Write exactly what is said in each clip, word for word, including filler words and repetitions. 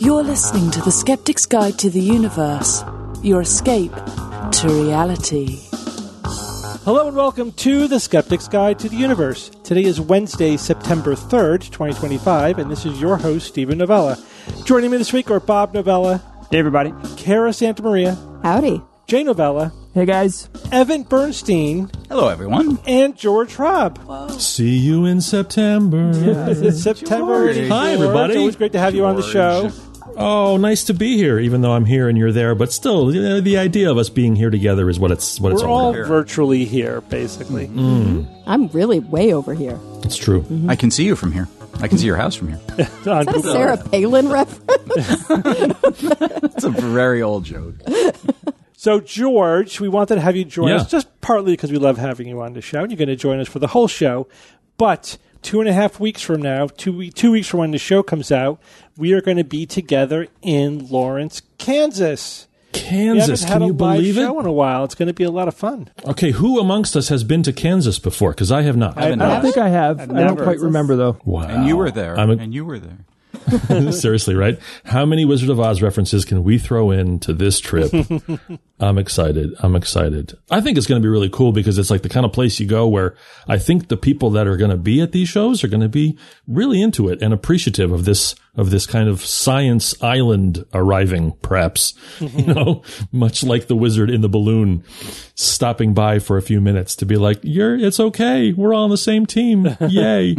You're listening to The Skeptic's Guide to the Universe, your escape to reality. Hello and welcome to The Skeptic's Guide to the Universe. Today is Wednesday, September third, twenty twenty-five, and this is your host, Stephen Novella. Joining me this week are Bob Novella. Hey, everybody. Kara Santamaria. Howdy. Jay Novella. Hey, guys. Evan Bernstein. Hello, everyone. And George Robb. See you in September. Yes, it's September. George. Hi, everybody. It's always great to have you on the show. Oh, nice to be here, even though I'm here and you're there. But still, you know, the idea of us being here together is what it's what We're it's all all about. virtually here, basically. Mm. I'm really way over here. It's true. Mm-hmm. I can see you from here. I can see your house from here. On Is that a Sarah Palin reference? It's a very old joke. So, George, we wanted to have you join Yeah. us, just partly because we love having you on the show, and you're going to join us for the whole show. But two and a half weeks from now, two, we- two weeks from when the show comes out, we are going to be together in Lawrence, Kansas. We Kansas, haven't had can a you believe live it? show in a while. It's going to be a lot of fun. Okay, who amongst us has been to Kansas before? Because I have not. I haven't I noticed. think I have. I've I don't never- quite remember, though. Wow. And you were there. I'm a- and you were there. Seriously, right? How many Wizard of Oz references can we throw into this trip? I'm excited. I'm excited. I think it's going to be really cool because it's like the kind of place you go where I think the people that are going to be at these shows are going to be really into it and appreciative of this of this kind of science island arriving, perhaps. You know, much like the wizard in the balloon stopping by for a few minutes to be like, "You're, it's okay. We're all on the same team. Yay!"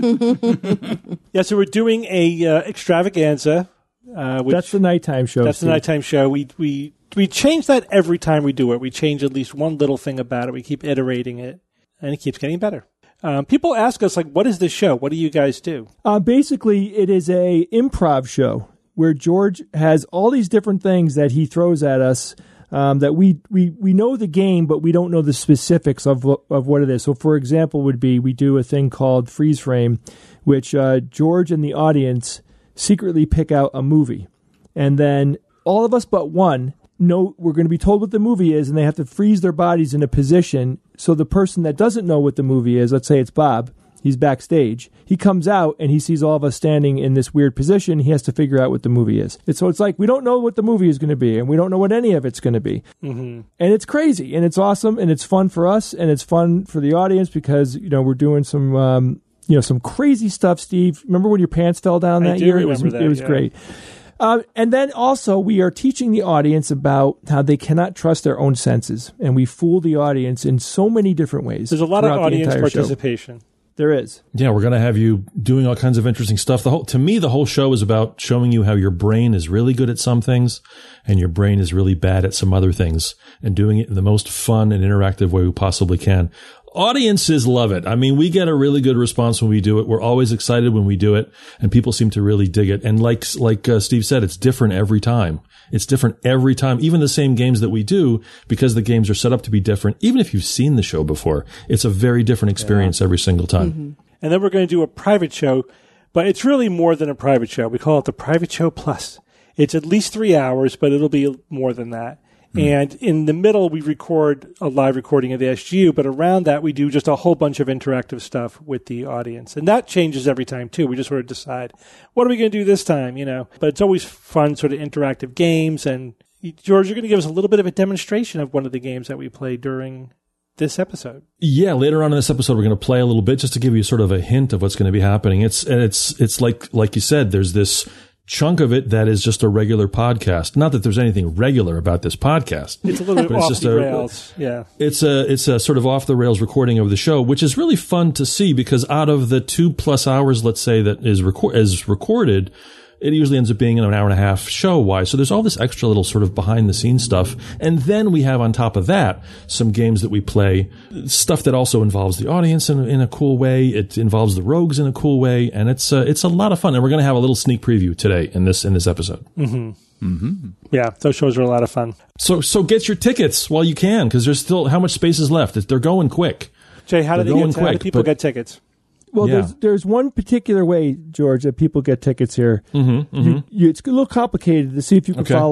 Yeah, so we're doing a uh, extravaganza. Uh, which, That's the nighttime show. That's the Steve. nighttime show. We we we change that every time we do it. We change at least one little thing about it. We keep iterating it, and it keeps getting better. Um, people ask us, like, what is this show? What do you guys do? Uh, basically, it is a improv show where George has all these different things that he throws at us um, that we, we, we know the game, but we don't know the specifics of wh- of what it is. So, for example, would be we do a thing called freeze frame, which uh, George and the audience secretly pick out a movie. And then all of us but one know we're going to be told what the movie is, and they have to freeze their bodies in a position. So the person that doesn't know what the movie is, let's say it's Bob, he's backstage. He comes out and he sees all of us standing in this weird position. He has to figure out what the movie is. And so it's like we don't know what the movie is going to be, and we don't know what any of it's going to be. Mm-hmm. And it's crazy, and it's awesome, and it's fun for us, and it's fun for the audience because, you know, we're doing some... Um, You know, some crazy stuff, Steve. Remember when your pants fell down I that do year? remember it was, that, It was yeah. great. Um, and then also, we are teaching the audience about how they cannot trust their own senses. And we fool the audience in so many different ways. There's a lot of throughout the audience entire show. participation. There is. Yeah, we're going to have you doing all kinds of interesting stuff. The whole, to me, the whole show is about showing you how your brain is really good at some things and your brain is really bad at some other things, and doing it in the most fun and interactive way we possibly can. Audiences love it. I mean, we get a really good response when we do it. We're always excited when we do it, and people seem to really dig it. And like like uh, Steve said, it's different every time. It's different every time. Even the same games that we do, because the games are set up to be different. Even if you've seen the show before, it's a very different experience yeah. every single time. Mm-hmm. And then we're going to do a private show, but it's really more than a private show. We call it the Private Show Plus. It's at least three hours, but it'll be more than that. Mm. And in the middle, we record a live recording of the S G U, but around that, we do just a whole bunch of interactive stuff with the audience. And that changes every time, too. We just sort of decide, what are we going to do this time, you know? But it's always fun, sort of interactive games. And, George, you're going to give us a little bit of a demonstration of one of the games that we played during this episode. Yeah, later on in this episode, we're going to play a little bit just to give you sort of a hint of what's going to be happening. It's, and it's, it's like, like you said, there's this chunk of it that is just a regular podcast. Not that there's anything regular about this podcast. It's a little bit off the a, rails. Yeah. It's a it's a sort of off the rails recording of the show, which is really fun to see because out of the two plus hours, let's say, that is record is recorded, it usually ends up being an hour and a half show wise. So there's all this extra little sort of behind the scenes stuff. And then we have on top of that some games that we play, stuff that also involves the audience in, in a cool way. It involves the rogues in a cool way. And it's uh, it's a lot of fun. And we're going to have a little sneak preview today in this in this episode. Mm-hmm. Mm-hmm. Yeah, those shows are a lot of fun. So so get your tickets while you can, because there's still, how much space is left? They're going quick. Jay, how do, they get, quick, how do people but, get tickets? Well, yeah. there's there's one particular way, George, that people get tickets here. Mm-hmm, mm-hmm. You, you, it's a little complicated to see if you can okay. follow along.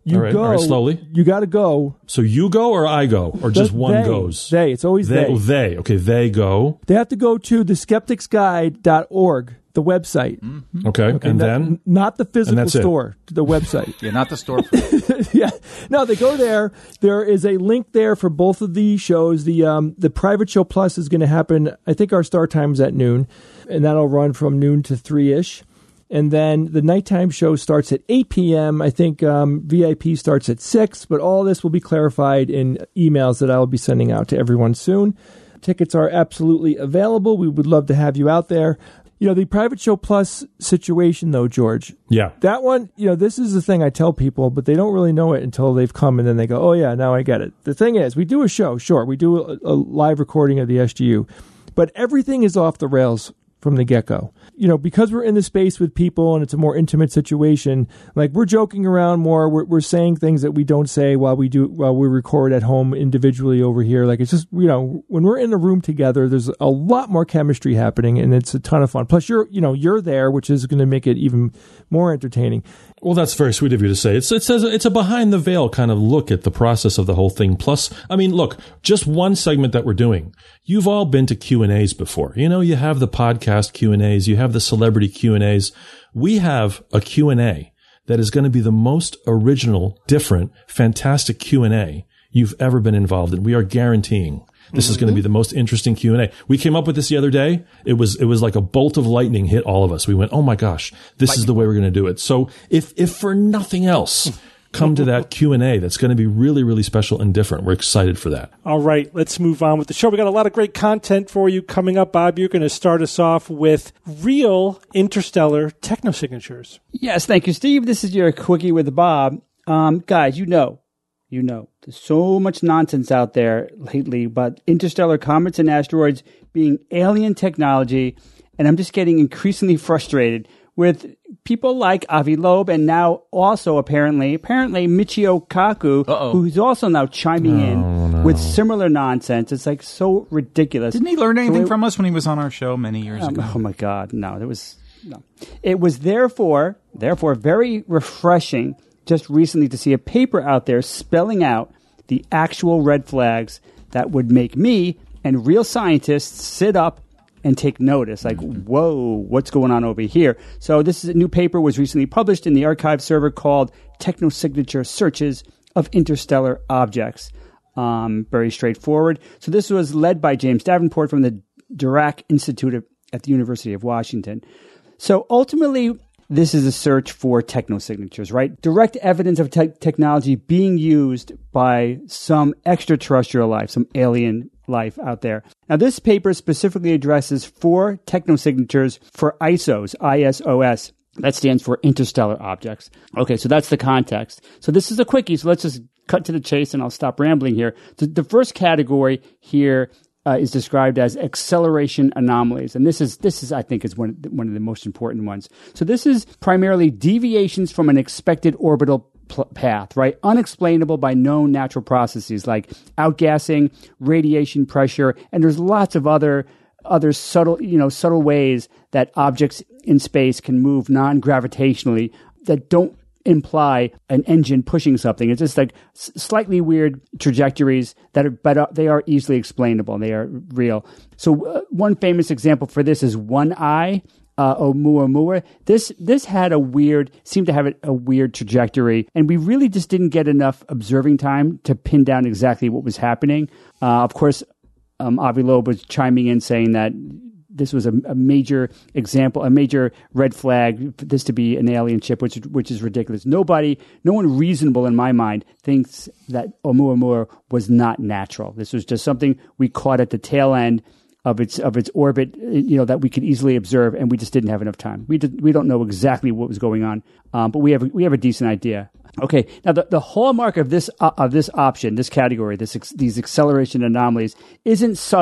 You all right, go all right, slowly. You got to go. So you go or I go? Or just The- one they, goes? They. It's always They. they. oh, they. Okay, they go. They have to go to the skeptics guide dot org, the website. Okay, and Not- then? Not the physical that's it. store, the website. Yeah, not the storefront. Yeah, no, they go there. There is a link there for both of the shows. The um, the Private Show Plus is going to happen. I think our start time is at noon, and that'll run from noon to three ish. And then the nighttime show starts at eight p.m. I think um, V I P starts at six. But all this will be clarified in emails that I will be sending out to everyone soon. Tickets are absolutely available. We would love to have you out there. You know, the Private Show Plus situation, though, George. Yeah. That one, you know, this is the thing I tell people, but they don't really know it until they've come and then they go, oh, yeah, now I get it. The thing is, we do a show, sure. We do a, a live recording of the S G U, but everything is off the rails from the get-go. You know, because we're in the space with people and it's a more intimate situation, like we're joking around more, we're, we're saying things that we don't say while we do while we record at home individually over here. Like it's just, you know, when we're in a room together, there's a lot more chemistry happening and it's a ton of fun. Plus you're, you know, you're there, which is going to make it even more entertaining. Well, that's very sweet of you to say. It's it says it's a behind the veil kind of look at the process of the whole thing. Plus, I mean, look, just one segment that we're doing. You've all been to Q and A's before. You know, you have the podcast Q and A's, you have the celebrity Q and A's. We have a Q and A that is going to be the most original, different, fantastic Q and A you've ever been involved in. We are guaranteeing this is going to be the most interesting Q and A. We came up with this the other day. It was, it was like a bolt of lightning hit all of us. We went, oh my gosh, this is the way we're going to do it. So if, if for nothing else, come to that Q and A. That's going to be really, really special and different. We're excited for that. All right, let's move on with the show. We got a lot of great content for you coming up. Bob, you're going to start us off with real interstellar technosignatures. Yes, thank you, Steve. This is your quickie with Bob. Um, guys, you know, you know, there's so much nonsense out there lately about interstellar comets and asteroids being alien technology, and I'm just getting increasingly frustrated with people like Avi Loeb and now also apparently, apparently Michio Kaku, Uh-oh. who's also now chiming in with similar nonsense. It's like so ridiculous. Didn't he learn anything So it- from us when he was on our show many years Um, ago? oh my God, no! It was no. It was therefore, therefore, very refreshing just recently to see a paper out there spelling out the actual red flags that would make me and real scientists sit up and take notice. Like, whoa, what's going on over here? So this is a new paper was recently published in the archive server called Technosignature Searches of Interstellar Objects. Um, very straightforward. So this was led by James Davenport from the Dirac Institute at the University of Washington. So ultimately, this is a search for technosignatures, right? Direct evidence of te- technology being used by some extraterrestrial life, some alien life out there. Now, this paper specifically addresses four technosignatures for I S Os, I S O S. That stands for interstellar objects. Okay, so that's the context. So this is a quickie, so let's just cut to the chase and I'll stop rambling here. The, the first category here Uh, is described as acceleration anomalies, and this is this is I think is one one of the most important ones. So this is primarily deviations from an expected orbital pl- path, right? Unexplainable by known natural processes like outgassing, radiation pressure, and there's lots of other other subtle you know subtle ways that objects in space can move non-gravitationally that don't imply an engine pushing something. It's just like s- slightly weird trajectories that are, but uh, they are easily explainable. They are real. So uh, one famous example for this is One Eye, uh, Oumuamua. This this had a weird, seemed to have a, a weird trajectory, and we really just didn't get enough observing time to pin down exactly what was happening. Uh, of course, um, Avi Loeb was chiming in saying that this was a, a major example, a major red flag for this to be an alien ship, which which is ridiculous. Nobody, no one reasonable in my mind thinks that Oumuamua was not natural. This was just something we caught at the tail end of its of its orbit, you know, that we could easily observe, and we just didn't have enough time. We did, we don't know exactly what was going on, um, but we have we have a decent idea. Okay, now the, the hallmark of this uh, of this option, this category, this these acceleration anomalies, isn't subtle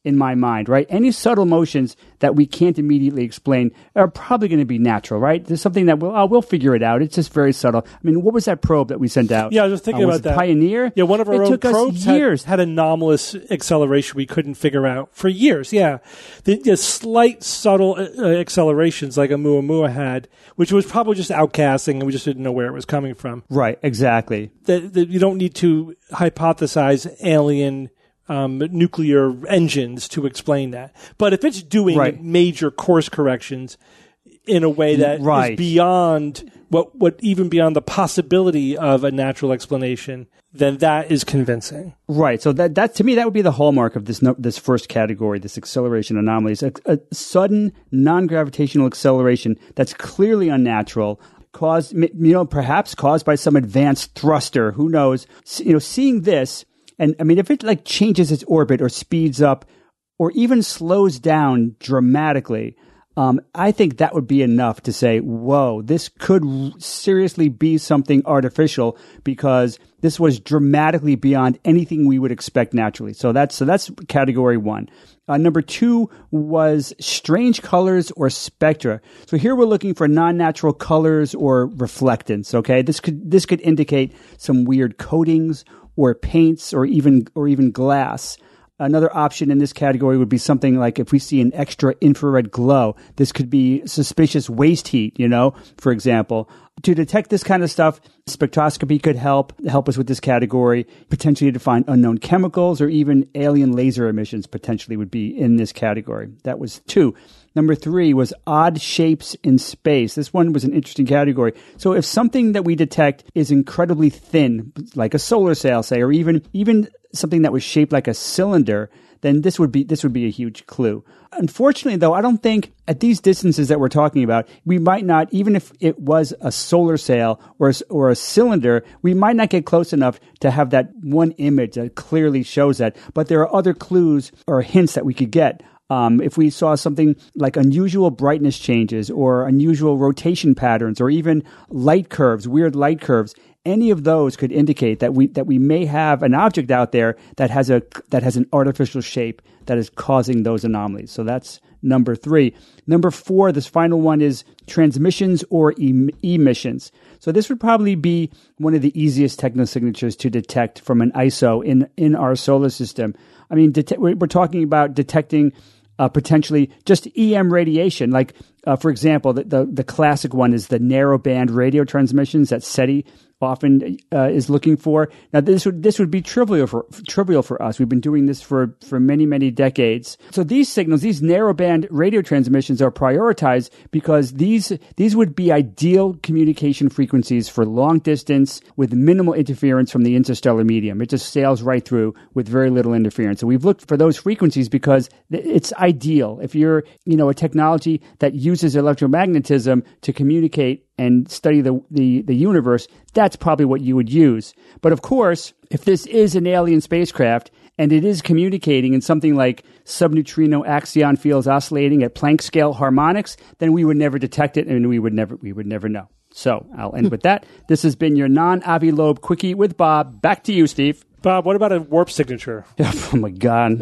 in my mind, right? Any subtle motions that we can't immediately explain are probably going to be natural, right? There's something that we'll, oh, we'll figure it out. It's just very subtle. I mean, what was that probe that we sent out? Yeah, I was just thinking uh, was about it that. Pioneer? Yeah, one of our it own took probes us years. Had, had anomalous acceleration we couldn't figure out for years. Yeah, the, the slight subtle uh, accelerations like Oumuamua had, which was probably just outcasting, and we just didn't know where it was coming from. Right, exactly. That, that you don't need to hypothesize alien um, nuclear engines to explain that. But if it's doing Right. major course corrections in a way that Right. is beyond what, what even beyond the possibility of a natural explanation, then that is convincing. Right. So that that to me that would be the hallmark of this no, this first category, this acceleration anomalies, a, a sudden non-gravitational acceleration that's clearly unnatural, caused you know perhaps caused by some advanced thruster. Who knows? S- You know, seeing this, and I mean, if it like changes its orbit or speeds up, or even slows down dramatically. Um, I think that would be enough to say, whoa, this could r- seriously be something artificial because this was dramatically beyond anything we would expect naturally. So that's so that's category one. Uh, number two was strange colors or spectra. So here we're looking for non-natural colors or reflectance. Okay, this could this could indicate some weird coatings or paints or even or even glass. Another option in this category would be something like if we see an extra infrared glow, this could be suspicious waste heat, you know, for example. To detect this kind of stuff, spectroscopy could help help us with this category, potentially to find unknown chemicals or even alien laser emissions potentially would be in this category. That was two. Number three was odd shapes in space. This one was an interesting category. So if something that we detect is incredibly thin, like a solar sail, say, or even even something that was shaped like a cylinder, then this would be this would be a huge clue. Unfortunately, though, I don't think at these distances that we're talking about, we might not, even if it was a solar sail or a, or a cylinder, we might not get close enough to have that one image that clearly shows that. But there are other clues or hints that we could get. Um, if we saw something like unusual brightness changes or unusual rotation patterns or even light curves, weird light curves, any of those could indicate that we that we may have an object out there that has a that has an artificial shape that is causing those anomalies. So that's number three. Number four, this final one is transmissions or em- emissions. So this would probably be one of the easiest technosignatures to detect from an I S O in in our solar system. I mean, det- we're talking about detecting Uh, potentially just E M radiation. Like, uh, for example, the, the the classic one is the narrowband radio transmissions that SETI often uh, is looking for. Now, this would this would be trivial for trivial for us. We've been doing this for for many many decades. So these signals, these narrowband radio transmissions, are prioritized because these these would be ideal communication frequencies for long distance with minimal interference from the interstellar medium. It just sails right through with very little interference. So we've looked for those frequencies because it's ideal. If you're you know a technology that uses electromagnetism to communicate and study the, the, the universe, that's probably what you would use. But of course, if this is an alien spacecraft and it is communicating in something like subneutrino axion fields oscillating at Planck scale harmonics, then we would never detect it and we would never we would never know. So I'll end with that. This has been your non-Avi Loeb Quickie with Bob. Back to you, Steve. Bob, what about a warp signature? Oh my God!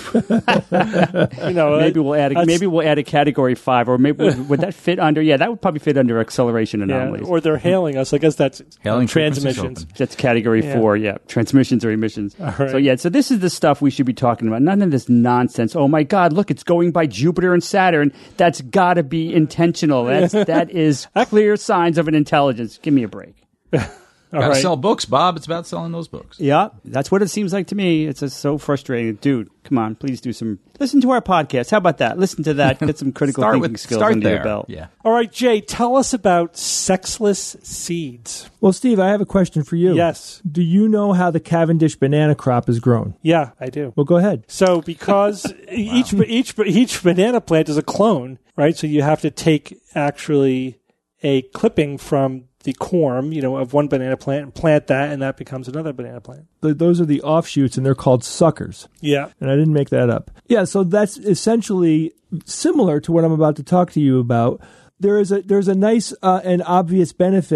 You know, maybe we'll add a, maybe we'll add a category five, or maybe would, would that fit under? Yeah, that would probably fit under acceleration anomalies. Yeah, or they're hailing us. I guess that's Hailing transmissions. That's category Yeah. four. Yeah, transmissions or emissions. right. So yeah, so this is the stuff we should be talking about. None of this nonsense. Oh my God! Look, it's going by Jupiter and Saturn. That's got to be intentional. That's that is clear signs of an intelligence. Give me a break. All Gotta right. sell books, Bob. It's about selling those books. Yeah, that's what it seems like to me. It's just so frustrating. Dude, come on, please do some... Listen to our podcast. How about that? Listen to that. Get some critical Start thinking with, skills start under there. your belt. Yeah. All right, Jay, tell us about sexless seeds. Well, Steve, I have a question for you. Yes. Do you know how the Cavendish banana crop is grown? Yeah, I do. Well, go ahead. So because each each each banana plant is a clone, right? So you have to take actually a clipping from the corm, you know, of one banana plant and plant that, and that becomes another banana plant. Th- Those are the offshoots, and they're called suckers. Yeah. And I didn't make that up. Yeah, so that's essentially similar to what I'm about to talk to you about. There is a there's a nice uh, and obvious benefit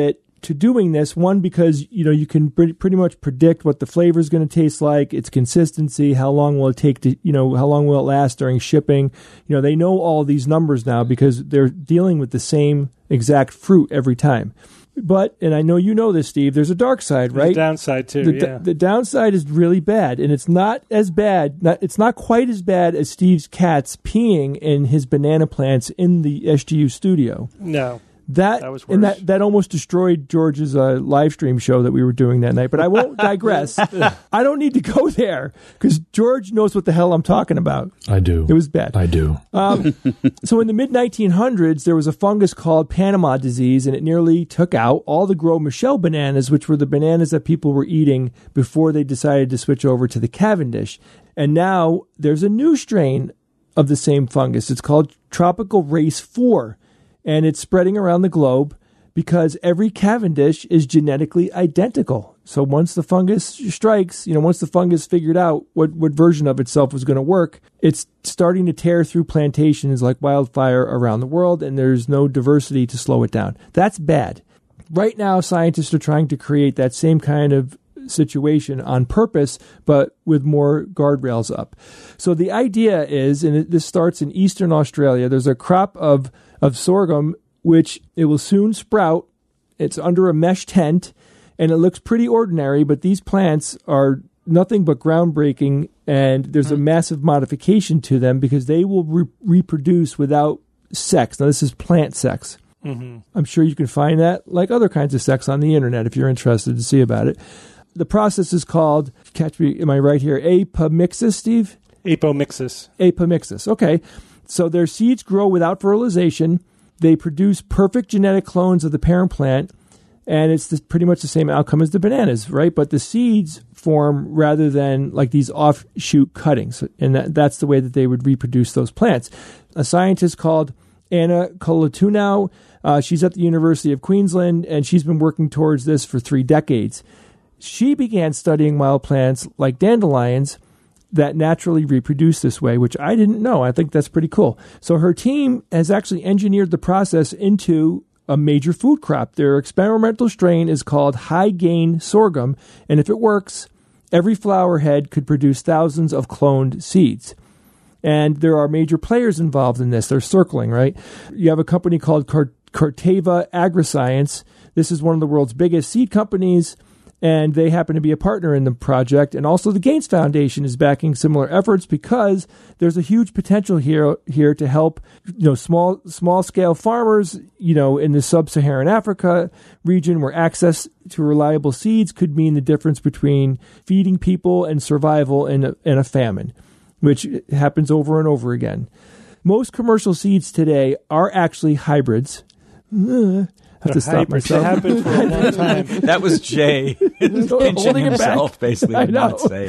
to doing this. One, because you know you can pretty, pretty much predict what the flavor is going to taste like, its consistency, how long will it take to, you know, how long will it last during shipping. You know, they know all these numbers now because they're dealing with the same exact fruit every time. But, and I know you know this, Steve, there's a dark side, right? There's a downside, too, the, yeah. The downside is really bad, and it's not as bad, not, it's not quite as bad as Steve's cats peeing in his banana plants in the S G U studio. No. That, that was worse. And that, that almost destroyed George's uh, live stream show that we were doing that night. But I won't digress. I don't need to go there because George knows what the hell I'm talking about. I do. It was bad. I do. Um, so in the mid nineteen hundreds, there was a fungus called Panama disease, and it nearly took out all the Gros Michel bananas, which were the bananas that people were eating before they decided to switch over to the Cavendish. And now there's a new strain of the same fungus. It's called Tropical Race four. And it's spreading around the globe because every Cavendish is genetically identical. So once the fungus strikes, you know, once the fungus figured out what, what version of itself was going to work, it's starting to tear through plantations like wildfire around the world, and there's no diversity to slow it down. That's bad. Right now, scientists are trying to create that same kind of situation on purpose, but with more guardrails up. So the idea is, and this starts in eastern Australia, there's a crop of of sorghum, which it will soon sprout. It's under a mesh tent, and it looks pretty ordinary, but these plants are nothing but groundbreaking, and there's a massive modification to them because they will re- reproduce without sex. Now, this is plant sex. Mm-hmm. I'm sure you can find that, like other kinds of sex, on the internet if you're interested to see about it. The process is called, catch me, am I right here, apomixis, Steve? Apomixis. Apomixis, okay. So their seeds grow without fertilization. They produce perfect genetic clones of the parent plant, and it's the, pretty much the same outcome as the bananas, right? But the seeds form rather than like these offshoot cuttings, and that, that's the way that they would reproduce those plants. A scientist called Anna Colatunau, uh, she's at the University of Queensland, and she's been working towards this for three decades. She began studying wild plants like dandelions that naturally reproduce this way, which I didn't know. I think that's pretty cool. So her team has actually engineered the process into a major food crop. Their experimental strain is called high-gain sorghum, and if it works, every flower head could produce thousands of cloned seeds. And there are major players involved in this. They're circling, right? You have a company called Cart- Corteva Agriscience. This is one of the world's biggest seed companies, and they happen to be a partner in the project. And also the Gates Foundation is backing similar efforts because there's a huge potential here here to help, you know, small small scale farmers, you know, in the sub-Saharan Africa region where access to reliable seeds could mean the difference between feeding people and survival in a, in a famine, which happens over and over again. Most commercial seeds today are actually hybrids. Uh, I have to stop myself. That happened for a long time. That was Jay pinching himself, basically, to not say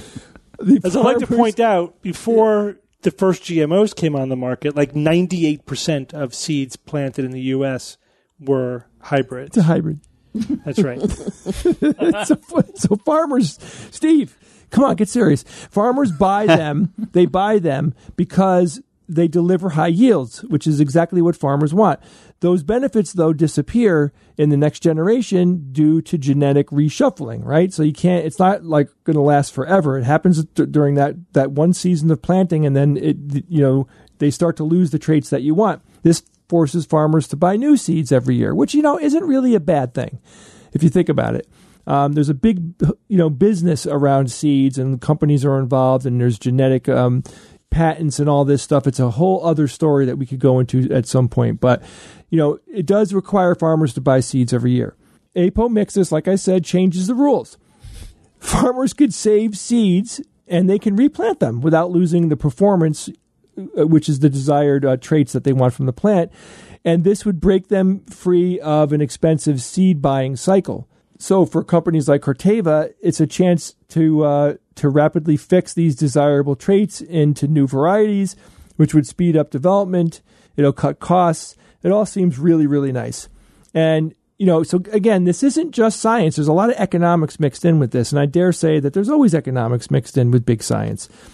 it. As I like to point out, before the first G M Os came on the market, like ninety-eight percent of seeds planted in the U S were hybrids. It's a hybrid. That's right. so, so farmers, Steve, come on, get serious. Farmers buy them. They buy them because they deliver high yields, which is exactly what farmers want. Those benefits, though, disappear in the next generation due to genetic reshuffling, right? So you can't, it's not like going to last forever. It happens d- during that, that one season of planting, and then it, you know, they start to lose the traits that you want. This forces farmers to buy new seeds every year, which, you know, isn't really a bad thing if you think about it. Um, there's a big, you know, business around seeds, and companies are involved, and there's genetic um, patents and all this stuff. It's a whole other story that we could go into at some point. But, you know, it does require farmers to buy seeds every year. Apomixis, like I said, changes the rules. Farmers could save seeds, and they can replant them without losing the performance, which is the desired uh, traits that they want from the plant. And this would break them free of an expensive seed buying cycle. So for companies like Corteva, it's a chance to uh, to rapidly fix these desirable traits into new varieties, which would speed up development. It'll cut costs. It all seems really, really nice. And, you know, so again, this isn't just science. There's a lot of economics mixed in with this. And I dare say that there's always economics mixed in with big science.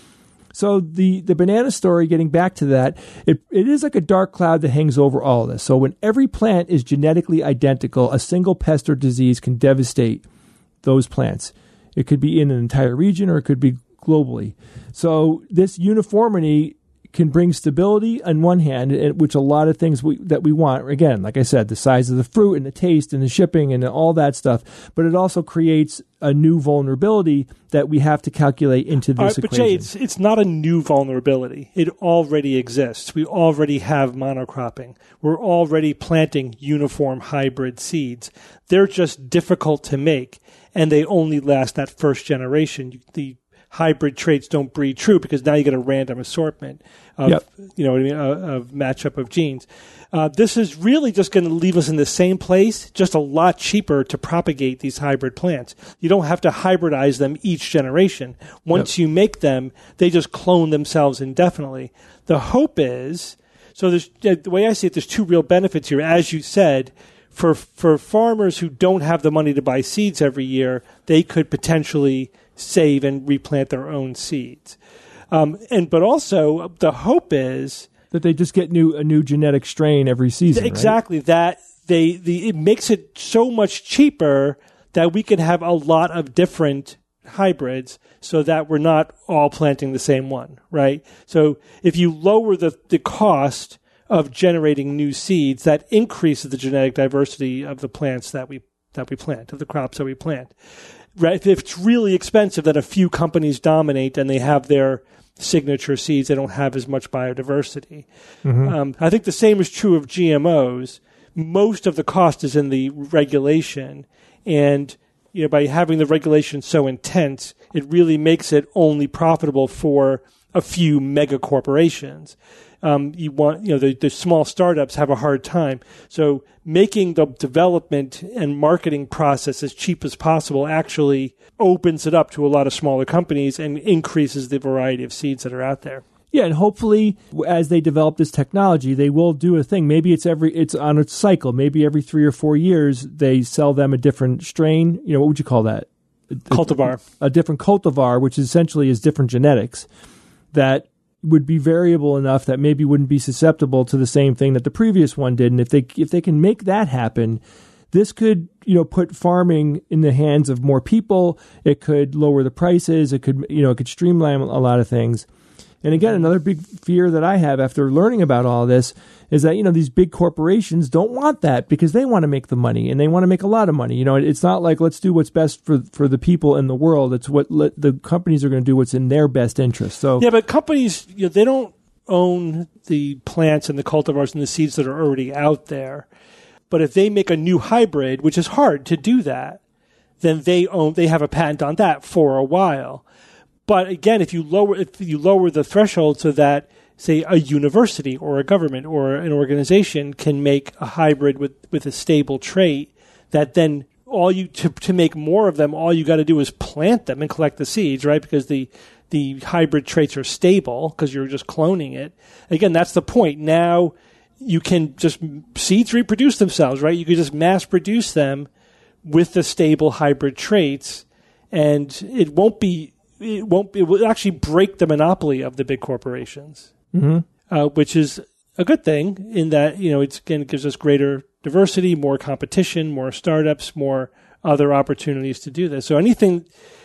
So the, the banana story, getting back to that, it, it is like a dark cloud that hangs over all of this. So when every plant is genetically identical, a single pest or disease can devastate those plants. It could be in an entire region or it could be globally. So this uniformity can bring stability on one hand, which a lot of things we, that we want, again, like I said, the size of the fruit and the taste and the shipping and all that stuff, but it also creates a new vulnerability that we have to calculate into this uh, but equation. Jay, it's, it's not a new vulnerability. It already exists. We already have monocropping. We're already planting uniform hybrid seeds. They're just difficult to make, and they only last that first generation. The hybrid traits don't breed true because now you get a random assortment of, yep. you know what I mean, of, of matchup of genes. Uh, this is really just going to leave us in the same place, just a lot cheaper to propagate these hybrid plants. You don't have to hybridize them each generation. Once yep. you make them, they just clone themselves indefinitely. The hope is, so there's, the way I see it, there's two real benefits here. As you said, for for farmers who don't have the money to buy seeds every year, they could potentially save and replant their own seeds. Um, and but also the hope is that they just get new a new genetic strain every season. Exactly. Right? That they the it makes it so much cheaper that we can have a lot of different hybrids so that we're not all planting the same one, right? So if you lower the, the cost of generating new seeds, that increases the genetic diversity of the plants that we that we plant, of the crops that we plant. Right? If it's really expensive that a few companies dominate and they have their signature seeds, they don't have as much biodiversity. Mm-hmm. Um, I think the same is true of G M Os. Most of the cost is in the regulation, and you know, by having the regulation so intense, it really makes it only profitable for a few mega corporations. Um, you want, you know, the, the small startups have a hard time. So making the development and marketing process as cheap as possible actually opens it up to a lot of smaller companies and increases the variety of seeds that are out there. Yeah, and hopefully, as they develop this technology, they will do a thing. Maybe it's every it's on a cycle. Maybe every three or four years they sell them a different strain. You know, what would you call that? Cultivar. A, a different cultivar, which essentially is different genetics that would be variable enough that maybe wouldn't be susceptible to the same thing that the previous one did. And if they if they can make that happen, this could, you know, put farming in the hands of more people. It could lower the prices. It could, you know, it could streamline a lot of things. And again, another big fear that I have after learning about all this is that, you know, these big corporations don't want that because they want to make the money and they want to make a lot of money. You know, it's not like let's do what's best for for the people in the world. It's what le- the companies are going to do what's in their best interest. So yeah, but companies, you know, they don't own the plants and the cultivars and the seeds that are already out there. But if they make a new hybrid, which is hard to do that, then they own they have a patent on that for a while. But again, if you lower if you lower the threshold so that, say, a university or a government or an organization can make a hybrid with, with a stable trait, that then all you to to make more of them, all you got to do is plant them and collect the seeds, right? Because the the hybrid traits are stable because you're just cloning it. Again, that's the point. Now you can just seeds reproduce themselves, right? You can just mass produce them with the stable hybrid traits, and it won't be. It won't. It will actually break the monopoly of the big corporations, mm-hmm. uh, which is a good thing in that, you know, it's again gives us greater diversity, more competition, more startups, more other opportunities to do this. So anything,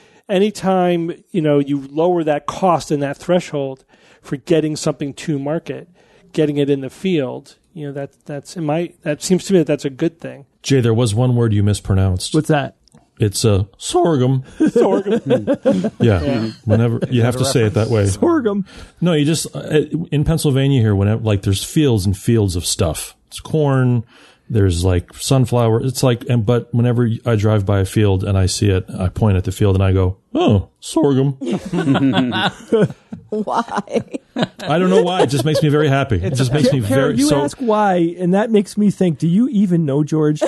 anytime you know you lower that cost and that threshold for getting something to market, getting it in the field, you know that that's in my that seems to me that that's a good thing. Jay, there was one word you mispronounced. What's that? It's a uh, sorghum. Sorghum. yeah. yeah. Whenever you have to reference. Say it that way. Sorghum. No, you just uh, in Pennsylvania here. Whenever like there's fields and fields of stuff. It's corn. There's like sunflower. It's like, and but whenever I drive by a field and I see it, I point at the field and I go, "Oh, sorghum." Why? I don't know why. It just makes me very happy. It just makes me Karen, very. You so, ask why, and that makes me think. Do you even know George?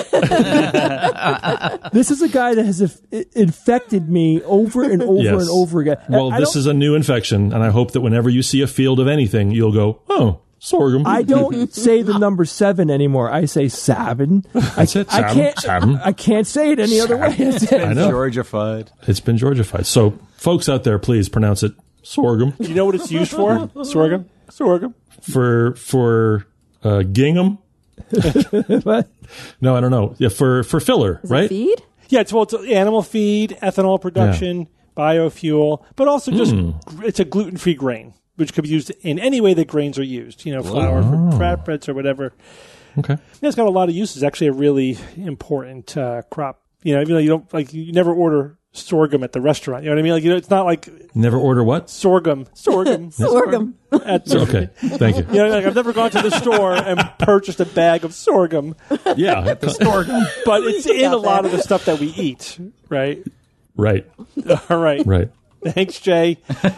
This is a guy that has inf- infected me over and over yes. and over again. Well, I this is a new infection, and I hope that whenever you see a field of anything, you'll go, "Oh, sorghum." I don't say the number seven anymore. I say seven. I, said I seven. can't. Seven. I can't say it any other way. It's I know. Georgified. It's been Georgified. So, folks out there, please pronounce it Sorghum. Do you know what it's used for? Sorghum? Sorghum. For for uh, gingham? What? No, I don't know. Yeah, for, for filler, Is right? it feed? Yeah, it's, well, it's animal feed, ethanol production, biofuel, but also just it's a gluten-free grain, which could be used in any way that grains are used. You know, flour for flatbreads or whatever. Okay. Yeah, it's got a lot of uses. It's actually a really important uh, crop. You know, even though you don't like, you never order sorghum at the restaurant. You know what I mean? Like, you know, it's not like Never order what? sorghum, sorghum, Sorghum. At the, Okay, thank you. You know, like I've never gone to the store and purchased a bag of sorghum, Yeah, Sorghum. but it's in out a lot there. of the stuff that we eat, right? right, All right. right. Thanks, Jay.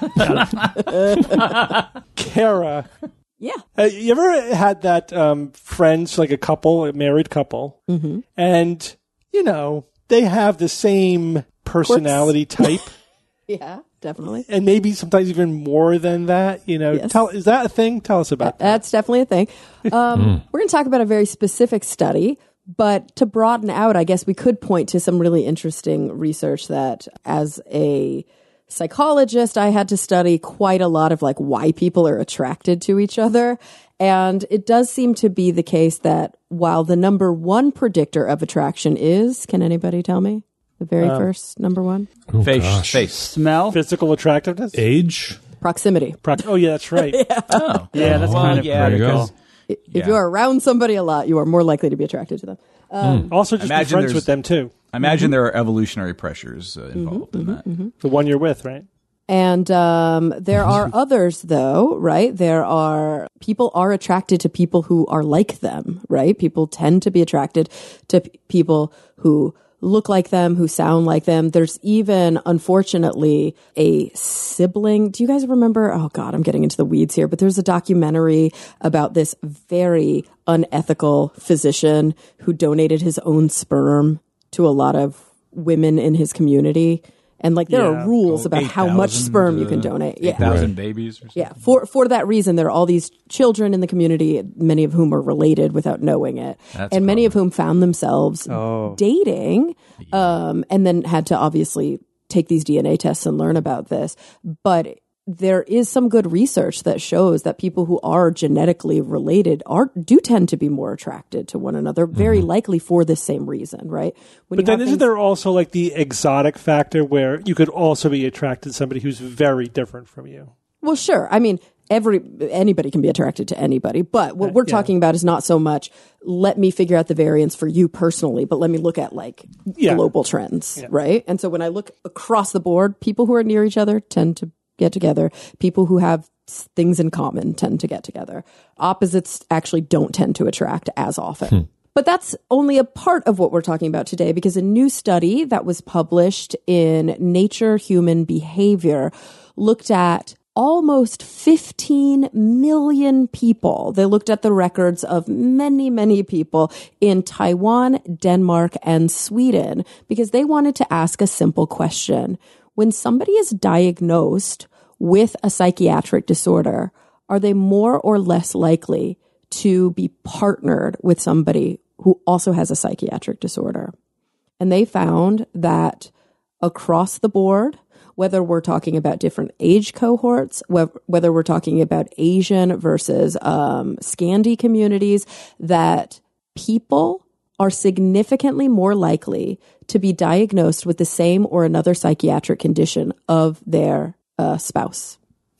Kara, Yeah. uh, you ever had that um, friends, like a couple, a married couple, Mm-hmm. and, you know, they have the same personality type, Yeah, definitely. and maybe sometimes even more than that, you know? Yes. Tell, is that a thing? Tell us about that. That's definitely a thing. Um, We're going to talk about a very specific study, but to broaden out, I guess we could point to some really interesting research that as a psychologist, I had to study quite a lot of like why people are attracted to each other. And it does seem to be the case that while the number one predictor of attraction is, can anybody tell me? The very first number one? Oh, Face. gosh. Face. Smell. Physical attractiveness? Age? Proximity. Proc- oh, yeah, that's right. Oh. Yeah, that's Well, kind of yeah, There you go. critical. If Yeah. you're around somebody a lot, you are more likely to be attracted to them. Also, just be Imagine friends there's- with them, too. I imagine there are evolutionary pressures uh, involved in that. The one you're with, right? And um, there are others, though, right? There are people are attracted to people who are like them, right? People tend to be attracted to p- people who look like them, who sound like them. There's even, unfortunately, a sibling. Do you guys remember? Oh, God, I'm getting into the weeds here, but there's a documentary about this very unethical physician who donated his own sperm to a lot of women in his community. And like there Yeah. are rules Oh, about how much eight thousand, sperm you can uh, donate. eight Yeah. thousand Right. babies or something. Yeah. For for that reason, there are all these children in the community, many of whom are related without knowing it. That's and a many of whom found themselves Oh. dating, um, and then had to obviously take these D N A tests and learn about this. But there is some good research that shows that people who are genetically related are do tend to be more attracted to one another, very likely for this same reason, right? When But you then have isn't things- there also like the exotic factor where you could also be attracted to somebody who's very different from you? Well, sure. I mean, every anybody can be attracted to anybody, but what we're yeah. talking about is not so much let me figure out the variance for you personally, but let me look at like Yeah. global trends, right? And so when I look across the board, people who are near each other tend to get together. People who have s- things in common tend to get together. Opposites actually don't tend to attract as often. But that's only a part of what we're talking about today, because a new study that was published in Nature Human Behavior looked at almost fifteen million people. They looked at the records of many, many people in Taiwan, Denmark, and Sweden, because they wanted to ask a simple question. When somebody is diagnosed with a psychiatric disorder, are they more or less likely to be partnered with somebody who also has a psychiatric disorder? And they found that across the board, whether we're talking about different age cohorts, wh- whether we're talking about Asian versus um, Scandi communities, that people are significantly more likely to be diagnosed with the same or another psychiatric condition of their uh, spouse.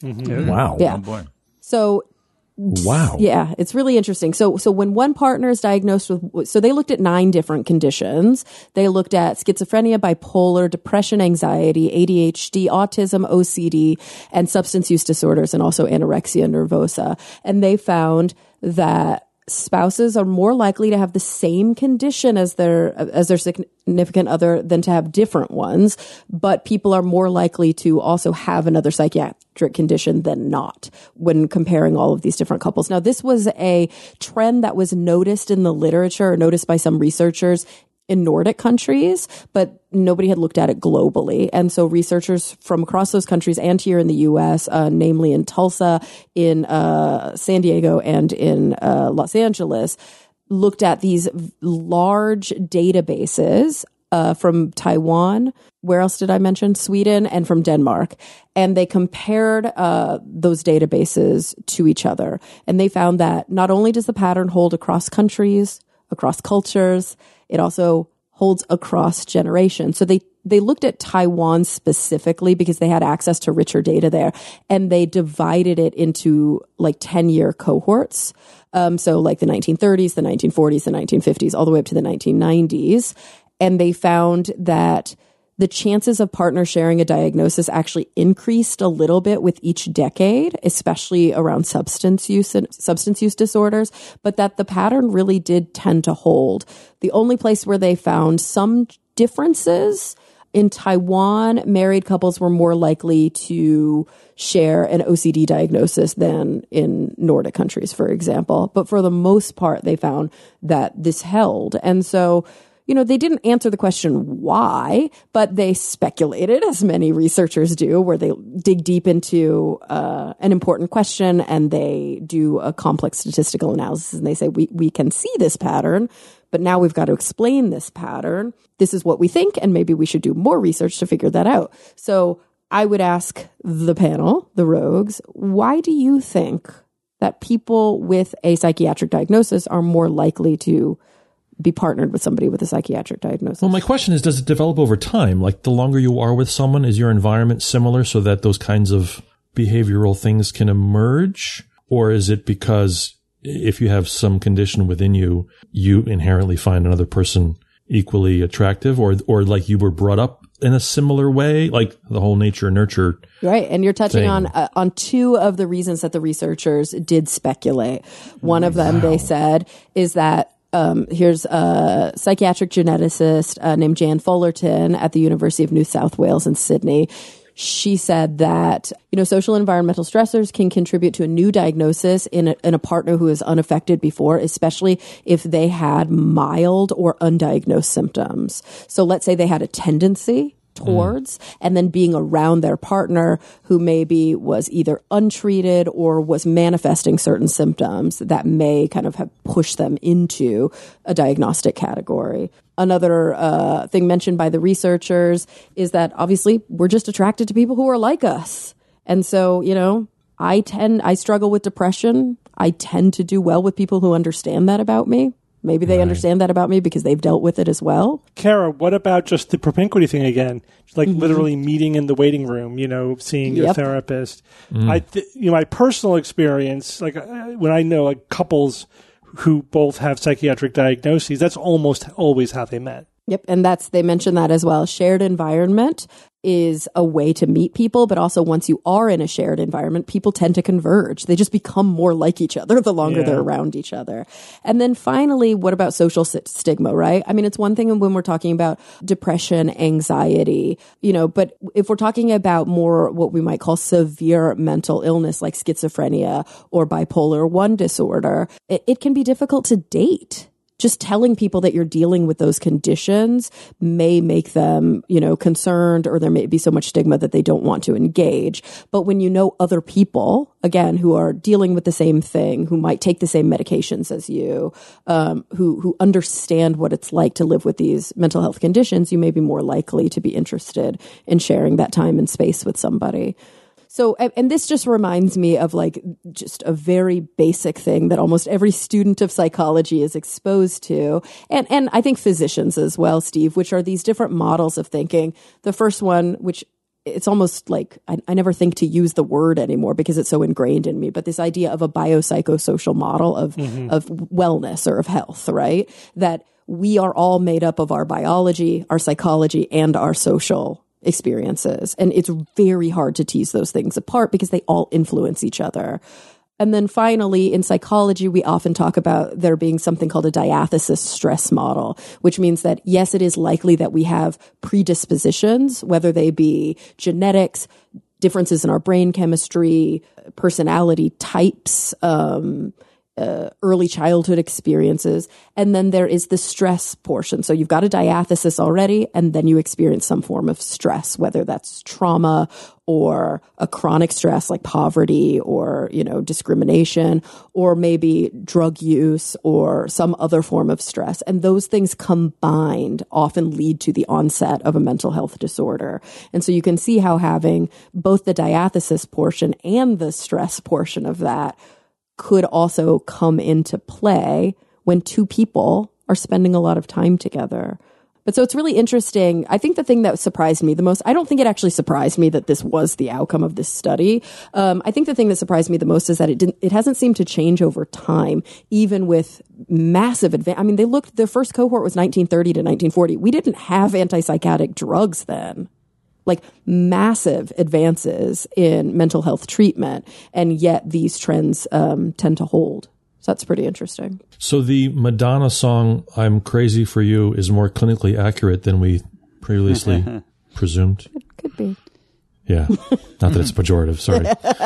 Wow. Yeah. Oh boy. So Wow. yeah, it's really interesting. So, so when one partner is diagnosed with, so they looked at nine different conditions. They looked at schizophrenia, bipolar, depression, anxiety, A D H D, autism, O C D, and substance use disorders, and also anorexia nervosa. And they found that spouses are more likely to have the same condition as their as their significant other than to have different ones, but people are more likely to also have another psychiatric condition than not when comparing all of these different couples. Now, this was a trend that was noticed in the literature, or noticed by some researchers in Nordic countries, but nobody had looked at it globally. And so researchers from across those countries and here in the U S, uh, namely in Tulsa, in uh, San Diego, and in uh, Los Angeles, looked at these large databases uh, from Taiwan. Where else did I mention? Sweden, and from Denmark. And they compared uh, those databases to each other. And they found that not only does the pattern hold across countries, across cultures, it also holds across generations. So they, they looked at Taiwan specifically because they had access to richer data there. And they divided it into like ten-year cohorts. Um, so like the nineteen thirties, the nineteen forties, the nineteen fifties, all the way up to the nineteen nineties. And they found that the chances of partners sharing a diagnosis actually increased a little bit with each decade, especially around substance use and substance use disorders, but that the pattern really did tend to hold. The only place where they found some differences in Taiwan, married couples were more likely to share an O C D diagnosis than in Nordic countries, for example. But for the most part, they found that this held. And so, you know, they didn't answer the question why, but they speculated, as many researchers do, where they dig deep into uh, an important question and they do a complex statistical analysis and they say, we, we can see this pattern, but now we've got to explain this pattern. This is what we think, and maybe we should do more research to figure that out. So I would ask the panel, the rogues, why do you think that people with a psychiatric diagnosis are more likely to be partnered with somebody with a psychiatric diagnosis? Well, my question is, does it develop over time? Like the longer you are with someone, is your environment similar so that those kinds of behavioral things can emerge? Or is it because if you have some condition within you, you inherently find another person equally attractive, or, or like you were brought up in a similar way, like the whole nature nurture. Right. And you're touching thing. on, uh, on two of the reasons that the researchers did speculate. One of them, wow. they said, is that Um, here's a psychiatric geneticist uh, named Jan Fullerton at the University of New South Wales in Sydney. She said that, you know, social and environmental stressors can contribute to a new diagnosis in a, in a partner who is unaffected before, especially if they had mild or undiagnosed symptoms. So let's say they had a tendency towards, mm. and then being around their partner who maybe was either untreated or was manifesting certain symptoms that may kind of have pushed them into a diagnostic category. Another uh, thing mentioned by the researchers is that obviously we're just attracted to people who are like us. And so, you know, I tend, I struggle with depression. I tend to do well with people who understand that about me. Maybe they right. understand that about me because they've dealt with it as well. Kara, what about just the propinquity thing again? Like mm-hmm. literally meeting in the waiting room, you know, seeing your yep. therapist. Mm. I, th- you know, my personal experience, like uh, when I know like couples who both have psychiatric diagnoses, that's almost always how they met. Yep. And that's, they mentioned that as well. Shared environment is a way to meet people, but also once you are in a shared environment, people tend to converge. They just become more like each other the longer yeah. they're around each other. And then finally, what about social st- stigma, right? I mean, it's one thing when we're talking about depression, anxiety, you know, but if we're talking about more what we might call severe mental illness like schizophrenia or bipolar one disorder, it, it can be difficult to date. Just telling people that you're dealing with those conditions may make them, you know, concerned, or there may be so much stigma that they don't want to engage. But when you know other people, again, who are dealing with the same thing, who might take the same medications as you, um, who, who understand what it's like to live with these mental health conditions, you may be more likely to be interested in sharing that time and space with somebody. So, and this just reminds me of like just a very basic thing that almost every student of psychology is exposed to. And, and I think physicians as well, Steve, which are these different models of thinking. The first one, which it's almost like I, I never think to use the word anymore because it's so ingrained in me, but this idea of a biopsychosocial model of, mm-hmm. of wellness or of health, right? That we are all made up of our biology, our psychology, and our social experiences. And it's very hard to tease those things apart because they all influence each other. And then finally, in psychology, we often talk about there being something called a diathesis stress model, which means that, yes, it is likely that we have predispositions, whether they be genetics, differences in our brain chemistry, personality types, um, uh, early childhood experiences. And then there is the stress portion. So you've got a diathesis already, and then you experience some form of stress, whether that's trauma or a chronic stress like poverty or, you know, discrimination, or maybe drug use or some other form of stress. And those things combined often lead to the onset of a mental health disorder. And so you can see how having both the diathesis portion and the stress portion of that could also come into play when two people are spending a lot of time together. But so it's really interesting. I think the thing that surprised me the most, I don't think it actually surprised me that this was the outcome of this study. Um, I think the thing that surprised me the most is that it didn't, it hasn't seemed to change over time, even with massive advance. I mean, they looked, the first cohort was nineteen thirty to nineteen forty. We didn't have antipsychotic drugs then. Like massive advances in mental health treatment, and yet these trends um, tend to hold. So that's pretty interesting. So the Madonna song, I'm Crazy for You, is more clinically accurate than we previously presumed. It could be. Yeah. Not that it's pejorative, sorry.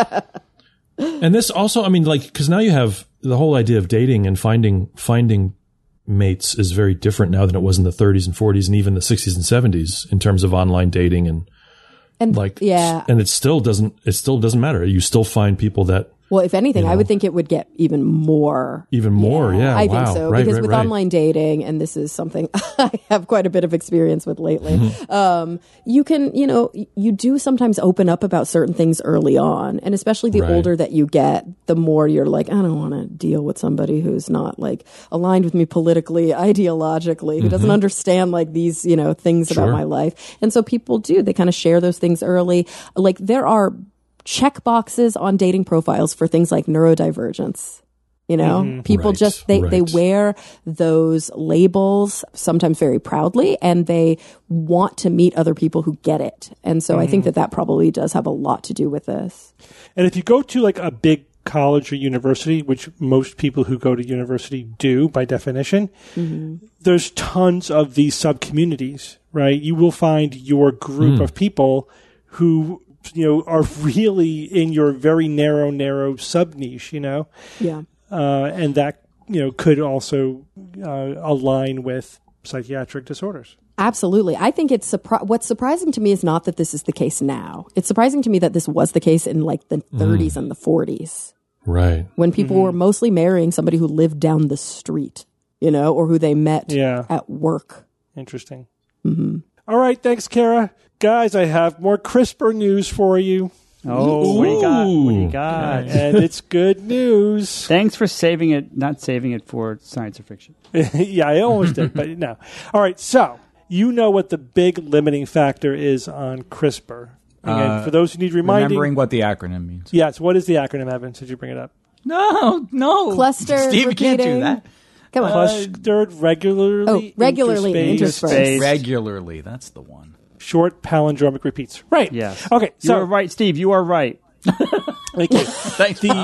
And this also, I mean, like, because now you have the whole idea of dating and finding finding mates is very different now than it was in the thirties and forties and even the sixties and seventies in terms of online dating and, and like, yeah. And it still doesn't, it still doesn't matter. You still find people that, well, if anything, you know, I would think it would get even more. Even more, yeah. yeah I wow. think so. Right, because right, with right. online dating, and this is something I have quite a bit of experience with lately, mm-hmm. um, you can, you know, you do sometimes open up about certain things early on. And especially the right. older that you get, the more you're like, I don't want to deal with somebody who's not like aligned with me politically, ideologically, who mm-hmm. doesn't understand like these, you know, things sure. about my life. And so people do, they kind of share those things early. Like there are check boxes on dating profiles for things like neurodivergence. You know, mm-hmm. people right, just, they, right. they wear those labels sometimes very proudly, and they want to meet other people who get it. And so mm-hmm. I think that that probably does have a lot to do with this. And if you go to like a big college or university, which most people who go to university do by definition, mm-hmm. there's tons of these sub-communities, right? You will find your group mm. of people who, you know, are really in your very narrow, narrow sub niche, you know? Yeah. Uh, and that, you know, could also uh, align with psychiatric disorders. Absolutely. I think it's surpri- what's surprising to me is not that this is the case now. It's surprising to me that this was the case in like the thirties mm. and the forties. Right. When people mm-hmm. were mostly marrying somebody who lived down the street, you know, or who they met yeah. at work. Interesting. Mm-hmm. All right. Thanks, Kara. Guys, I have more CRISPR news for you. Oh, what do you got? What do you got? And it's good news. Thanks for saving it, not saving it for science or fiction. Yeah, I almost did, but no. All right, so you know what the big limiting factor is on CRISPR. Again, uh, for those who need reminding. Remembering what the acronym means. Yes, what is the acronym, Evan, since you bring it up? No, no. Clustered Steve, repeating. you can't do that. Come on. Clustered regularly. Oh, regularly interspersed. interspersed. Regularly, that's the one. Short palindromic repeats. Right. Yes. Okay. So, so you're right, Steve. You are right. Thank you. Thank you.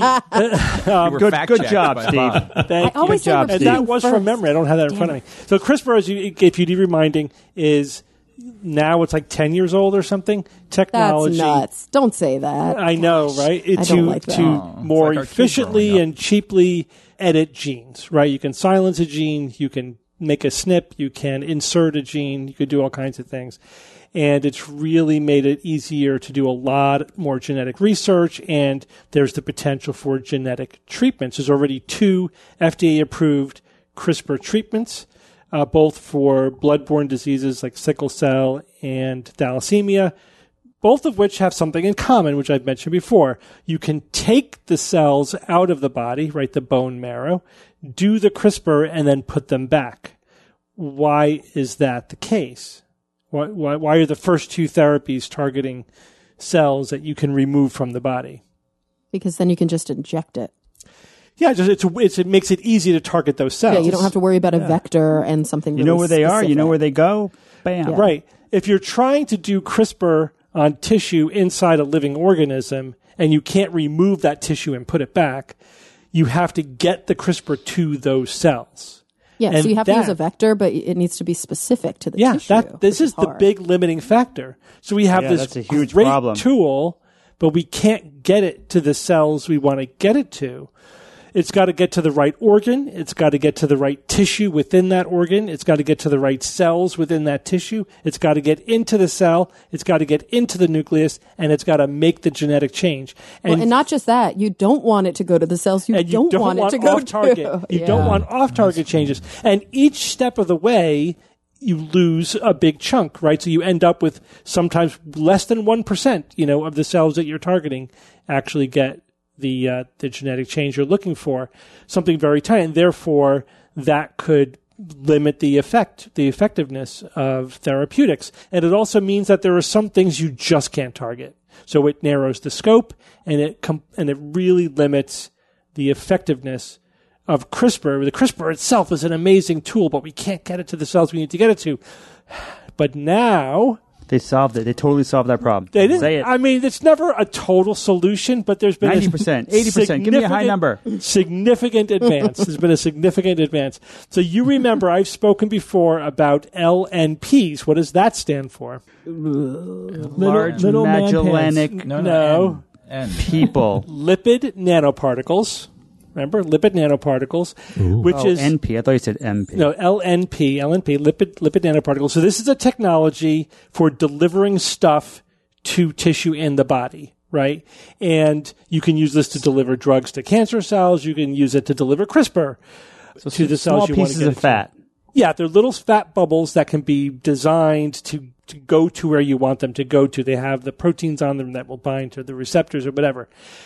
um, good good job, Steve. Thank I you. always good job, And Steve. that was from memory. I don't have that in Damn. front of me. So CRISPR, as you, if you need reminding, is now it's like ten years old or something. Technology. That's nuts. Don't say that. I know, right? It, I to don't like that. to Oh, it's more like our kids efficiently growing up. and cheaply edit genes, right? You can silence a gene, you can make a S N P, you can insert a gene, you could do all kinds of things. And it's really made it easier to do a lot more genetic research, and there's the potential for genetic treatments. There's already two F D A-approved CRISPR treatments, uh, both for blood-borne diseases like sickle cell and thalassemia, both of which have something in common, which I've mentioned before. You can take the cells out of the body, right, the bone marrow, do the CRISPR, and then put them back. Why is that the case? Why, why, why are the first two therapies targeting cells that you can remove from the body? Because then you can just inject it. Yeah, just it's, it's it makes it easy to target those cells. Yeah, you don't have to worry about a Yeah. vector and something. You really know where they are. You know specific. where they go. Bam. Yeah. Right. If you're trying to do CRISPR on tissue inside a living organism and you can't remove that tissue and put it back, you have to get the CRISPR to those cells. Yeah, And so you have that- to use a vector, but it needs to be specific to the Yeah, tissue. that this which is the hard. big limiting factor. So we have Yeah, this that's a huge great problem. tool, but we can't get it to the cells we want to get it to. it's got to get to the right organ. It's got to get to the right tissue within that organ. It's got to get to the right cells within that tissue. It's got to get into the cell. It's got to get into the nucleus, and it's got to make the genetic change. And, well, and not just that, you don't want it to go to the cells you, and you don't, don't want, want it to go off target. to. You Yeah. don't want off-target changes. And each step of the way, you lose a big chunk, right? So you end up with sometimes less than one percent, you know, of the cells that you're targeting actually get the uh, the genetic change you're looking for, something very tiny. And therefore, that could limit the effect, the effectiveness of therapeutics. And it also means that there are some things you just can't target. So it narrows the scope, and it com- and it really limits the effectiveness of CRISPR. The CRISPR itself is an amazing tool, but we can't get it to the cells we need to get it to. But now They solved it. They totally solved that problem. they didn't. Say it. I mean, it's never a total solution, but there's been ninety percent, eighty percent. Give me a high number. Significant advance. There's been a significant advance. So you remember I've spoken before about L N Ps. What does that stand for? Large little man Magellanic pants. No, No. N, N. people. Lipid nanoparticles. Remember? Lipid nanoparticles, which Oh, is N P. I thought you said M P. No, L N P, L N P, lipid lipid nanoparticles. So this is a technology for delivering stuff to tissue in the body, right? And you can use this to deliver drugs to cancer cells. You can use it to deliver CRISPR So to the small cells you want to pieces get of it to. fat. Yeah, they're little fat bubbles that can be designed to, to go to where you want them to go to. They have the proteins on them that will bind to the receptors or whatever.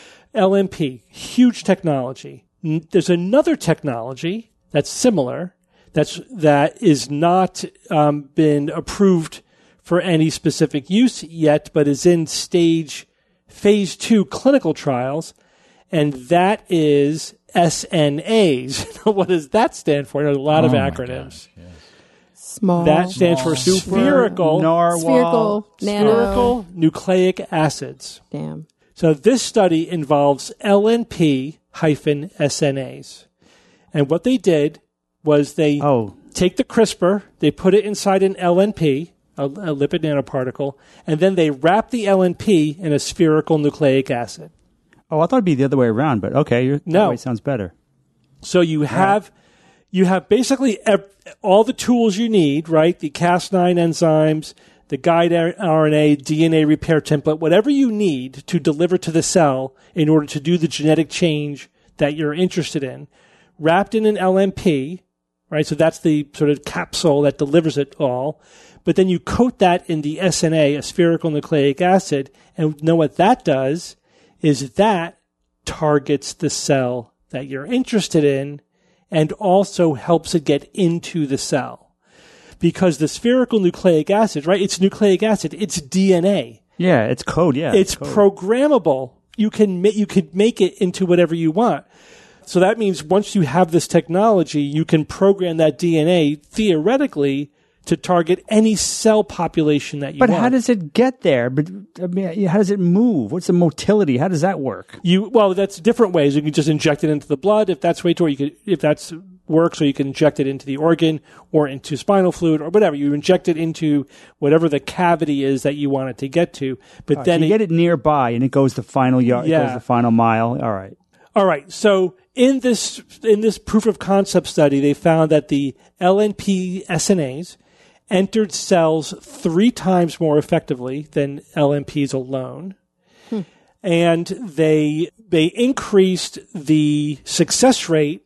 L N P, huge technology. N- There's another technology that's similar, that's that is not um, been approved for any specific use yet, but is in stage phase two clinical trials, and that is S N As. What does that stand for? There's a lot of Oh my acronyms. gosh, yes. Small. That stands for Super spherical, narwhal. Spherical, nano. spherical nucleic acids. Damn. So this study involves L N P hyphen S N As. And what they did was they Oh, take the CRISPR, they put it inside an L N P, a, a lipid nanoparticle, and then they wrap the L N P in a spherical nucleic acid. oh, I thought it'd be the other way around, but okay, you're, No. that way sounds better. So you have you have basically ev- all the tools you need, right? The Cas nine enzymes, the guide R N A, D N A repair template, whatever you need to deliver to the cell in order to do the genetic change that you're interested in, wrapped in an L N P, right? So that's the sort of capsule that delivers it all. But then you coat that in the S N A, a spherical nucleic acid, and know what that does is that targets the cell that you're interested in and also helps it get into the cell. Because the spherical nucleic acid, right? It's nucleic acid. It's D N A. Yeah, it's code. Yeah, It's code. programmable. You can ma- you can make it into whatever you want. So that means once you have this technology, you can program that D N A theoretically to target any cell population that you But want. how does it get there? But I mean, how does it move? What's the motility? How does that work? You well, that's different ways. You can just inject it into the blood if that's way to, or you could if that's works, or you can inject it into the organ or into spinal fluid or whatever. You inject it into whatever the cavity is that you want it to get to. But Then then you it, get it nearby, and it goes the final yard. It Yeah. goes the final mile. All right. all right. So in this in this proof of concept study, they found that the L N P S N As entered cells three times more effectively than L N Ps alone. Hmm. And they they increased the success rate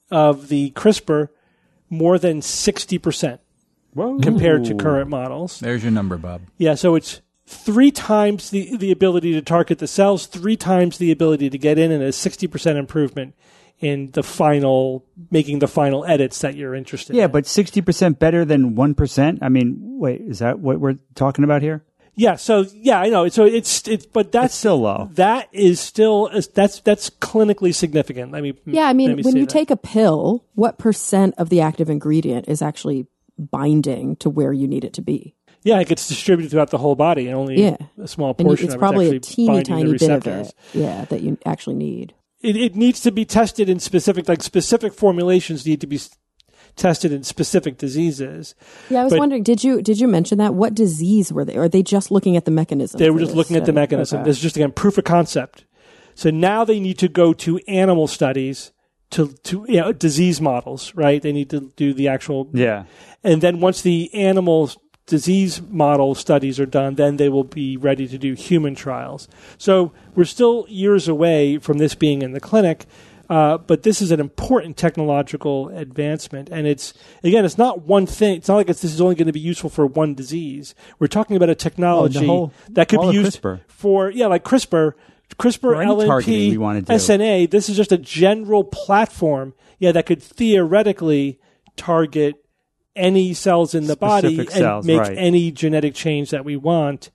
of the CRISPR more than sixty percent Whoa. compared to current models. There's your number, Bob. Yeah, so it's three times the, the ability to target the cells, three times the ability to get in, and a sixty percent improvement in the final, making the final edits that you're interested Yeah, in. but sixty percent better than one percent? I mean, wait, is that what we're talking about here? Yeah, so yeah, I know. So it's it's, but that's It's still low. That is still that's that's clinically significant. Let me Yeah, I let mean, me when say you that. take a pill, what percent of the active ingredient is actually binding to where you need it to be? yeah, it gets distributed throughout the whole body, and only Yeah. a small And you, portion it's of probably a it's actually teeny binding tiny the bit of receptors. it, yeah, that you actually need. It, it needs to be tested in specific, like specific formulations need to be s- tested in specific diseases. Yeah, I was But- wondering, did you did you mention that? What disease were they? Or are they just looking at the mechanism? They were for just this looking at the study? mechanism. Okay. This is just again proof of concept. So now they need to go to animal studies to to you know, disease models, right? They need to do the actual Yeah. And then once the animal disease model studies are done, then they will be ready to do human trials. So we're still years away from this being in the clinic, uh, but this is an important technological advancement. And it's, again, it's not one thing. It's not like it's, this is only going to be useful for one disease. We're talking about a technology Oh, the whole- that could all be of used CRISPR. for, yeah, like CRISPR, CRISPR, For any targeting L N P, we wanna do. S N A. This is just a general platform, yeah, that could theoretically target any cells in the body Specific and cells, make right. any genetic change that we want.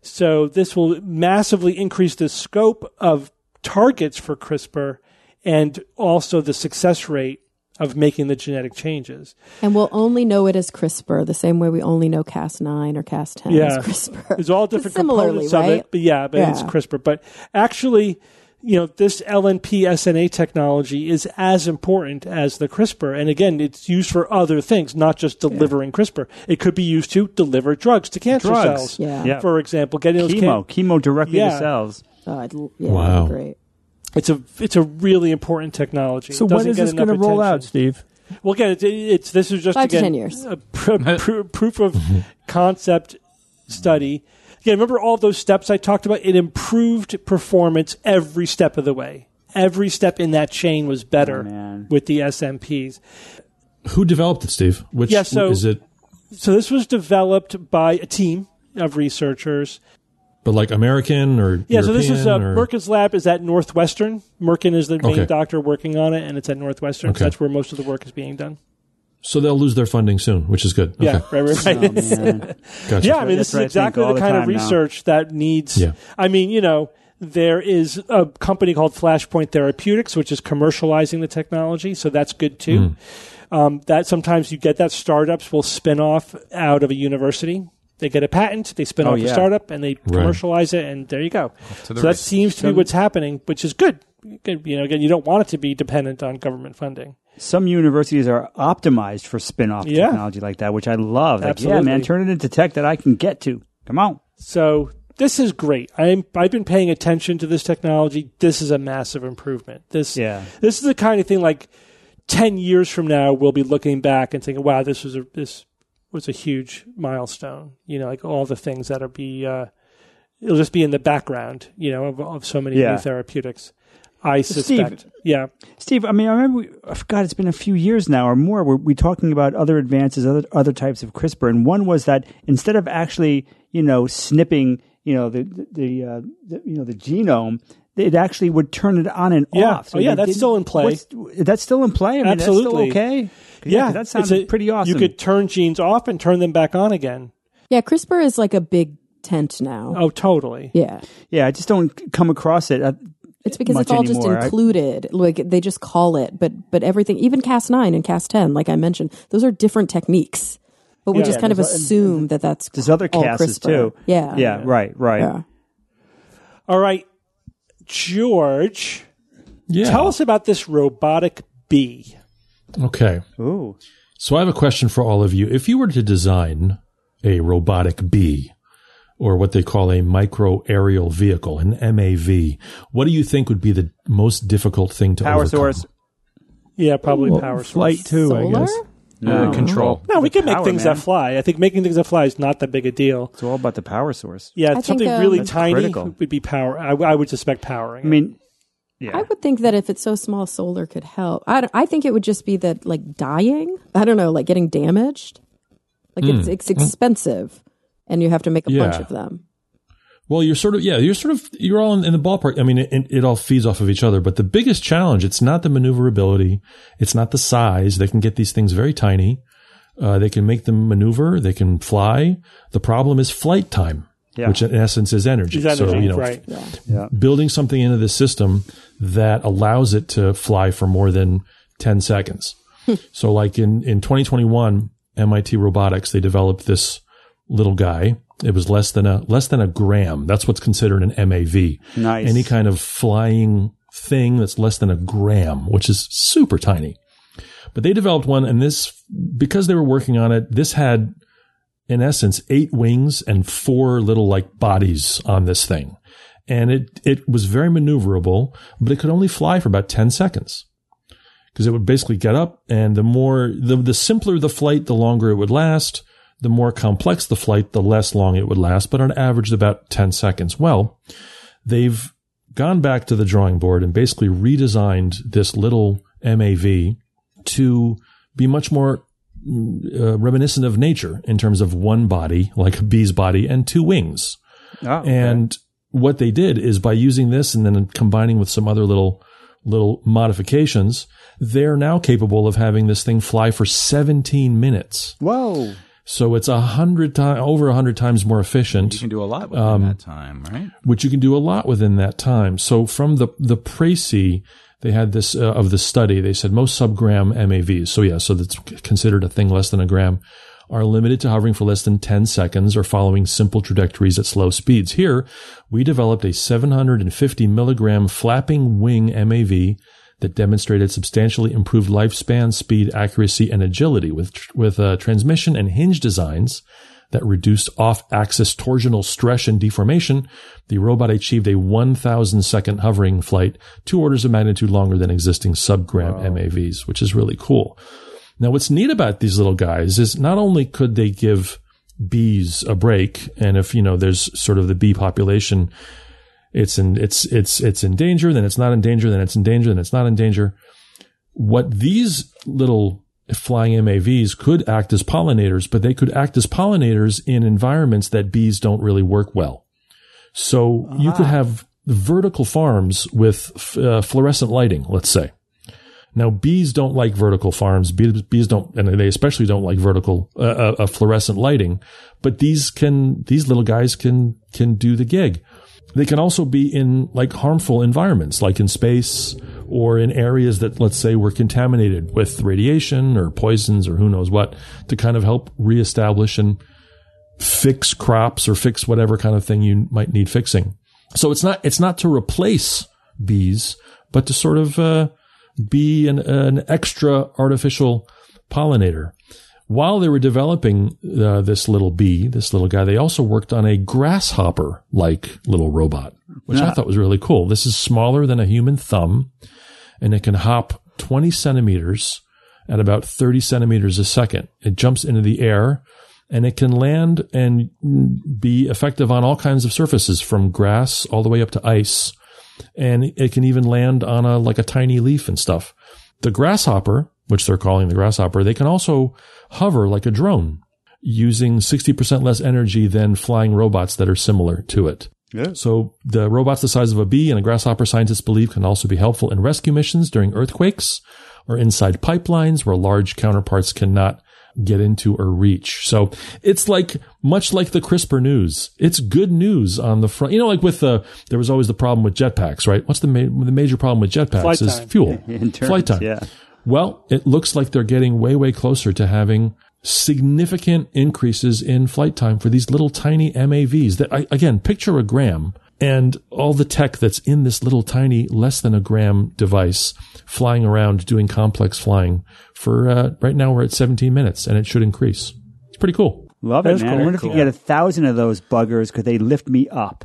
So this will massively increase the scope of targets for CRISPR and also the success rate of making the genetic changes. And we'll only know it as CRISPR, the same way we only know Cas nine or Cas ten Yeah. as CRISPR. There's all different Similarly, components of right? it, but yeah, but it's Yeah. CRISPR. But actually, you know, this L N P S N A technology is as important as the CRISPR. And again, it's used for other things, not just delivering CRISPR. It could be used to deliver drugs to cancer Drugs. cells. Yeah. Yeah. For example, getting those Chemo, can- chemo directly Yeah. to cells. Oh, I'd, l- yeah, Wow. that'd be great. It's a it's a really important technology. So It when doesn't is get this going to enough roll out, attention. Steve? Well, again, it's, it's this is just Five to again ten years. a pr- pr- proof of concept study. Yeah, remember all those steps I talked about? It improved performance every step of the way. Every step in that chain was better Oh, man. with the S M Ps. Who developed it, Steve? Which Yeah, so- is it? So this was developed by a team of researchers. But like American or Yeah, European so this is uh, or, Merkin's lab is at Northwestern. Merkin is the main Okay. doctor working on it, and it's at Northwestern. Okay. So that's where most of the work is being done. so they'll lose their funding soon, which is good. Yeah, Okay. right, right, right. Oh, man. Gotcha. Yeah, I mean, That's this what I is exactly think all the the kind of time now. research that needs. Yeah. I mean, you know, there is a company called Flashpoint Therapeutics, which is commercializing the technology, so that's good too. Um, that sometimes you get that startups will spin off out of a university. They get a patent, they spin Oh, off a yeah. startup, and they commercialize it, and there you go. to So the that races. seems to be what's happening, which is good. Good. You know, again, you don't want it to be dependent on government funding. Some universities are optimized for spin-off Yeah. technology like that, which I love. Like, Absolutely. yeah, man, turn it into tech that I can get to. Come on. So this is great. I'm, I've been paying attention to this technology. This is a massive improvement. This, Yeah. this is the kind of thing like ten years from now, we'll be looking back and thinking, wow, this was a, this was a huge milestone. You know, like all the things that'll be, uh, it'll just be in the background, you know, of, of so many Yeah. new therapeutics. I suspect. Yeah. Steve, I mean, I remember, we, I forgot, it's been a few years now or more, were we talking about other advances, other other types of CRISPR, and one was that instead of actually, you know, snipping, you know, the the, the, uh, the you know the genome, it actually would turn it on and Yeah. off. Oh, yeah, they that's didn't- still in play. what's- That's still in play. I mean, Absolutely. That's still okay. Yeah. 'cause that sounds it's a- pretty awesome. You could turn genes off and turn them back on again. Yeah, CRISPR is like a big tent now. Oh, totally. Yeah. yeah, I just don't come across it. Uh, It's because much it's all anymore. I- just included. Like they just call it, but but everything, even Cas nine and Cas ten, like I mentioned, those are different techniques. But we Yeah. just Yeah, kind of there's- assume that that's There's other all Cases CRISPR. too. Yeah. Yeah, right, right. Yeah. All right, George, Yeah. tell us about this robotic bee. Okay. Ooh. So I have a question for all of you. If you were to design a robotic bee, or what they call a micro aerial vehicle, an M A V, what do you think would be the most difficult thing to Power overcome? source. Yeah, probably Well, power source. flight too, I Solar? guess. No. Control. No, we can make Power, things man. that fly. I think making things that fly is not that big a deal. It's all about the power source. Yeah, I think, something um, really That's tiny critical. would be power. I, I would suspect powering. I mean, yeah. I would think that if it's so small, solar could help. I, don't- I think it would just be that, like, dying. I don't know, like getting damaged. Like, it's, it's expensive, and you have to make a bunch Yeah. of them. Well, you're sort of, yeah, you're sort of, you're all in, in the ballpark. I mean, it, it all feeds off of each other, but the biggest challenge, it's not the maneuverability. It's not the size. They can get these things very tiny. Uh, they can make them maneuver. They can fly. The problem is flight time, Yeah. which in essence is energy. Is energy, so, you know, right? Yeah. building something into the system that allows it to fly for more than ten seconds. So like in, in twenty twenty-one, M I T Robotics, they developed this little guy. It was less than a, less than a gram. That's what's considered an M A V. Nice. Any kind of flying thing that's less than a gram, which is super tiny. But they developed one, and this, because they were working on it, this had, in essence, eight wings and four little like bodies on this thing. And it, it was very maneuverable, but it could only fly for about ten seconds. because it would basically get up, and the more, the, the simpler the flight, the longer it would last. The more complex the flight, the less long it would last, but on average about ten seconds. Well, they've gone back to the drawing board and basically redesigned this little M A V to be much more uh, reminiscent of nature in terms of one body, like a bee's body, and two wings. Oh, okay. And what they did is by using this and then combining with some other little little modifications, they're now capable of having this thing fly for seventeen minutes. Whoa. So it's a hundred times, over a hundred times more efficient. You can do a lot within um, that time, right? Which you can do a lot within that time. So from the, the précis, they had this, uh, of the study, they said most sub-gram M A Vs. So yeah, so that's considered a thing less than a gram, are limited to hovering for less than ten seconds or following simple trajectories at slow speeds. Here, we developed a seven hundred fifty milligram flapping wing M A V that demonstrated substantially improved lifespan, speed, accuracy, and agility with with uh, transmission and hinge designs that reduced off-axis torsional stress and deformation. The robot achieved a one thousand second hovering flight, two orders of magnitude longer than existing sub-gram wow. M A Vs, which is really cool. Now, what's neat about these little guys is not only could they give bees a break, and if, you know, there's sort of the bee population, It's in, it's, it's, it's in danger, then it's not in danger, then it's in danger, then it's not in danger. What these little flying M A Vs could act as pollinators, but they could act as pollinators in environments that bees don't really work well. So uh-huh. you could have vertical farms with uh, fluorescent lighting, let's say. Now, bees don't like vertical farms. Bees, bees don't, and they especially don't like vertical, uh, uh, fluorescent lighting, but these can, these little guys can, can do the gig. They can also be in like harmful environments, like in space or in areas that, let's say, were contaminated with radiation or poisons or who knows what, to kind of help reestablish and fix crops or fix whatever kind of thing you might need fixing. So it's not, it's not to replace bees, but to sort of, uh, be an, an extra artificial pollinator. While they were developing uh, this little bee, this little guy, they also worked on a grasshopper-like little robot, which yeah. I thought was really cool. This is smaller than a human thumb, and it can hop twenty centimeters at about thirty centimeters a second. It jumps into the air, and it can land and be effective on all kinds of surfaces, from grass all the way up to ice, and it can even land on a like a tiny leaf and stuff. The grasshopper, which they're calling the grasshopper, they can also hover like a drone using sixty percent less energy than flying robots that are similar to it. Yeah. So the robots the size of a bee and a grasshopper, scientists believe, can also be helpful in rescue missions during earthquakes or inside pipelines where large counterparts cannot get into or reach. So it's like, much like the CRISPR news, it's good news on the front. You know, like with the, there was always the problem with jetpacks, right? What's the, ma- the major problem with jetpacks Flight is time. fuel. In terms, Flight time. Yeah. Well, it looks like they're getting way, way closer to having significant increases in flight time for these little tiny M A Vs that, I, again, picture a gram and all the tech that's in this little tiny, less than a gram device flying around doing complex flying for, uh, right now we're at seventeen minutes and it should increase. It's pretty cool. Love it, man. Cool. I wonder cool. if you get a thousand of those buggers, could they lift me up?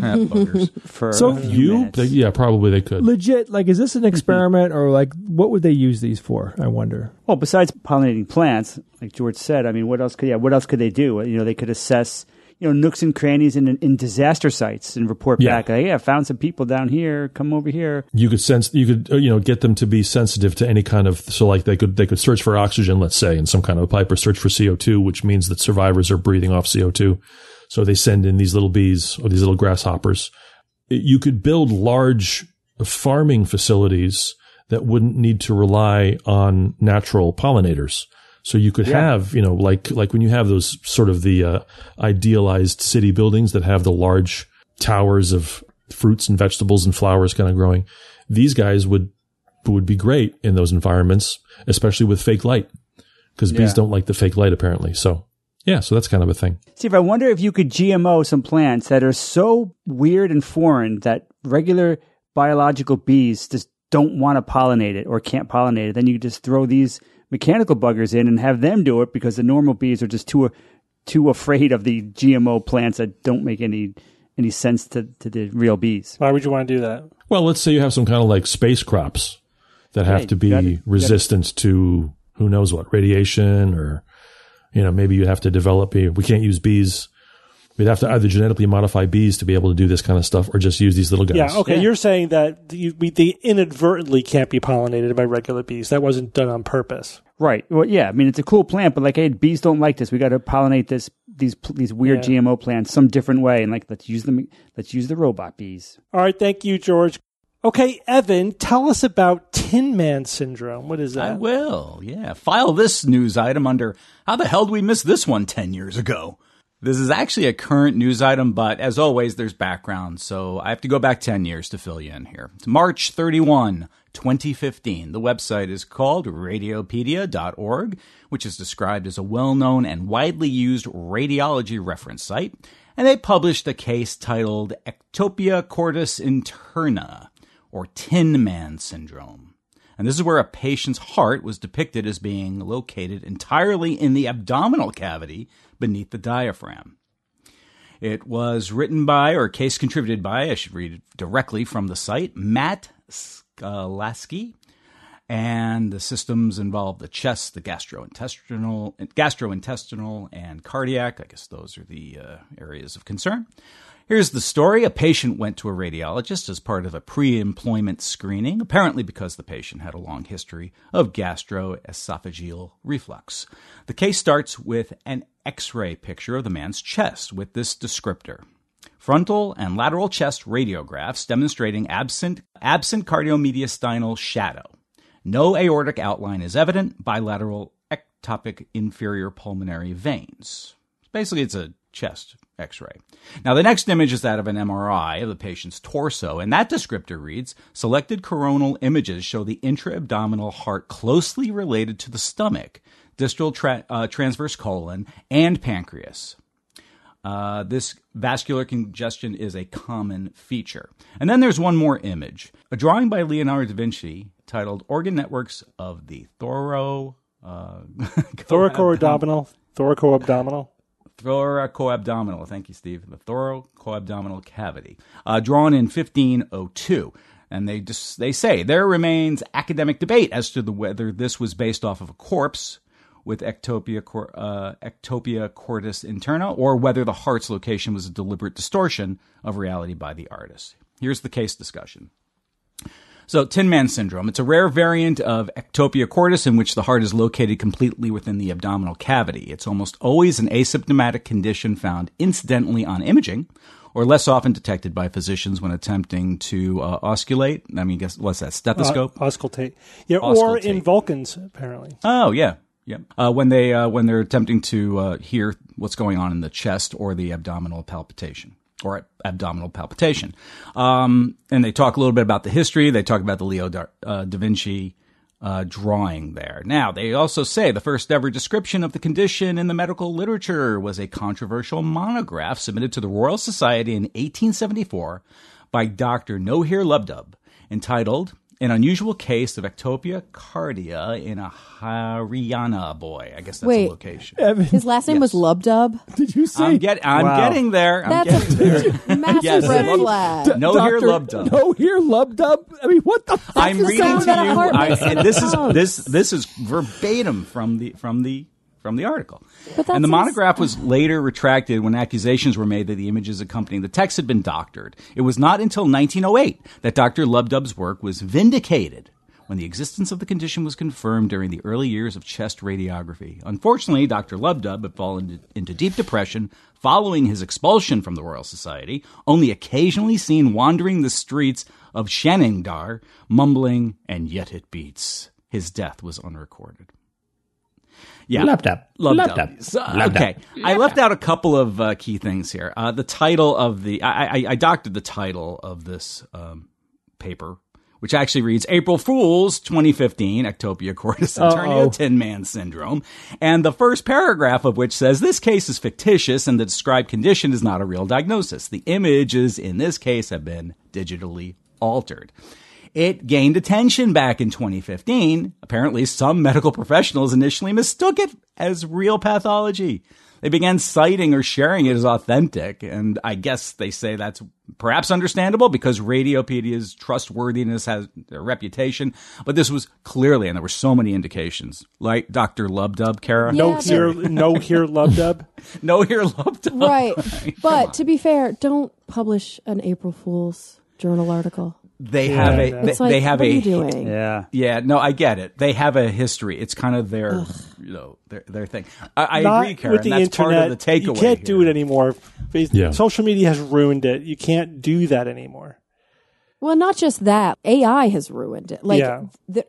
For so you, they, yeah, probably they could. Legit, like, is this an experiment or like, what would they use these for? I wonder. Well, besides pollinating plants, like George said, I mean, what else could, yeah, what else could they do? You know, they could assess, you know, nooks and crannies in, in disaster sites and report yeah. back, like, yeah, I found some people down here, come over here. You could sense, you could, you know, get them to be sensitive to any kind of, so like they could, they could search for oxygen, let's say, in some kind of a pipe, or search for C O two, which means that survivors are breathing off C O two. So they send in these little bees or these little grasshoppers. You could build large farming facilities that wouldn't need to rely on natural pollinators. So you could yeah. have, you know, like, like when you have those sort of the uh, idealized city buildings that have the large towers of fruits and vegetables and flowers kind of growing. These guys would, would be great in those environments, especially with fake light, because yeah. bees don't like the fake light apparently. So. Yeah, so that's kind of a thing. Steve, I wonder if you could G M O some plants that are so weird and foreign that regular biological bees just don't want to pollinate it or can't pollinate it. Then you just throw these mechanical buggers in and have them do it because the normal bees are just too too afraid of the G M O plants that don't make any any sense to, to the real bees. Why would you want to do that? Well, let's say you have some kind of like space crops. that have Yeah, to be you gotta- you resistant to who knows what, radiation, or, you know, maybe you have to develop a, we can't use bees. We'd have to either genetically modify bees to be able to do this kind of stuff, or just use these little guys. Yeah, okay. Yeah. You're saying that you, we, they inadvertently can't be pollinated by regular bees. That wasn't done on purpose. Right. Well, yeah. I mean, it's a cool plant, but like, hey, bees don't like this. We got to pollinate this these these weird Yeah. G M O plants some different way, and like, let's use them. Let's use the robot bees. All right, thank you, George. Okay, Evan, tell us about Tin Man syndrome. What is that? I will, yeah. File this news item under how the hell did we miss this one ten years ago? This is actually a current news item, but as always, there's background, so I have to go back ten years to fill you in here. It's March thirty-first, twenty fifteen. The website is called radiopedia dot org, which is described as a well-known and widely used radiology reference site, and they published a case titled Ectopia cordis interna, or Tin Man syndrome. And this is where a patient's heart was depicted as being located entirely in the abdominal cavity beneath the diaphragm. It was written by, or case contributed by, I should read directly from the site, Matt Skalaski. And the systems involve the chest, the gastrointestinal, gastrointestinal and cardiac. I guess those are the uh, areas of concern. Here's the story. A patient went to a radiologist as part of a pre-employment screening, apparently because the patient had a long history of gastroesophageal reflux. The case starts with an X-ray picture of the man's chest with this descriptor. Frontal and lateral chest radiographs demonstrating absent, absent cardiomediastinal shadow. No aortic outline is evident. Bilateral ectopic inferior pulmonary veins. Basically, it's a chest X-ray. Now, the next image is that of an M R I of the patient's torso, and that descriptor reads, selected coronal images show the intra-abdominal heart closely related to the stomach, distal tra- uh, transverse colon, and pancreas. Uh, this vascular congestion is a common feature. And then there's one more image, a drawing by Leonardo da Vinci titled Organ Networks of the Thoro... Uh, Thoracoabdominal. Thoracoabdominal. Thoracoabdominal. Thank you, Steve. The thoracoabdominal cavity, uh, drawn in fifteen oh two. And they just, they say there remains academic debate as to the, whether this was based off of a corpse with ectopia, uh, ectopia cordis interna, or whether the heart's location was a deliberate distortion of reality by the artist. Here's the case discussion. So, Tin Man syndrome. It's a rare variant of ectopia cordis in which the heart is located completely within the abdominal cavity. It's almost always an asymptomatic condition found incidentally on imaging, or less often detected by physicians when attempting to uh, auscultate. I mean, guess what's that? Stethoscope? Uh, auscultate. Yeah, Auscultate. or in Vulcans, apparently. Oh, yeah. Yeah. Uh, when they uh, when they're attempting to uh, hear what's going on in the chest or the abdominal palpitation. Or abdominal palpitation. Um, and they talk a little bit about the history. They talk about the Leo da, uh, da Vinci uh, drawing there. Now, they also say the first ever description of the condition in the medical literature was a controversial monograph submitted to the Royal Society in eighteen seventy-four by Doctor Nohir Lubdub, entitled An Unusual Case of Ectopia Cardia in a Haryana Boy. I guess that's Wait. a location. Evan, His last name Yes. was Lubdub. did you say? I'm, get, I'm Wow. getting there. I'm That's getting there. a massive Yes, red Lub- flag. No here, Lubdub. No here, Lubdub. I mean, what the? Fuck? I'm the reading sound to that a you. heart I, makes and this is sounds. this this is verbatim from the from the from the article. But that's And the ins- monograph was later retracted when accusations were made that the images accompanying the text had been doctored. It was not until nineteen oh eight that Doctor Lubdub's work was vindicated, when the existence of the condition was confirmed during the early years of chest radiography. Unfortunately, Doctor Lubdub had fallen into deep depression following his expulsion from the Royal Society, only occasionally seen wandering the streets of Shaningdar, mumbling, and yet it beats. His death was unrecorded. Yeah. Lubdub. Lubdub. Lubdub. So, Lubdub. okay. I left out a couple of uh, key things here. Uh, the title of the, I, I, I doctored the title of this um, paper, which actually reads April Fool's twenty fifteen Ectopia cordis interna Uh-oh. Tin Man syndrome. And the first paragraph of which says this case is fictitious and the described condition is not a real diagnosis. The images in this case have been digitally altered. It gained attention back in twenty fifteen. Apparently, some medical professionals initially mistook it as real pathology. They began citing or sharing it as authentic, and I guess they say that's perhaps understandable because Radiopedia's trustworthiness has a reputation. But this was clearly, and there were so many indications, like Doctor Lubdub, Kara. No Yeah, here, no here, Lubdub. No here, Lubdub. Right. Right. But to be fair, don't publish an April Fool's journal article. They Yeah, have I a. know. They, It's like, they have what a. are you doing? Yeah. Yeah, no, I get it. They have a history. It's kind of their, you know, their their thing. I, I Not agree, Karen. with the That's internet. part of the takeaway. You can't do here. it anymore. Face- Yeah. Social media has ruined it. You can't do that anymore. Well, not just that. A I has ruined it. Like Yeah. the,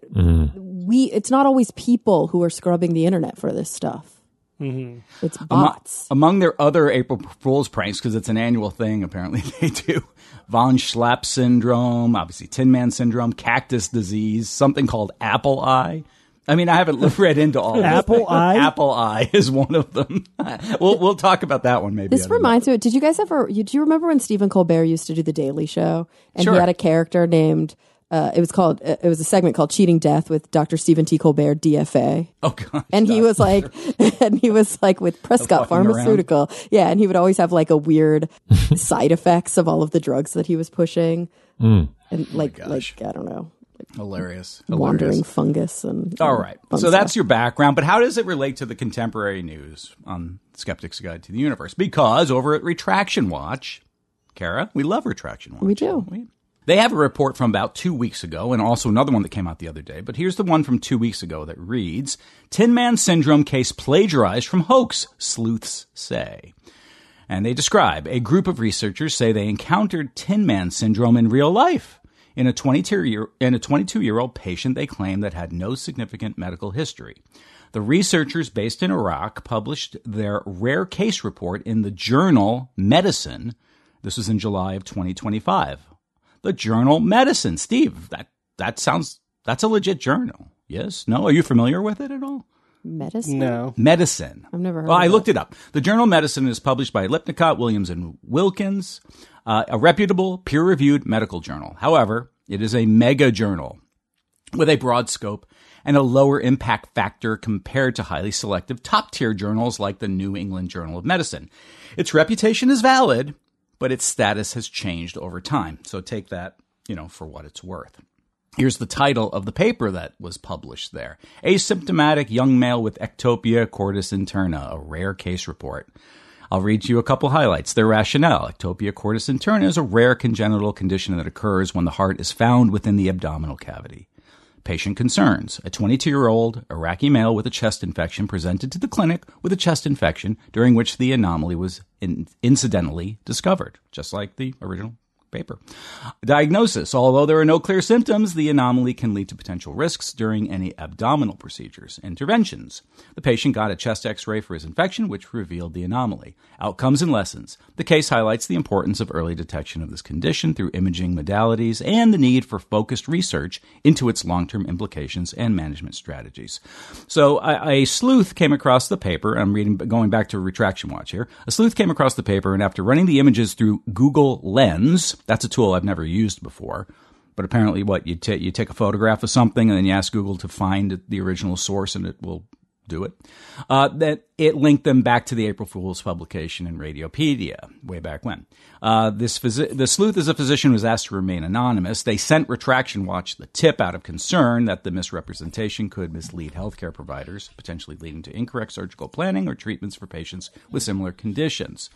we, it's not always people who are scrubbing the internet for this stuff. Mm-hmm. It's bots. Among their other April Fool's pranks, because it's an annual thing, apparently they do von Schlapp syndrome, obviously Tin Man syndrome, cactus disease, something called apple eye. I mean, I haven't read into all of Apple this. eye? Apple eye is one of them. we'll we'll talk about that one maybe. This other reminds me. Did you guys ever? you- Do you remember when Stephen Colbert used to do the Daily Show, and Sure. he had a character named? Uh, it was called. It was a segment called "Cheating Death" with Doctor Stephen T. Colbert, D F A. Oh god. And he was like, and he was like with Prescott fucking around. Pharmaceutical. Yeah. And he would always have like a weird side effects of all of the drugs that he was pushing. And like, gosh. like, I don't know, Hilarious. wandering Hilarious. fungus and. All and right. fun So that's stuff. your background, but how does it relate to the contemporary news on Skeptic's Guide to the Universe? Because over at Retraction Watch, Kara, we love Retraction Watch. We do. don't we? They have a report from about two weeks ago and also another one that came out the other day. But here's the one from two weeks ago that reads, Tin Man Syndrome case plagiarized from hoax, sleuths say. And they describe a group of researchers say they encountered Tin Man Syndrome in real life. In a twenty-two-year, in a twenty-two-year-old patient they claim that had no significant medical history. The researchers based in Iraq published their rare case report in the journal Medicine. This was in July of twenty twenty-five. The journal Medicine. Steve, that, that sounds, that's a legit journal. Yes? No? Are you familiar with it at all? medicine. No. Medicine. I've never heard Well, of I it. looked it up. The journal Medicine is published by Lipnicott, Williams, and Wilkins, uh, a reputable, peer-reviewed medical journal. However, it is a mega journal with a broad scope and a lower impact factor compared to highly selective top-tier journals like the New England Journal of Medicine. Its reputation is valid, but its status has changed over time. So take that, you know, for what it's worth. Here's the title of the paper that was published there. Asymptomatic young male with ectopia cordis interna, a rare case report. I'll read you a couple highlights. Their rationale. Ectopia cordis interna is a rare congenital condition that occurs when the heart is found within the abdominal cavity. Patient concerns. A twenty-two-year-old Iraqi male with a chest infection presented to the clinic with a chest infection during which the anomaly was in- incidentally discovered, just like the original paper. Diagnosis. Although there are no clear symptoms, the anomaly can lead to potential risks during any abdominal procedures. Interventions. The patient got a chest x-ray for his infection, which revealed the anomaly. Outcomes and lessons. The case highlights the importance of early detection of this condition through imaging modalities and the need for focused research into its long-term implications and management strategies. So a, a sleuth came across the paper. I'm reading, going back to Retraction Watch here. A sleuth came across the paper, and after running the images through Google Lens, that's a tool I've never used before. But apparently, what you take you take a photograph of something and then you ask Google to find the original source, and it will do it. Uh, that it linked them back to the April Fool's publication in Radiopedia way back when. Uh, this phys- the sleuth, as a physician, was asked to remain anonymous. They sent Retraction Watch the tip out of concern that the misrepresentation could mislead healthcare providers, potentially leading to incorrect surgical planning or treatments for patients with similar conditions.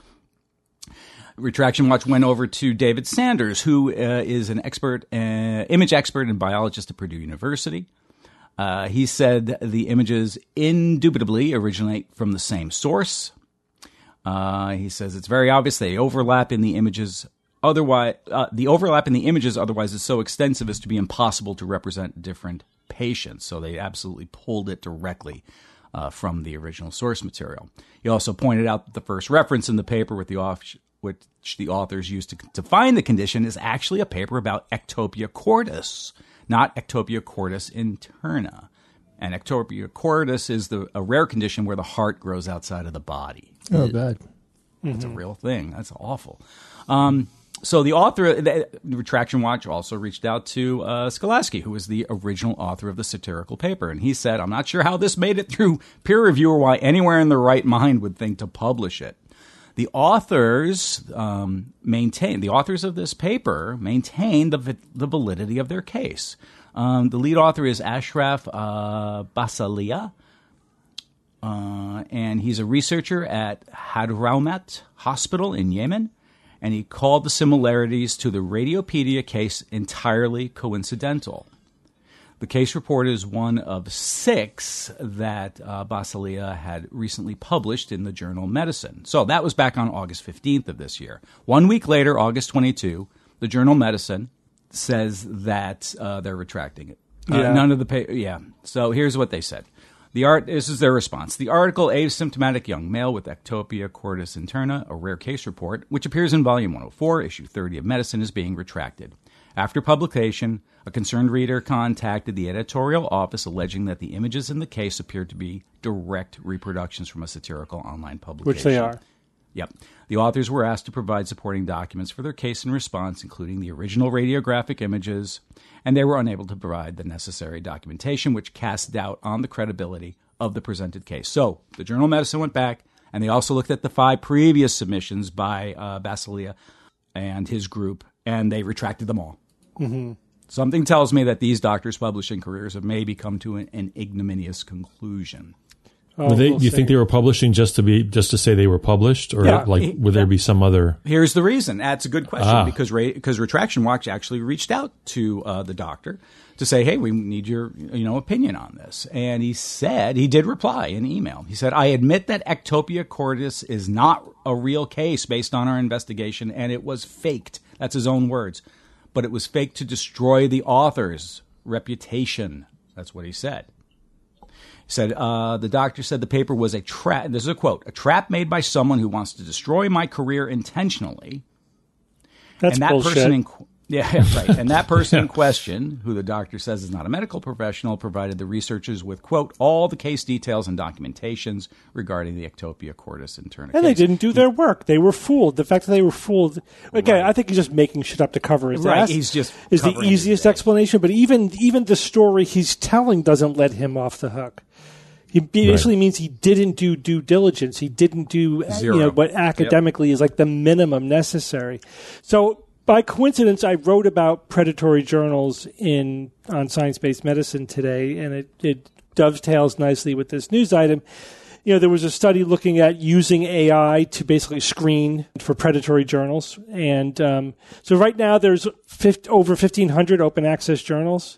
Retraction Watch went over to David Sanders, who uh, is an expert, uh, image expert and biologist at Purdue University. Uh, he said the images indubitably originate from the same source. Uh, he says it's very obvious they overlap in the images. Otherwise, uh, the overlap in the images otherwise is so extensive as to be impossible to represent different patients. So they absolutely pulled it directly uh, from the original source material. He also pointed out that the first reference in the paper with the off. which the authors used to define the condition is actually a paper about ectopia cordis, not ectopia cordis interna. And ectopia cordis is the, a rare condition where the heart grows outside of the body. Oh, bad. That's a real thing. That's awful. Um, So the author, the Retraction Watch also reached out to uh, Skolasky, who was the original author of the satirical paper. And he said, I'm not sure how this made it through peer review or why anywhere in their right mind would think to publish it. The authors um, maintain, the authors of this paper maintain the, the validity of their case. Um, the lead author is Ashraf uh, Basalia, uh, and he's a researcher at Hadramaut Hospital in Yemen. And he called the similarities to the Radiopedia case entirely coincidental. The case report is one of six that uh, Basalia had recently published in the journal Medicine. So that was back on August fifteenth of this year. One week later, August twenty-second, the journal Medicine says that uh, they're retracting it. Uh, Yeah. None of the pa- yeah. So here's what they said. The art. This is their response. The article, Asymptomatic Young Male with Ectopia Cordis Interna, a Rare Case Report, which appears in Volume one oh four, Issue thirty of Medicine, is being retracted. After publication, a concerned reader contacted the editorial office alleging that the images in the case appeared to be direct reproductions from a satirical online publication. Which they are. Yep. The authors were asked to provide supporting documents for their case and response, including the original radiographic images, and they were unable to provide the necessary documentation, which cast doubt on the credibility of the presented case. So the journal Medicine went back, and they also looked at the five previous submissions by uh, Basalia and his group, and they retracted them all. Mm-hmm. Something tells me that these doctors' publishing careers have maybe come to an, an ignominious conclusion. Oh, Were they, we'll do you see. think they were publishing just to be just to say they were published, or Yeah. like would there be some other? Here's the reason. That's a good question Ah. because Ra- because Retraction Watch actually reached out to uh, the doctor to say, hey, we need your you know opinion on this. And he said, he did reply in email. He said, I admit that Ectopia Cordis is not a real case based on our investigation, and it was faked. That's his own words. But it was faked to destroy the author's reputation. That's what he said. He said, uh, the doctor said the paper was a trap. This is a quote, a trap made by someone who wants to destroy my career intentionally. That's and that bullshit. person in qu- yeah, right. And that person in question, who the doctor says is not a medical professional, provided the researchers with, quote, all the case details and documentations regarding the Ectopia Cordis Interna And they case. didn't do their work. They were fooled. The fact that they were fooled. Again, Right. I think he's just making shit up to cover his Right, ass. he's just is the covering his easiest base. explanation. But even even the story he's telling doesn't let him off the hook. He basically means he didn't do due diligence. He didn't do Zero. you know what academically is like the minimum necessary. So by coincidence, I wrote about predatory journals in on Science-Based Medicine today, and it, it dovetails nicely with this news item. You know, there was a study looking at using A I to basically screen for predatory journals, and um, so right now there's fifty, over fifteen hundred open access journals,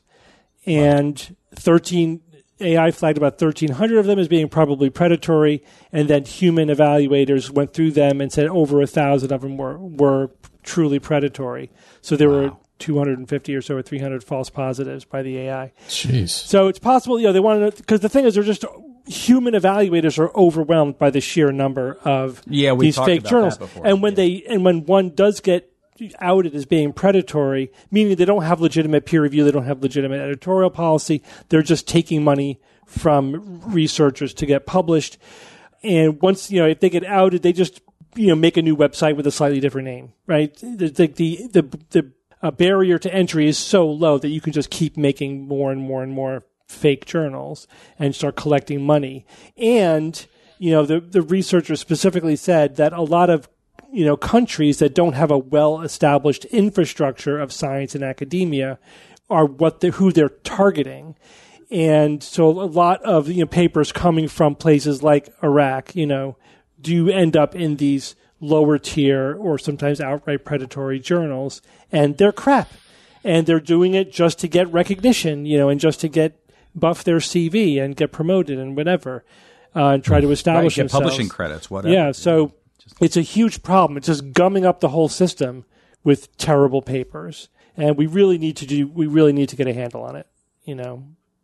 and thirteen. A I flagged about thirteen hundred of them as being probably predatory, and then human evaluators went through them and said over a thousand of them were were truly predatory. So there were two hundred fifty or so or three hundred false positives by the A I. Jeez. So it's possible, you know, they want to, because the thing is, they're just human evaluators are overwhelmed by the sheer number of Yeah, we these talked fake about journals. that before. And when Yeah. they and when one does get outed as being predatory, meaning they don't have legitimate peer review, they don't have legitimate editorial policy, they're just taking money from researchers to get published. And once, you know, if they get outed, they just, you know, make a new website with a slightly different name, right? The the the, the, the uh, barrier to entry is so low that you can just keep making more and more and more fake journals and start collecting money. And, you know, the the researchers specifically said that a lot of you know, countries that don't have a well-established infrastructure of science and academia are what they, who they're targeting. And so a lot of, you know, papers coming from places like Iraq, you know, do end up in these lower tier or sometimes outright predatory journals, and they're crap. And they're doing it just to get recognition, you know, and just to get buff their C V and get promoted and whatever, uh, and try to Right, establish get themselves. publishing credits, whatever. Yeah, so it's a huge problem. It's just gumming up the whole system with terrible papers, and we really need to do. We really need to get a handle on it. You know,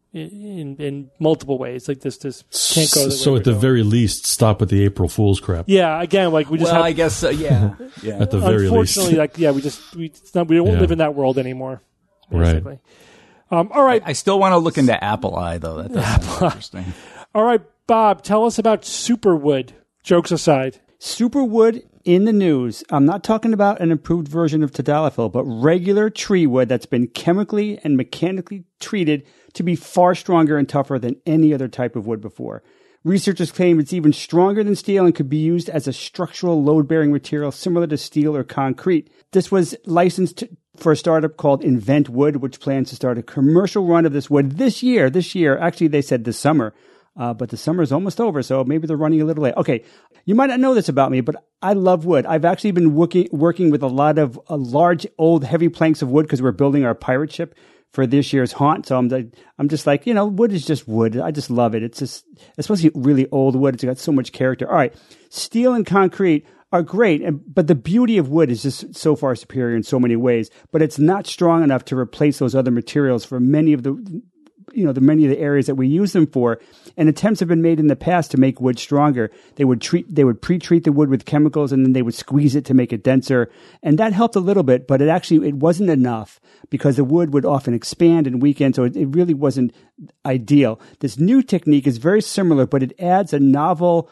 in in multiple ways. Like this, this can't go. The So way at the we're going. very least, stop with the April Fool's crap. yeah. Again, like we just Well, have. I guess, uh, yeah. yeah. At the very least, unfortunately, like yeah, we just we it's not, we don't Yeah. live in that world anymore. Right. Basically. Um, all right, I still want to look into Apple Eye, though. That does sound interesting. all right, Bob. Tell us about Superwood. Jokes aside. Superwood in the news. I'm not talking about an improved version of tadalafil, but regular tree wood that's been chemically and mechanically treated to be far stronger and tougher than any other type of wood before. Researchers claim it's even stronger than steel and could be used as a structural load-bearing material similar to steel or concrete. This was licensed to, for a startup called Invent Wood, which plans to start a commercial run of this wood this year. This year, actually, they said this summer. Uh, but the summer is almost over, so maybe they're running a little late. Okay, you might not know this about me, but I love wood. I've actually been working working with a lot of uh, large, old, heavy planks of wood because we're building our pirate ship for this year's haunt. So I'm I'm just like, you know, wood is just wood. I just love it. It's just, especially really old wood. It's got so much character. All right, steel and concrete are great, and but the beauty of wood is just so far superior in so many ways. But it's not strong enough to replace those other materials for many of the you know, the many of the areas that we use them for. And attempts have been made in the past to make wood stronger. They would treat, they would pre-treat the wood with chemicals and then they would squeeze it to make it denser. And that helped a little bit, but it actually, it wasn't enough because the wood would often expand and weaken. So it, it really wasn't ideal. This new technique is very similar, but it adds a novel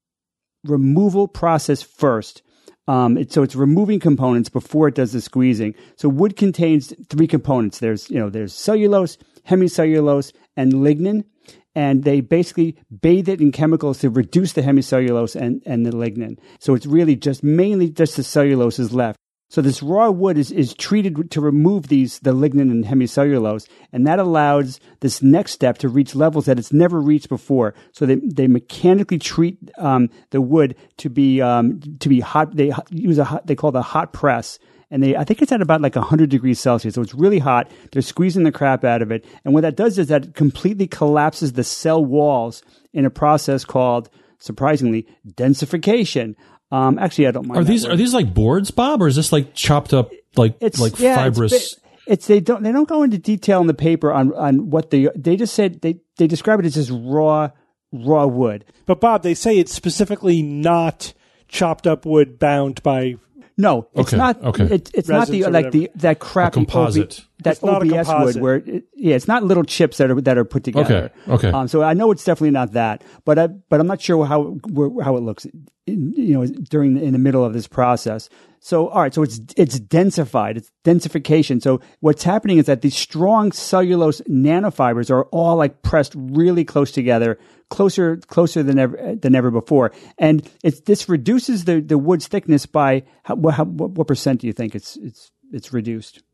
removal process first. Um, it, so it's removing components before it does the squeezing. So wood contains three components. There's, you know, there's cellulose, hemicellulose, and lignin. And they basically bathe it in chemicals to reduce the hemicellulose and, and the lignin. So it's really just mainly just the cellulose is left. So this raw wood is, is treated to remove these, the lignin and hemicellulose, and that allows this next step to reach levels that it's never reached before. So they, they mechanically treat um, the wood to be um, to be hot. They use a hot, they call it a hot press, and they I think it's at about like one hundred degrees Celsius. So it's really hot. They're squeezing the crap out of it, and what that does is that it completely collapses the cell walls in a process called, surprisingly, densification. Um, actually, I don't mind. Are these word. are these like boards, Bob, or is this like chopped up, like it's, like yeah, fibrous? It's, it's they don't they don't go into detail in the paper on, on what they they just said they they describe it as just raw raw wood. But Bob, they say it's specifically not chopped up wood bound by. No, it's Okay, not. okay. It, it's not the Resins or like whatever. the that crappy A composite. O B, that It's not a O B S wood composite. where it, yeah, it's not little chips that are that are put together. Okay, okay. Um, so I know it's definitely not that, but I but I'm not sure how how it looks, in, you know, during in the middle of this process. So all right, so it's it's densified, it's densification. So what's happening is that these strong cellulose nanofibers are all like pressed really close together, closer closer than ever than ever before, and it's this reduces the, the wood's thickness by how, how, what, what percent do you think it's it's it's reduced?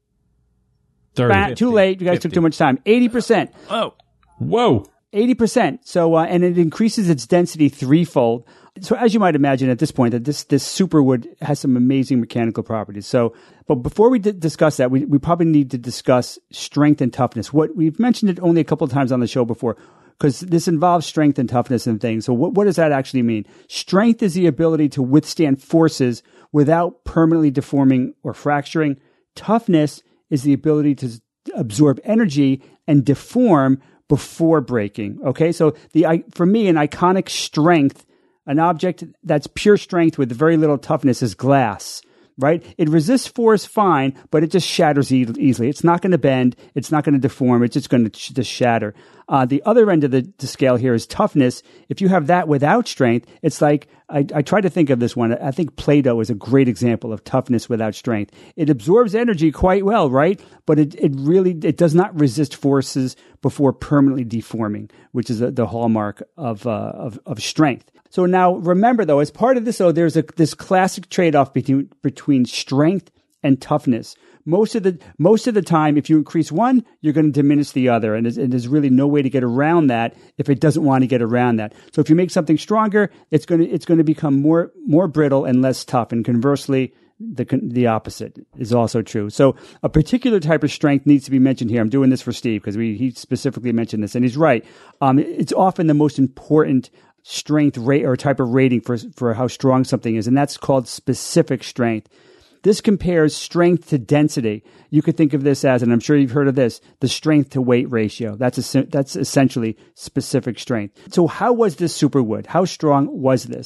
thirty. Bah, too late, you guys took too much time. Eighty percent. Oh, Whoa. eighty percent. So, uh, and it increases its density threefold. So as you might imagine at this point, that this, this superwood has some amazing mechanical properties. So, but before we d- discuss that, we, we probably need to discuss strength and toughness. What we've mentioned it only a couple of times on the show before, because this involves strength and toughness and things. So what, what does that actually mean? Strength is the ability to withstand forces without permanently deforming or fracturing. Toughness is the ability to absorb energy and deform before breaking. Okay, so the for me, an iconic strength, an object that's pure strength with very little toughness, is glass. Right? It resists force fine, but it just shatters e- easily. It's not going to bend. It's not going to deform. It's just going to sh- just shatter. Uh, the other end of the, the scale here is toughness. If you have that without strength, it's like, I, I try to think of this one. I think Play-Doh is a great example of toughness without strength. It absorbs energy quite well, right? But it, it really, it does not resist forces before permanently deforming, which is a, the hallmark of, uh, of, of strength. So now remember though, as part of this, though, there's a, this classic trade-off between, between strength and toughness. Most of the, most of the time, if you increase one, you're going to diminish the other. And there's, and there's really no way to get around that if it doesn't want to get around that. So if you make something stronger, it's going to, it's going to become more, more brittle and less tough. And conversely, the, the opposite is also true. So a particular type of strength needs to be mentioned here. I'm doing this for Steve because we, he specifically mentioned this, and he's right. Um, it's often the most important strength rate or type of rating for for how strong something is, and that's called specific strength. This compares strength to density. You could think of this as, and I'm sure you've heard of this, the strength to weight ratio. That's a, that's essentially specific strength. So how was this superwood? How strong was this?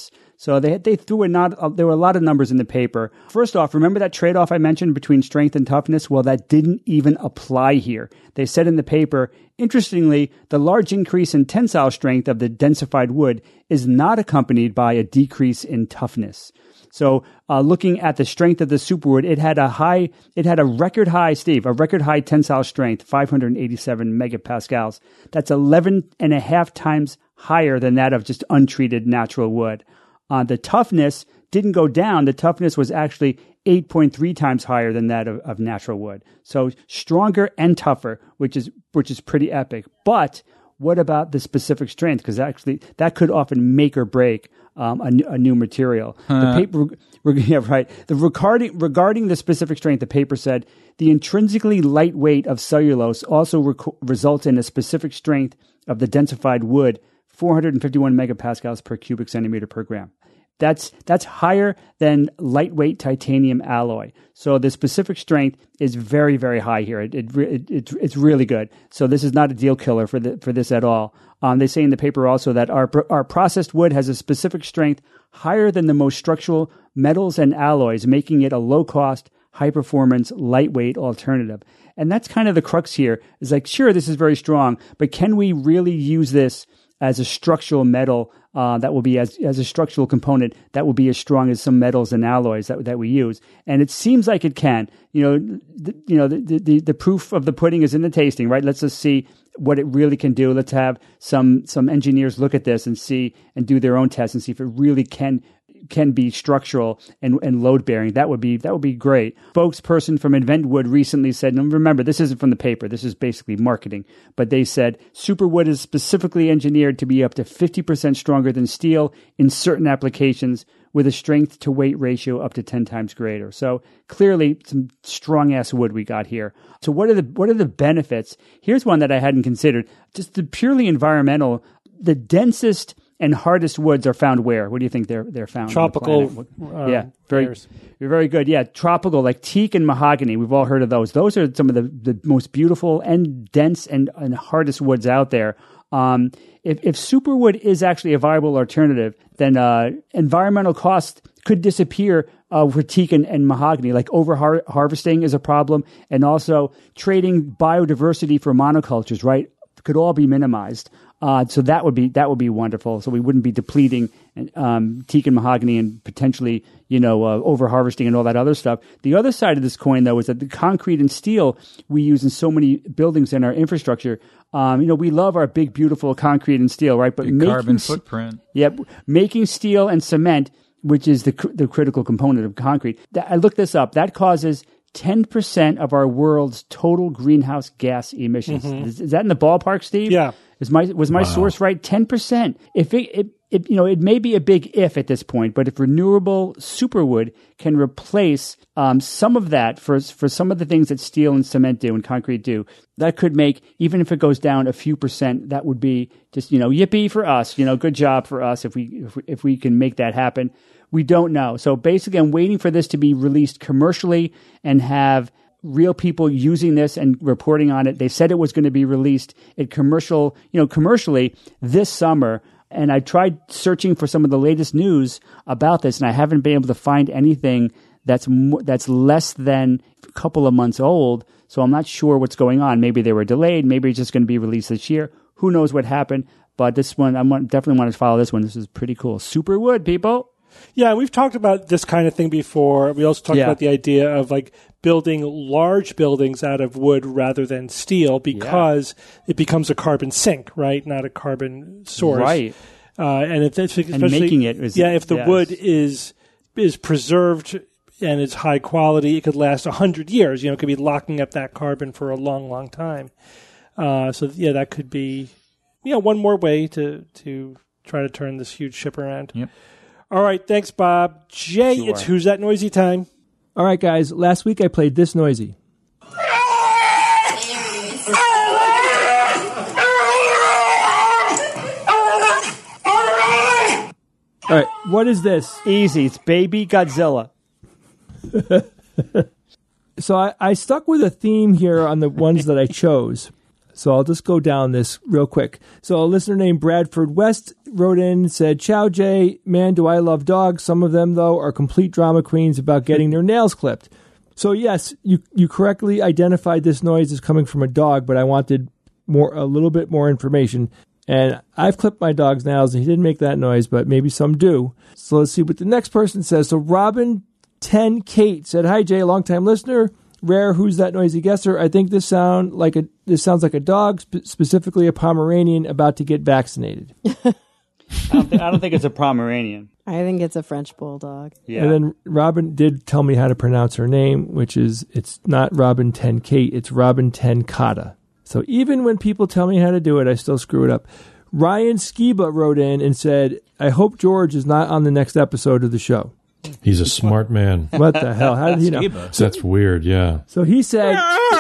So they they threw a not uh, there were a lot of numbers in the paper. First off, remember that trade-off I mentioned between strength and toughness? Well, that didn't even apply here. They said in the paper, interestingly, the large increase in tensile strength of the densified wood is not accompanied by a decrease in toughness. So uh, looking at the strength of the superwood, it had a high, it had a record high, Steve, a record high tensile strength, five hundred eighty-seven megapascals. That's eleven and a half times higher than that of just untreated natural wood. Uh, the toughness didn't go down. The toughness was actually eight point three times higher than that of, of natural wood. So stronger and tougher, which is which is pretty epic. But what about the specific strength? Because actually that could often make or break um, a, a new material. Huh. The paper, yeah, right. The regarding regarding the specific strength, the paper said the intrinsically light weight of cellulose also rec- results in a specific strength of the densified wood, four hundred fifty-one megapascals per cubic centimeter per gram. That's that's higher than lightweight titanium alloy. So the specific strength is very, very high here. It, it, it, it it's really good. So this is not a deal killer for the, for this at all. Um, they say in the paper also that our our processed wood has a specific strength higher than the most structural metals and alloys, making it a low cost, high performance, lightweight alternative. And that's kind of the crux here. Is like, sure, this is very strong, but can we really use this as a structural metal uh, that will be as as a structural component that will be as strong as some metals and alloys that that we use? And it seems like it can. You know, the, you know, the, the the proof of the pudding is in the tasting, right? Let's just see what it really can do. Let's have some some engineers look at this and see and do their own tests and see if it really can can be structural and, and load bearing. That would be that would be great. Spokesperson from Inventwood recently said, and remember, this isn't from the paper, this is basically marketing, but they said superwood is specifically engineered to be up to fifty percent stronger than steel in certain applications, with a strength to weight ratio up to ten times greater. So clearly some strong ass wood we got here. So what are the what are the benefits? Here's one that I hadn't considered. Just the purely environmental, the densest and hardest woods are found where? What do you think they're they're found? Tropical. Uh, yeah, very, you're very good. Yeah, tropical, like teak and mahogany. We've all heard of those. Those are some of the, the most beautiful and dense and, and hardest woods out there. Um, if, if superwood is actually a viable alternative, then uh, environmental costs could disappear uh, for teak and, and mahogany. Like over har- harvesting is a problem, and also trading biodiversity for monocultures, right, could all be minimized. Uh, so that would be that would be wonderful. So we wouldn't be depleting um, teak and mahogany and potentially, you know, uh, over harvesting and all that other stuff. The other side of this coin, though, is that the concrete and steel we use in so many buildings in our infrastructure. Um, you know, we love our big, beautiful concrete and steel, right? But big making, carbon footprint. Yep, making steel and cement, which is the the critical component of concrete. I looked this up. That causes ten percent of our world's total greenhouse gas emissions. Mm-hmm. Is, is that in the ballpark, Steve? Yeah. Is my was my wow. source right? ten percent. If it, it, it, you know, it may be a big if at this point, but if renewable superwood can replace um, some of that for for some of the things that steel and cement do and concrete do, that could make, even if it goes down a few percent, that would be just, you know, yippee for us. You know, good job for us if we if we, if we can make that happen. We don't know. So basically, I'm waiting for this to be released commercially and have real people using this and reporting on it. They said it was going to be released at commercial, you know, commercially this summer. And I tried searching for some of the latest news about this, and I haven't been able to find anything that's mo- that's less than a couple of months old. So I'm not sure what's going on. Maybe they were delayed. Maybe it's just going to be released this year. Who knows what happened? But this one, I definitely want to follow this one. This is pretty cool. Superwood, people. Yeah, we've talked about this kind of thing before. We also talked yeah. about the idea of like building large buildings out of wood rather than steel because yeah. it becomes a carbon sink, right? Not a carbon source. Right. Uh, and if it's especially, and making it is, yeah, if the yes. wood is is preserved and it's high quality, it could last a hundred years. You know, it could be locking up that carbon for a long, long time. Uh, so yeah, that could be, you know, one more way to to try to turn this huge ship around. Yep. All right, thanks, Bob. Jay, sure. It's Who's That Noisy time. All right, guys. Last week I played This Noisy. All right, what is this? Easy. It's Baby Godzilla. So I, I stuck with a theme here on the ones that I chose. So I'll just go down this real quick. So a listener named Bradford West wrote in and said, "Ciao, Jay. Man, do I love dogs. Some of them, though, are complete drama queens about getting their nails clipped." So yes, you you correctly identified this noise as coming from a dog, but I wanted more a little bit more information. And I've clipped my dog's nails, and he didn't make that noise, but maybe some do. So let's see what the next person says. So Robin ten Kate said, "Hi, Jay, long-time listener. Rare, who's that noisy guesser? I think this sound like a this sounds like a dog, sp- specifically a Pomeranian about to get vaccinated." I, don't th- I don't think it's a Pomeranian. I think it's a French bulldog. Yeah. And then Robin did tell me how to pronounce her name, which is, it's not Robin ten Kate, it's Robin ten Kata. So even when people tell me how to do it, I still screw it up. Ryan Skiba wrote in and said, "I hope George is not on the next episode of the show." He's a smart man. What the hell? How did he know? Skiba. That's weird, yeah. So he said,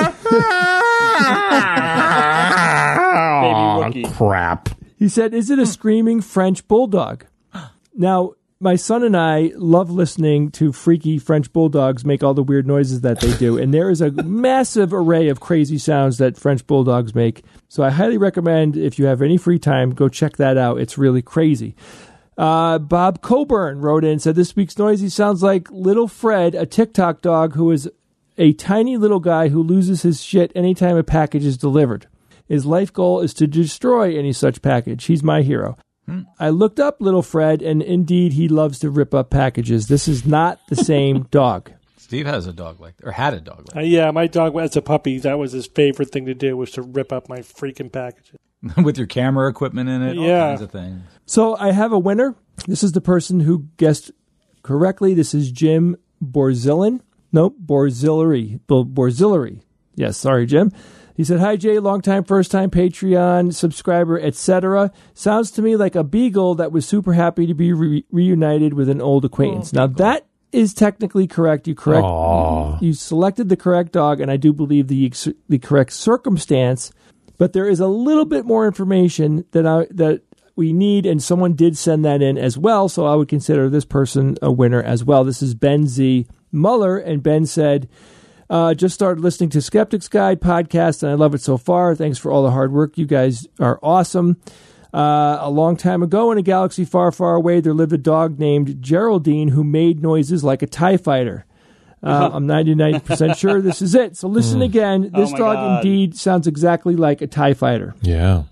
Baby rookie. Crap. he said, "Is it a screaming French bulldog?" Now, my son and I love listening to freaky French bulldogs make all the weird noises that they do. And there is a massive array of crazy sounds that French bulldogs make. So I highly recommend, if you have any free time, go check that out. It's really crazy. Uh, Bob Coburn wrote in and said, "This week's noisy sounds like Little Fred, a TikTok dog who is a tiny little guy who loses his shit anytime a package is delivered. His life goal is to destroy any such package. He's my hero." Hmm. I looked up Little Fred, and indeed he loves to rip up packages. This is not the same dog. Steve has a dog like that, or had a dog like Uh, yeah, my dog as a puppy, that was his favorite thing to do, was to rip up my freaking packages. that. With your camera equipment in it, all Yeah. kinds of things. So I have a winner. This is the person who guessed correctly. This is Jim Borzillin. Nope, Borzillery. Bo- Borzillery. Yes, sorry, Jim. He said, "Hi, Jay, long-time, first-time Patreon subscriber, et cetera. Sounds to me like a beagle that was super happy to be re- reunited with an old acquaintance." Oh, now, that is technically correct. You correct. Aww. You selected the correct dog, and I do believe the ex- the correct circumstance. But there is a little bit more information that I that we need, and someone did send that in as well. So I would consider this person a winner as well. This is Ben Z. Muller, and Ben said, Uh, just started listening to Skeptic's Guide podcast, and I love it so far. Thanks for all the hard work. You guys are awesome. Uh, a long time ago in a galaxy far, far away, there lived a dog named Geraldine who made noises like a TIE fighter. Uh, I'm ninety-nine percent sure this is it. So listen mm. again. This oh my dog God. indeed sounds exactly like a TIE fighter. Yeah.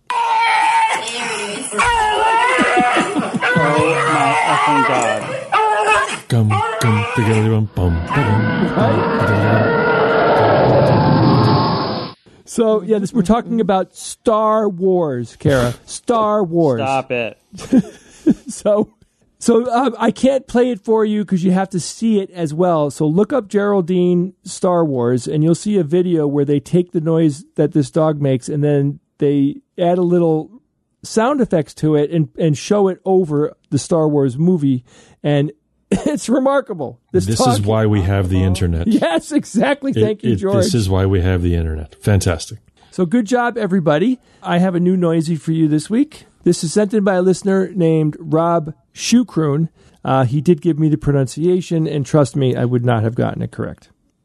Oh my effing God. Gum, gum, bum, bum, So, yeah, this, we're talking about Star Wars, Kara. Star Wars. Stop it. So, so um, I can't play it for you because you have to see it as well. So look up Geraldine Star Wars, and you'll see a video where they take the noise that this dog makes, and then they add a little sound effects to it and, and show it over the Star Wars movie. And it's remarkable. This, this is why we have the internet. Yes, exactly. Thank it, you, it, George. This is why we have the internet. Fantastic. So good job, everybody. I have a new noisy for you this week. This is sent in by a listener named Rob Shukroon. Uh, he did give me the pronunciation, and trust me, I would not have gotten it correct.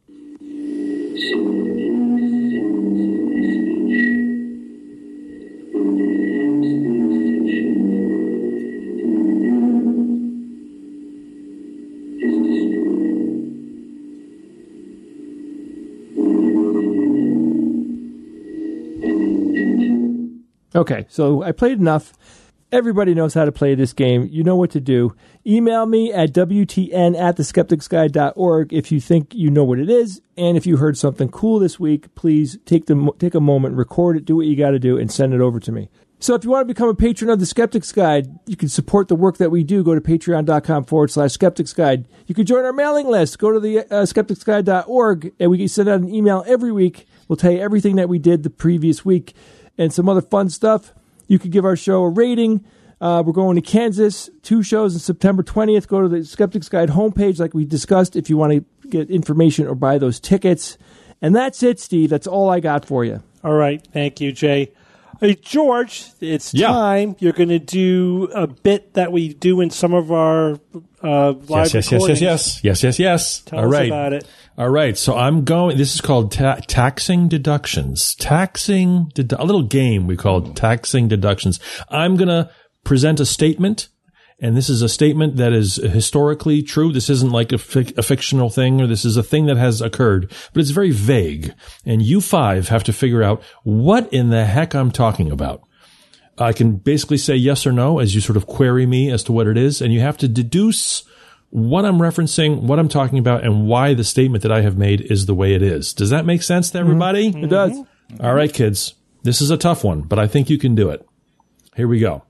Okay, so I played enough. Everybody knows how to play this game. You know what to do. Email me at W T N at the skeptics guide dot org if you think you know what it is. And if you heard something cool this week, please take the take a moment, record it, do what you got to do, and send it over to me. So if you want to become a patron of the Skeptics Guide, you can support the work that we do. Go to patreon.com forward slash Skeptics Guide. You can join our mailing list. Go to the uh, skeptics guide dot org, and we can send out an email every week. We'll tell you everything that we did the previous week and some other fun stuff. You could give our show a rating. Uh, we're going to Kansas, two shows on September twentieth. Go to the Skeptics Guide homepage like we discussed if you want to get information or buy those tickets. And that's it, Steve. That's all I got for you. All right. Thank you, Jay. Hey, George, it's Yeah. time. You're going to do a bit that we do in some of our uh, live Yes, yes, yes, recordings. yes, yes, yes, yes, yes. Tell All us right. about it. All right. So I'm going. This is called ta- taxing deductions. Taxing dedu- a little game we call taxing deductions. I'm going to present a statement. And this is a statement that is historically true. This isn't like a, fic- a fictional thing, or this is a thing that has occurred, but it's very vague. And you five have to figure out what in the heck I'm talking about. I can basically say yes or no as you sort of query me as to what it is, and you have to deduce what I'm referencing, what I'm talking about, and why the statement that I have made is the way it is. Does that make sense to everybody? It does. All right, kids. This is a tough one, but I think you can do it. Here we go.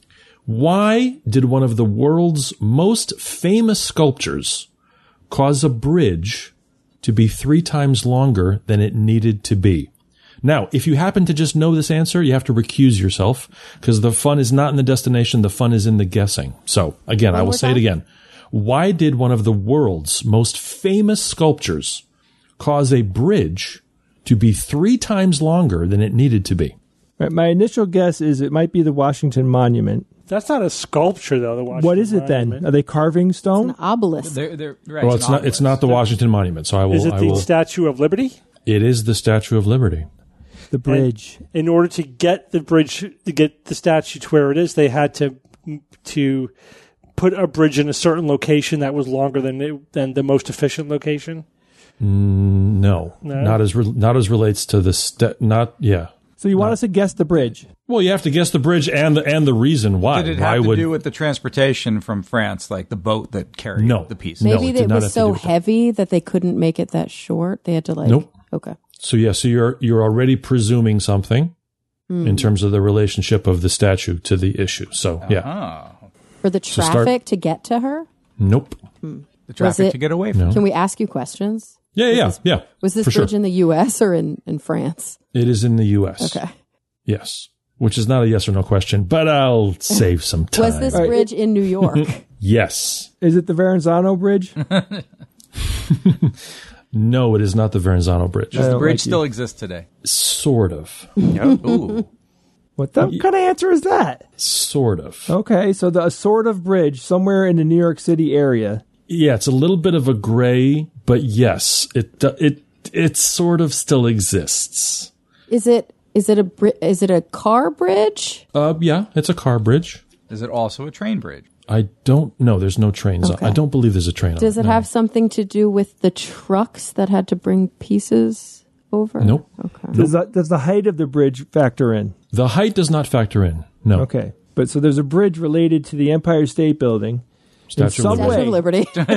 Why did one of the world's most famous sculptures cause a bridge to be three times longer than it needed to be? Now, if you happen to just know this answer, you have to recuse yourself because the fun is not in the destination. The fun is in the guessing. So again, I will say it again. Why did one of the world's most famous sculptures cause a bridge to be three times longer than it needed to be? Right, my initial guess is it might be the Washington Monument. That's not a sculpture, though. The Washington What is it then? Monument. Are they carving stone? An obelisk. They're, they're, right, Well, it's it's an not. It's obelisk. not the Washington Monument. So I will. Is it I the will. Statue of Liberty? It is the Statue of Liberty. The bridge. In order to get the bridge, to get the statue to where it is, they had to to put a bridge in a certain location that was longer than it, than the most efficient location. No, No? not as re- not as relates to the st- not yeah. So you want us to guess the bridge? Well, you have to guess the bridge and the and the reason why. Did it why have to would do with the transportation from France, like the boat that carried No. the pieces? No, Maybe it it, did not have was to do so with that. heavy that they couldn't make it that short. They had to like. Nope. Okay. so yeah? So you're you're already presuming something in terms of the relationship of the statue to the issue. So yeah, Oh, For the So start- traffic to get to her. nope. the traffic it- to get away from. No. Can we ask you questions? Yeah, yeah, yeah. Was this for bridge sure. in the U S or in, in France? It is in the U S. Okay. Yes, which is not a yes or no question, but I'll save some time. Was this Right. bridge in New York? Yes. Is it the Verrazano Bridge? No, it is not the Verrazano Bridge. Does the don't bridge like you. still exist today? Sort of. Ooh. What the kind of answer is that? Sort of. Okay, so the a sort of bridge somewhere in the New York City area. Yeah, it's a little bit of a gray, but yes, it do- it it sort of still exists. Is it is it a bri- is it a car bridge? Uh, yeah, it's a car bridge. Is it also a train bridge? I don't know. There's no trains. Okay. On. I don't believe there's a train. Does on it no. have something to do with the trucks that had to bring pieces over? Nope. Okay. Does, the, does the height of the bridge factor in? The height does not factor in. No. Okay, but so there's a bridge related to the Empire State Building. Statue some of Statue way. of Liberty.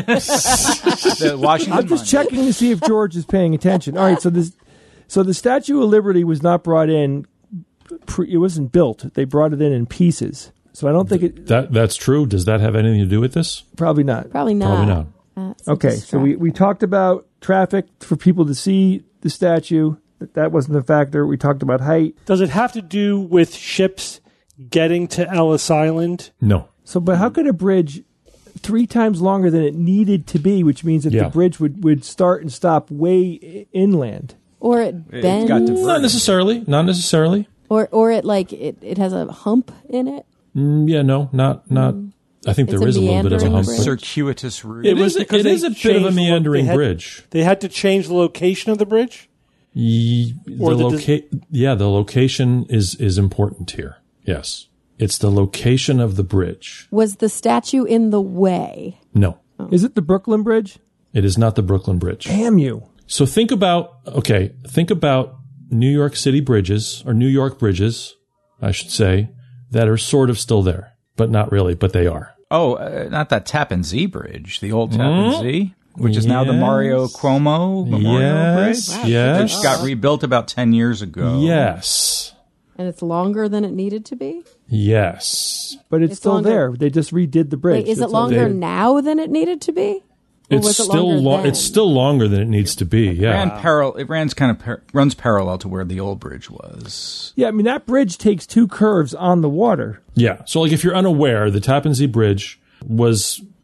The Washington I'm just Monument. checking to see if George is paying attention. All right, so this, so the Statue of Liberty was not brought in. Pre, it wasn't built. They brought it in in pieces. So I don't think it. That that's true. Does that have anything to do with this? Probably not. Probably not. Probably not. That's a Okay, so we, distract- we talked about traffic for people to see the statue. That that wasn't a factor. We talked about height. Does it have to do with ships getting to Ellis Island? No. So, but how could a bridge three times longer than it needed to be, which means that Yeah. the bridge would, would start and stop way i- inland? or it It's bends, got diverted. Not necessarily. Not necessarily. or or it like it, it has a hump in it. Mm, yeah. No. Not not. I think It's there a is a little bit of a meandering hump. bridge. but- Circuitous route. It was is. because It they is a bit of changed a the- meandering they had- bridge. They had to change the location of the bridge? Ye- the Or the loca- yeah, the location is is important here. Yes, it's the location of the bridge. Was the statue in the way? No, Is it the Brooklyn Bridge? it is not the Brooklyn Bridge. Damn you. So think about okay, think about New York City bridges or New York bridges, I should say, that are sort of still there, but not really, but they are. Oh, uh, not that Tappan Zee Bridge, the old Tappan Zee, which is now the Yes. Mario Cuomo Memorial Yes, Bridge. yes, Which got rebuilt about ten years ago. yes, And it's longer than it needed to be? yes. But it's, It's still longer- there. They just redid the bridge. Wait, is it It's longer they- now than it needed to be? Or It's was it still longer lo- then? it's still longer than it needs to be. Ran Yeah, parallel. It runs kind of par- runs parallel to where the old bridge was. Yeah, I mean, that bridge takes two curves on the water. yeah. So like if you're unaware, the Tappan Zee Bridge was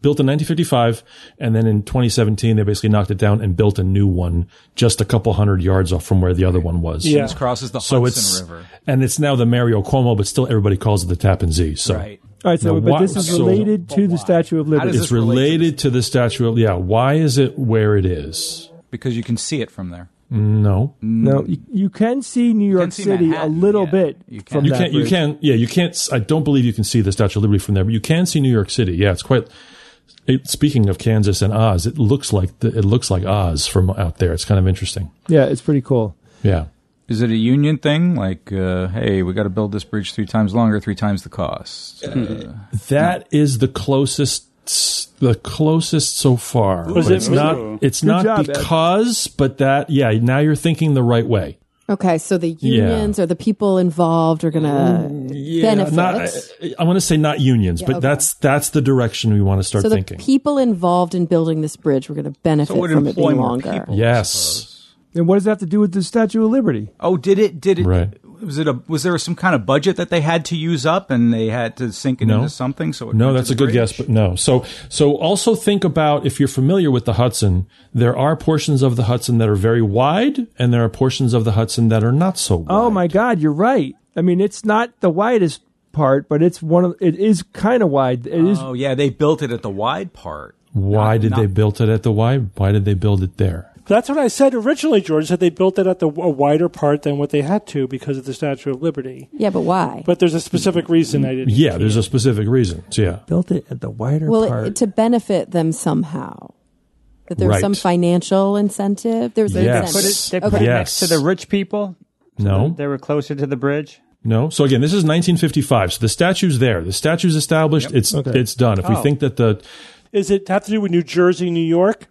built in nineteen fifty-five, and then in twenty seventeen they basically knocked it down and built a new one just a couple hundred yards off from where the other one was. Yeah. This crosses the So Hudson it's River. and it's now the Mario Cuomo, but still everybody calls it the Tappan Zee. So Right. All right, so Now, but why- this is so- related to the Statue of How Liberty. does it's this relate to related to the Statue of yeah. Why is it where it is? Because you can see it from there. No, No, you, you can see New York see City Manhattan, a little yeah. bit You can. from you that can't. You bridge. can. Yeah, you can't. s- I don't believe you can see the Statue of Liberty from there, but you can see New York City. Yeah, it's quite. It, speaking of Kansas and Oz, it looks like the, it looks like Oz from out there. It's kind of interesting. Yeah, it's pretty cool. Yeah. Is it a union thing? Like, uh, hey, we got to build this bridge three times longer, three times the cost. Uh, That is the closest, the closest so far. Was But it- it's was not. it- It's Good not job, Ed. because, but that. Yeah. Now you're thinking the right way. Okay, so the unions or the people involved are going to benefit. Not, I, I want to say not unions, but okay. that's that's the direction we want to start so the thinking. people involved in building this bridge were going to benefit So it would from it employ being more longer. people. Yes. And what does that have to do with the Statue of Liberty? Oh, did it? Did it? Right. Was it a? Was there some kind of budget that they had to use up, and they had to sink it No. into something? So it No, went to that's the a good bridge? guess, but no. So, so also think about if you're familiar with the Hudson, there are portions of the Hudson that are very wide, and there are portions of the Hudson that are not so wide. Oh my God, you're right. I mean, it's not the widest part, but it's one of. It is kind of wide. It is. Oh yeah, they built it at the wide part. Why Not- did not- they build it at the wide? Why did they build it there? That's what I said originally, George, that they built it at the a wider part than what they had to because of the Statue of Liberty. Yeah, but why? But there's a specific reason I didn't. Yeah, there's a specific reason. So, yeah. Built it at the wider well, part. it, to benefit them somehow. That there's Right. some financial incentive. There's an Yes. Put incentive. it, they put Okay. it Yes. next to the rich people. No. They were closer to the bridge. No. So again, this is nineteen fifty-five. So the statue's there. The statue's established. It's Okay. it's done. If we Oh. think that the Is it have to do with New Jersey, New York?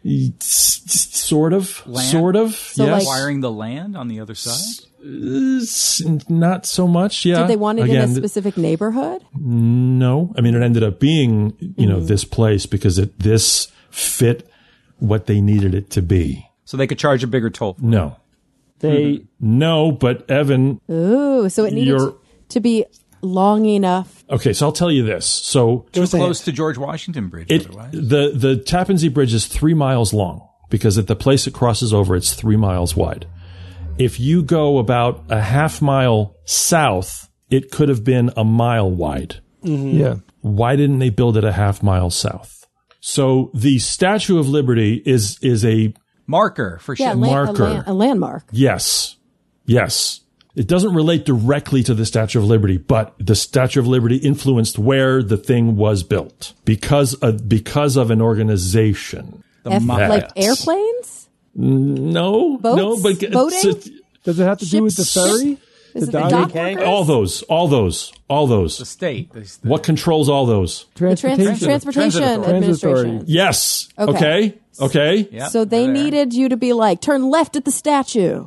s- s- sort of, Land? sort of, So, yes, like- Acquiring the land on the other side. S- not so much. Yeah. Did they want it again, in a specific neighborhood? No, I mean it ended up being you know Mm-hmm. this place because it this fit what they needed it to be. So they could charge a bigger toll. For it. No, they no, but Evan, Ooh, so it needed You're- to be long enough. okay, so I'll tell you this. So Too was a close to George Washington Bridge. it otherwise. the the Tappan Zee Bridge is three miles long because at the place it crosses over, it's three miles wide. If you go about a half mile south, it could have been a mile wide. yeah. Why didn't they build it a half mile south? So the Statue of Liberty is is a Marker for Yeah, shit. la- a, marker. land, a landmark. yes, yes. It doesn't relate directly to the Statue of Liberty, but the Statue of Liberty influenced where the thing was built because of, because of an organization. F- mo- like Yes. airplanes? No, Boats? no, but Boating? it's- Does it have to do with the Ships? ferry? Is it the dock- dock Okay. workers? all those, all those, all The those. state. The, the, What controls all those? The trans- Transportation. transportation Transit authority. administration. Transit Yes. Okay. Okay. Okay. yeah, So they they're there. needed you to be like, turn left at the statue.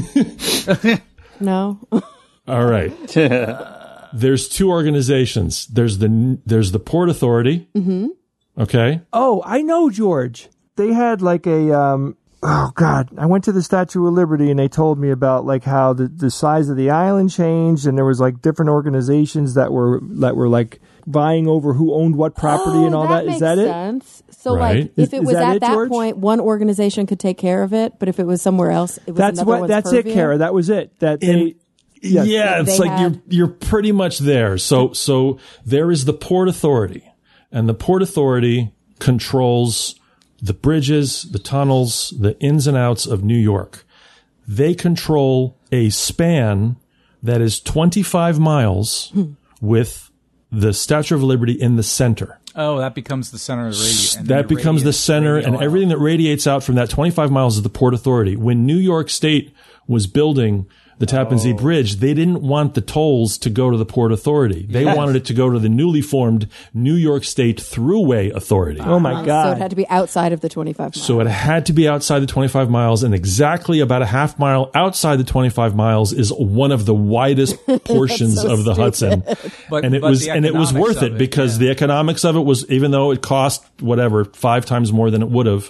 No? All right. There's two organizations. There's the there's the Port Authority. Mm-hmm. Okay. Oh, I know, George. They had like a. Um, oh God! I went to the Statue of Liberty and they told me about like how the, the size of the island changed, and there was like different organizations that were that were like vying over who owned what property and all Oh, that. makes Is that it? sense. So, Right. like, Is- if it is was that at it, that George? point, one organization could take care of it, but if it was somewhere else, it was That's another what. one's That's purview? it, Kara. That was it. That they. In- Yes. Yeah, it's They like had- you're you're pretty much there. So so there is the Port Authority, and the Port Authority controls the bridges, the tunnels, the ins and outs of New York. They control a span that is twenty-five miles with the Statue of Liberty in the center. Oh, that becomes the center of the radius. That becomes the center, and everything that radiates out from that twenty-five miles is the Port Authority. When New York State was building the Tappan Zee Bridge, they didn't want the tolls to go to the Port Authority. They Yes. wanted it to go to the newly formed New York State Thruway Authority. Oh my So it God! had to be outside of the twenty-five miles. So it had to be outside the twenty-five miles, and exactly about a half mile outside the twenty-five miles is one of the widest portions so of the Hudson. But- and it but was the and it was economics worth of it it, because yeah. the economics of it was, even though it cost whatever five times more than it would have,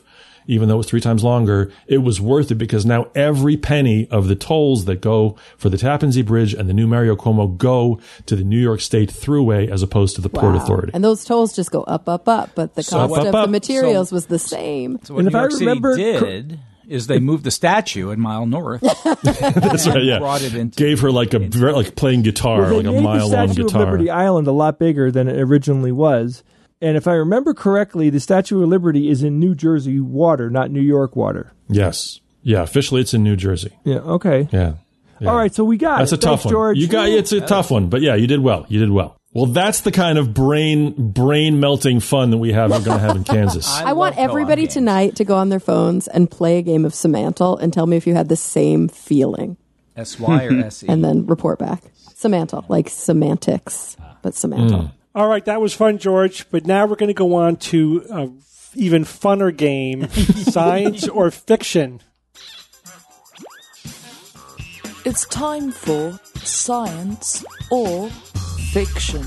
even though it was three times longer, it was worth it because now every penny of the tolls that go for the Tappan Zee Bridge and the new Mario Cuomo go to the New York State Thruway as opposed to the Port Wow. Authority. And those tolls just go up, up, up, but the So cost up, of up, the materials so- was the same. So what And New if I York City remember did is they moved the statue a mile north. That's right, yeah. Brought it into Gave her like a very, like playing guitar, Well, they like a made mile the long Statue guitar. of Liberty Island a lot bigger than it originally was. And if I remember correctly, the Statue of Liberty is in New Jersey water, not New York water. Yes, yeah. Officially, it's in New Jersey. Yeah, okay. Yeah. yeah. All right, so we got That's it. a tough Thanks, one. George. You got it's a tough one, but yeah, you did well. You did well. Well, that's the kind of brain brain melting fun that we have. We're going to have in Kansas. I want love co-op everybody games. tonight to go on their phones and play a game of Semantle and tell me if you had the same feeling, S Y or S E. and then report back. Semantle, like semantics, but Semantle. All right, that was fun, George. But now we're going to go on to an even funner game, science or fiction. It's time for science or fiction.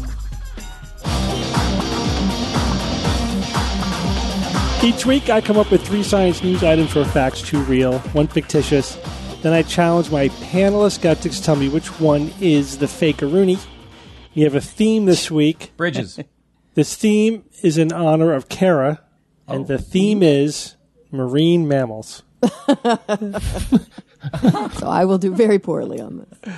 Each week, I come up with three science news items or facts, two real, one fictitious. Then I challenge my panelist skeptics to tell me which one is the fake-a-rooney. We have a theme this week. Bridges. This theme is in honor of Kara, and Oh. the theme is marine mammals. So I will do very poorly on this.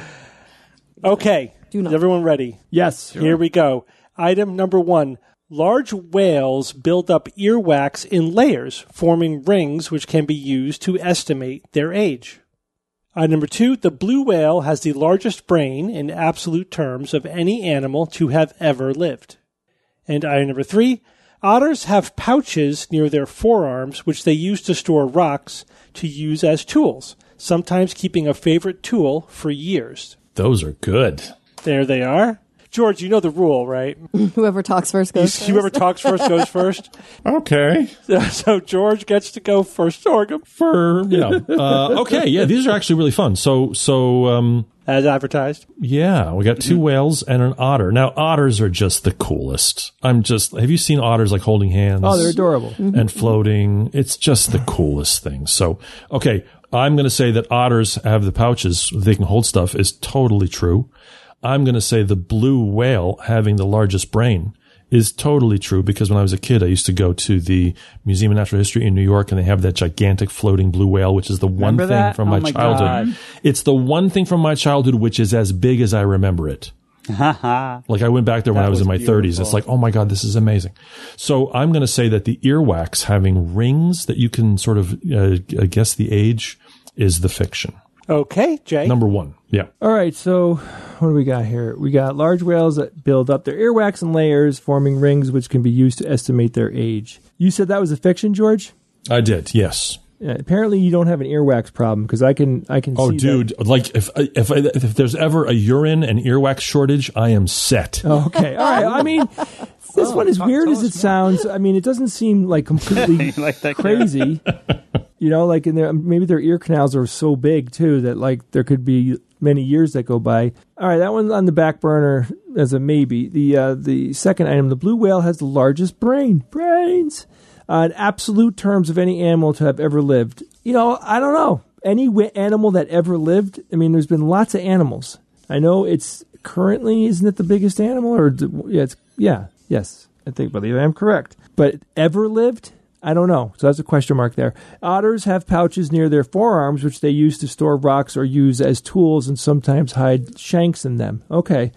Okay, Do not. is everyone ready? Yes. Here we go. Item number one. Large whales build up earwax in layers, forming rings which can be used to estimate their age. Item number two. The blue whale has the largest brain in absolute terms of any animal to have ever lived. And item number three. Otters have pouches near their forearms which they use to store rocks to use as tools, sometimes keeping a favorite tool for years. Those are good. There they are. George, you know the rule, right? Whoever talks first goes first. Whoever talks first goes first. Okay. So George gets to go first, Sorghum, For you know, uh, okay, yeah, these are actually really fun. So, so um, as advertised. yeah, we got two whales and an otter. Now, otters are just the coolest. I'm just. Have you seen otters like holding hands? Oh, they're adorable. and floating. It's just the coolest thing. So, okay, I'm going to say that otters have the pouches; they can hold stuff. Is totally true. I'm going to say the blue whale having the largest brain is totally true because when I was a kid, I used to go to the Museum of Natural History in New York and they have that gigantic floating blue whale, which is the one Remember thing that? from Oh my, my childhood. God. It's the one thing from my childhood which is as big as I remember it. Like I went back there when That I was, was in my thirties. It's like, oh my God, this is amazing. So I'm going to say that the earwax having rings that you can sort of uh, guess the age is the fiction. Okay, Jay. Number one. Yeah. All right, so what do we got here? We got large whales that build up their earwax in layers, forming rings which can be used to estimate their age. You said that was a fiction, George? I did. Yes. Yeah, apparently, you don't have an earwax problem because I can, I can. Oh, see dude! that. Like if if if there's ever a urine and earwax shortage, I am set. Oh, okay, all right. I mean, this one, as talk- weird tell as it us more. sounds, I mean, it doesn't seem like completely like that, crazy. You know, like in their maybe their ear canals are so big too that like there could be many years that go by. All right, that one's on the back burner as a maybe. The uh, the second item, the blue whale has the largest brain. Brains. Uh, in absolute terms of any animal to have ever lived. You know, I don't know. Any w- animal that ever lived, I mean, there's been lots of animals. I know it's currently, isn't it the biggest animal? Or d- yeah, it's, yeah, yes, I think, believe I'm correct. But ever lived? I don't know. So that's a question mark there. Otters have pouches near their forearms, which they use to store rocks or use as tools and sometimes hide shanks in them. Okay.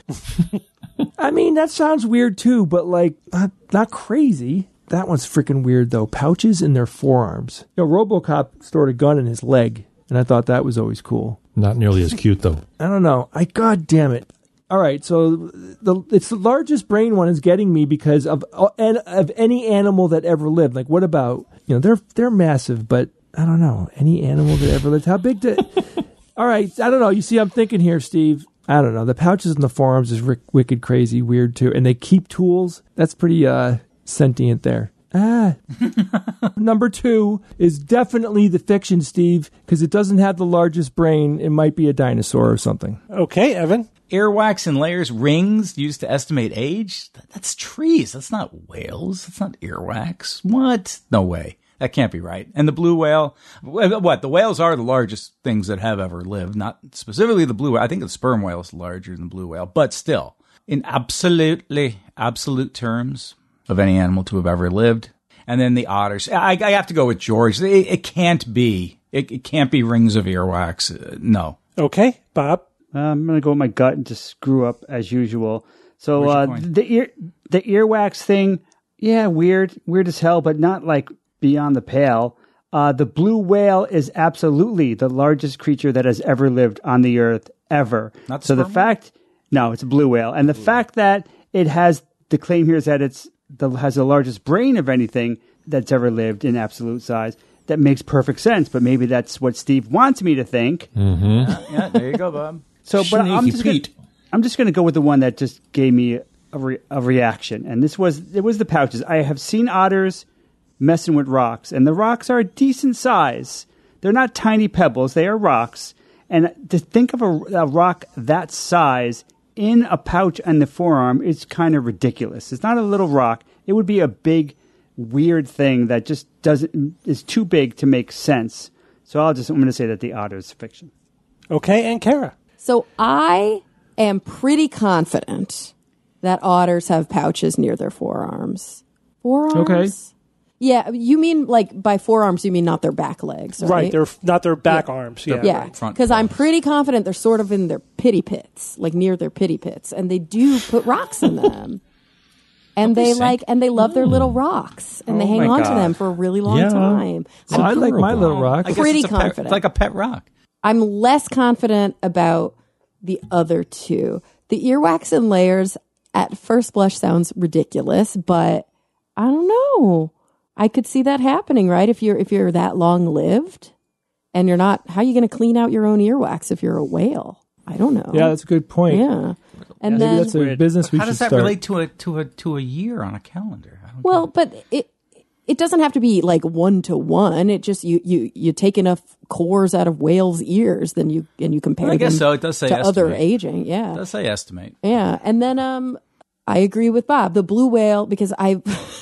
I mean, that sounds weird too, but like, not, not crazy. That one's freaking weird, though. Pouches in their forearms. You know, RoboCop stored a gun in his leg, and I thought that was always cool. Not nearly as cute though. I don't know. I God damn it. All right, so the it's the largest brain one is getting me because of of any animal that ever lived. Like, what about, you know, they're they're massive, but I don't know, any animal that ever lived. How big did? All right, I don't know. You see, I'm thinking here, Steve. I don't know. The pouches in the forearms is rick, wicked, crazy, weird too, and they keep tools. That's pretty uh. sentient there. Ah. Number two is definitely the fiction, Steve, because it doesn't have the largest brain. It might be a dinosaur or something. Okay, Evan. Earwax and layers, rings used to estimate age? That's trees. That's not whales. That's not earwax. What? No way. That can't be right. And the blue whale, what? The whales are the largest things that have ever lived. Not specifically the blue whale. I think the sperm whale is larger than the blue whale. But still, in absolutely, absolute terms of any animal to have ever lived. And then the otters. I, I have to go with George. It, it can't be. It, it can't be rings of earwax. Uh, no. Okay, Bob. Uh, I'm going to go with my gut and just screw up as usual. So Where's your uh, point? the ear, the earwax thing, yeah, weird, weird as hell, but not like beyond the pale. Uh, the blue whale is absolutely the largest creature that has ever lived on the earth ever. Not the so the sperm fact, no, it's a blue whale, and the fact that it has the claim here is that it's the has the largest brain of anything that's ever lived in absolute size. That makes perfect sense, but maybe that's what Steve wants me to think. Mm-hmm. Yeah, there you go, Bob. So, but I'm Sneaky just gonna, Pete. I'm just going to go with the one that just gave me a, re, a reaction, and this was it was the pouches. I have seen otters messing with rocks, and the rocks are a decent size. They're not tiny pebbles; they are rocks. And to think of a, a rock that size in a pouch on the forearm is kind of ridiculous. It's not a little rock; it would be a big, weird thing that just doesn't is too big to make sense. So I'll just I'm going to say that the otter is fiction. Okay, and Kara. So I am pretty confident that otters have pouches near their forearms. Forearms? Okay. Yeah, you mean like by forearms, you mean not their back legs, right? Right, they're not their back arms. Yeah. Yeah, Front because I'm paws. pretty confident they're sort of in their pity pits, like near their pity pits, and they do put rocks in them. And they sink. like, and they love their little rocks, and they Oh hang my on to God. them for a really long Yeah. time. So I like my little rock. I guess Pretty it's a pet- confident. it's like a pet rock. I'm less confident about the other two. The earwax and layers at first blush sounds ridiculous, but I don't know. I could see that happening, right? If you're if you're that long lived and you're not, how are you going to clean out your own earwax if you're a whale? I don't know. Yeah, that's a good point. Yeah. And Maybe then that's a business we How should does that start. relate to a to a to a year on a calendar? I don't well, but it it doesn't have to be like one to one. It just you you you take enough cores out of whales' ears, then you and you compare I guess them so. It does say to other estimate. aging. Yeah. It does say estimate. Yeah, and then um, I agree with Bob. The blue whale, because I,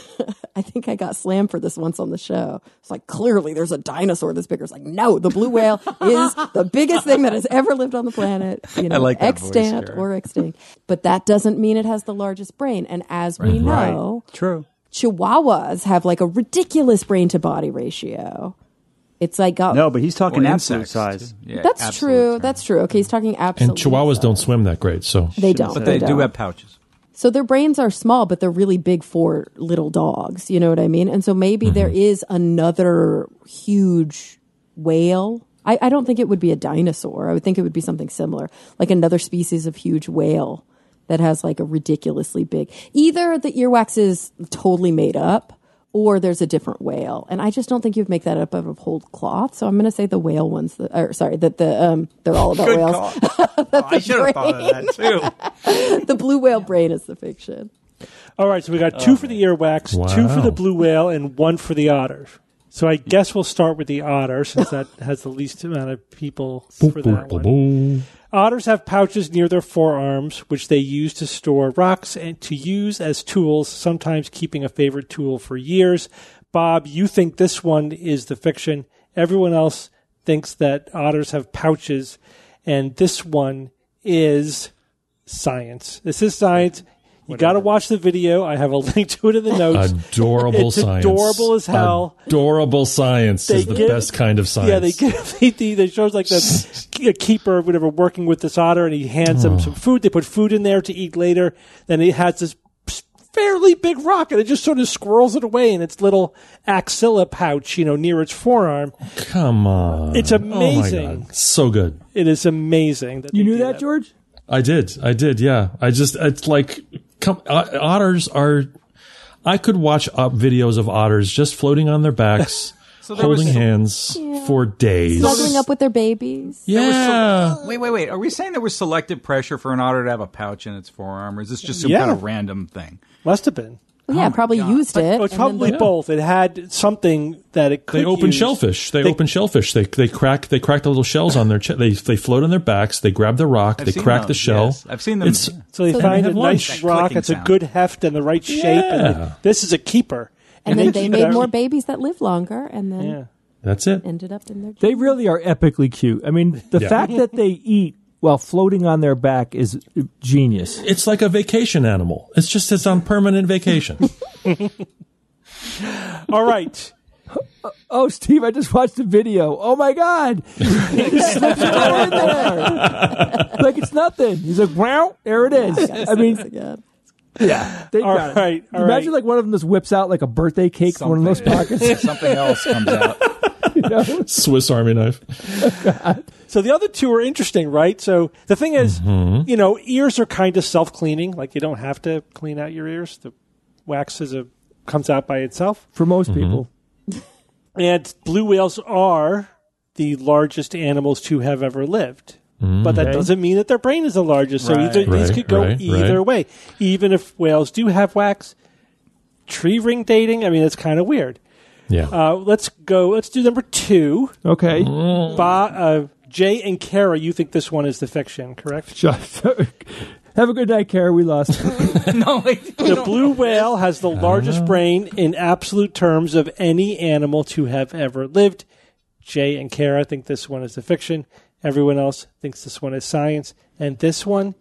I think I got slammed for this once on the show. It's like clearly there's a dinosaur this big. It's like no, the blue whale is the biggest thing that has ever lived on the planet. You know, I like that voice, extant Kara. or extinct, but that doesn't mean it has the largest brain. And as we know, True. Chihuahuas have like a ridiculous brain to body ratio. It's like got No, but he's talking Or absolute insects, size. too. Yeah, that's absolute true. term. That's true. Okay, he's talking absolute. And chihuahuas don't size. swim that great, so They don't. But they do don't. have pouches. So their brains are small, but they're really big for little dogs. You know what I mean? And so maybe there is another huge whale. I, I don't think it would be a dinosaur. I would think it would be something similar, like another species of huge whale that has like a ridiculously big. Either the earwax is totally made up, or there's a different whale. And I just don't think you'd make that up out of whole cloth. So I'm going to say the whale ones. That, or sorry, that the um, they're all about whales. Oh, I should have thought of that too. The blue whale brain is the fiction. All right, so we got two for the earwax, two for Wow. the blue whale, and one for the otter. So I guess we'll start with the otter since that has the least amount of people for that one. Otters have pouches near their forearms, which they use to store rocks and to use as tools, sometimes keeping a favorite tool for years. Bob, you think this one is the fiction. Everyone else thinks that otters have pouches, and this one is science. This is science. You got to watch the video. I have a link to it in the notes. Adorable It's science. adorable as hell. Adorable science They is the give- best kind of science. Yeah, they give they, they, they shows like the a keeper, or whatever, working with this otter, and he hands them some food. They put food in there to eat later. Then he has this fairly big rock, and it just sort of squirrels it away in its little axilla pouch, you know, near its forearm. Come on. It's amazing. Oh my God. So good. It is amazing that You they knew do that, George? I did. I did. Yeah. I just, it's like, come, ot- otters are, I could watch uh, videos of otters just floating on their backs, So there holding was- hands for days. Snuggling up with their babies. Yeah. Wait, wait, wait. Are we saying there was selective pressure for an otter to have a pouch in its forearm, or is this just some Yeah. kind of random thing? Must have been. Well, yeah, Oh my probably God. used it. Oh, it's and then probably the- both. It had something that it could They open use. shellfish. They, They- open shellfish. They they crack they crack the little shells on their chest. They they float on their backs. They grab the rock. I've they seen crack those, the shell. yes. I've seen them. It's So they So find they a have lunch. nice That rock. clicking It's a sound. good heft and the right shape. And Yeah. they- this is a keeper. And then they they keep made that- more babies that live longer, and then Yeah. That's it. ended up in their. They really are epically cute. I mean, the Yeah. fact that they eat while floating on their back is genius. It's like a vacation animal. It's just it's on permanent vacation. All right. Oh, Steve, I just watched a video. Oh, my God. He just slips it right in there. Like it's nothing. He's like, wow, there it is. I mean, Again. yeah. They All got right, it. all Imagine right. like one of them just whips out like a birthday cake from one of those pockets. Something else comes out. You know? Swiss Army knife. So the other two are interesting, right? So the thing is, you know, ears are kind of self-cleaning. Like you don't have to clean out your ears. The wax is a comes out by itself. For most people. And blue whales are the largest animals to have ever lived. But that Okay. doesn't mean that their brain is the largest. So Right. either, these Right, could go right, either right. way. Even if whales do have wax, tree ring dating, I mean, it's kind of weird. Yeah. Uh, let's go. Let's do number two. Okay. Ba, uh, Jay and Kara, you think this one is the fiction, correct? Just- Have a good night, Kara. We lost. No, wait. The blue whale has the largest brain in absolute terms of any animal to have ever lived. Jay and Kara think this one is the fiction. Everyone else thinks this one is science. And this one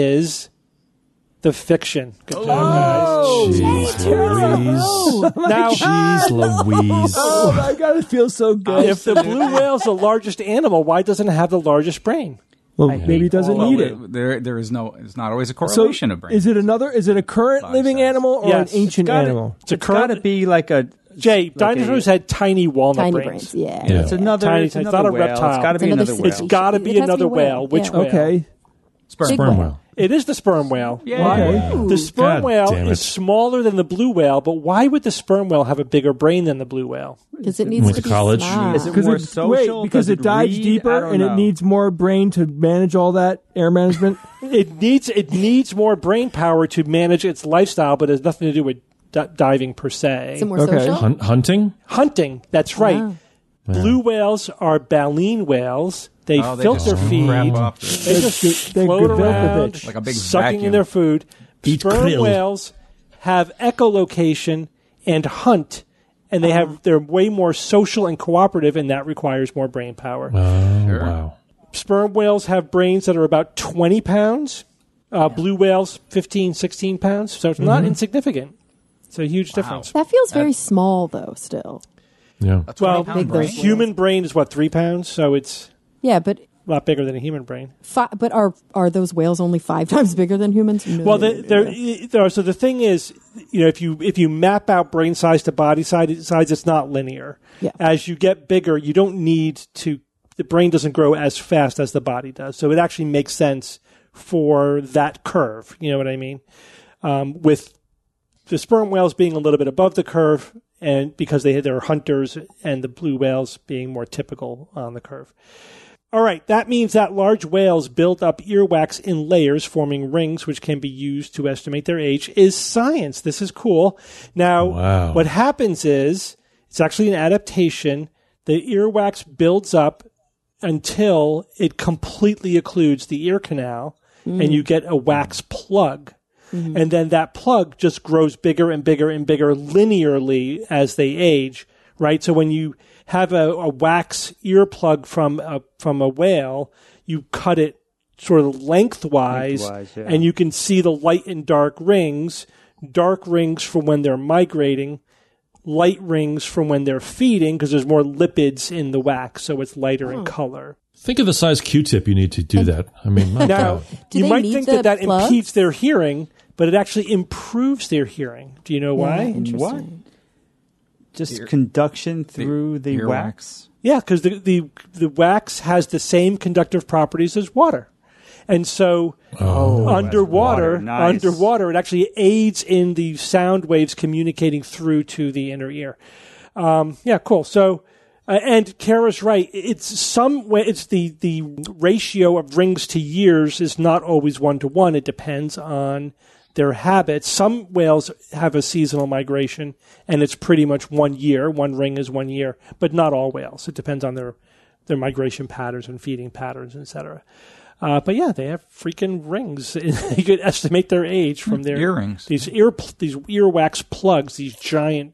is the fiction. Good job, guys. Jeez Louise. Now, Jeez Louise. Oh, my God. It feels so good. if the blue whale is the largest animal, why doesn't it have the largest brain? Well, maybe it doesn't Well, need it. There, there is no. It's not always a So, correlation of brain. is it another? Is it a current Body living size. animal or Yes. an ancient gotta- animal? It's a It's got to current. be like a Jay, like dinosaurs a- had tiny walnut Tiny brains. brains. Yeah. Yeah. It's another. Tiny, it's it's another not a whale. reptile. It's got to It's be another another whale. It's got to It be has to another be a whale, whale. Which yeah. whale? Okay. Sperm. Big Sperm whale. whale. It is the sperm whale. Yeah. The sperm God whale damn it. is smaller than the blue whale, but why would the sperm whale have a bigger brain than the blue whale? Because it needs Went to to be college. smart. Is it Because more it, social? wait, because Does it dives read? I deeper don't and know. it needs more brain to manage all that air management. It needs it needs more brain power to manage its lifestyle, but it has nothing to do with d- diving per se. Is it more Okay. social? Hun- hunting? Hunting, that's right. Wow. Blue whales are baleen whales. They Oh, they filter just feed. crap off. They just They float gefilte around, bitch. Like a big sucking in vacuum. their food. Eat Sperm krill. whales have echolocation and hunt, and they have they're way more social and cooperative, and that requires more brain power. Oh, wow. Sperm whales have brains that are about twenty pounds. Uh, blue whales, fifteen, sixteen pounds. So it's not insignificant. It's a huge difference. That feels very small, though. Still, Yeah. Well, twenty-pound big brain. those human brain is what, three pounds? So it's yeah, but a lot bigger than a human brain. fi- but are are those whales only five times bigger than humans? No. Well, the, there, there. So the thing is, you know, if you if you map out brain size to body size, size it's not linear. Yeah. As you get bigger, you don't need to. The brain doesn't grow as fast as the body does, so it actually makes sense for that curve. You know what I mean? Um, with the sperm whales being a little bit above the curve, and because they they're hunters, and the blue whales being more typical on the curve. All right, that means that large whales build up earwax in layers, forming rings, which can be used to estimate their age, is science. This is cool. Now, Wow. what happens is, it's actually an adaptation. The earwax builds up until it completely occludes the ear canal, and you get a wax plug. And then that plug just grows bigger and bigger and bigger linearly as they age, right? So when you have a, a wax earplug from a, from a whale, you cut it sort of lengthwise, Lengthwise, yeah. and you can see the light and dark rings, dark rings for when they're migrating, light rings from when they're feeding, because there's more lipids in the wax, so it's lighter in color. Think of the size Q-tip you need to do that. I mean, my Now, God. Do you they might need think the that that plugs? impedes their hearing, but it actually improves their hearing. Do you know why? Interesting. Just Ear- conduction through the, earwax. wax. Yeah, because the, the the wax has the same conductive properties as water, and so Oh, underwater, water. Nice. underwater, it actually aids in the sound waves communicating through to the inner ear. Um, yeah, cool. So, uh, and Kara's right. It's some way. It's the the ratio of rings to years is not always one to one. It depends on their habits. Some whales have a seasonal migration, and it's pretty much one year. One ring is one year, but not all whales. It depends on their their migration patterns and feeding patterns, et cetera. Uh, but yeah, they have freaking rings. You could estimate their age from their Earrings. These ear these earwax plugs, these giant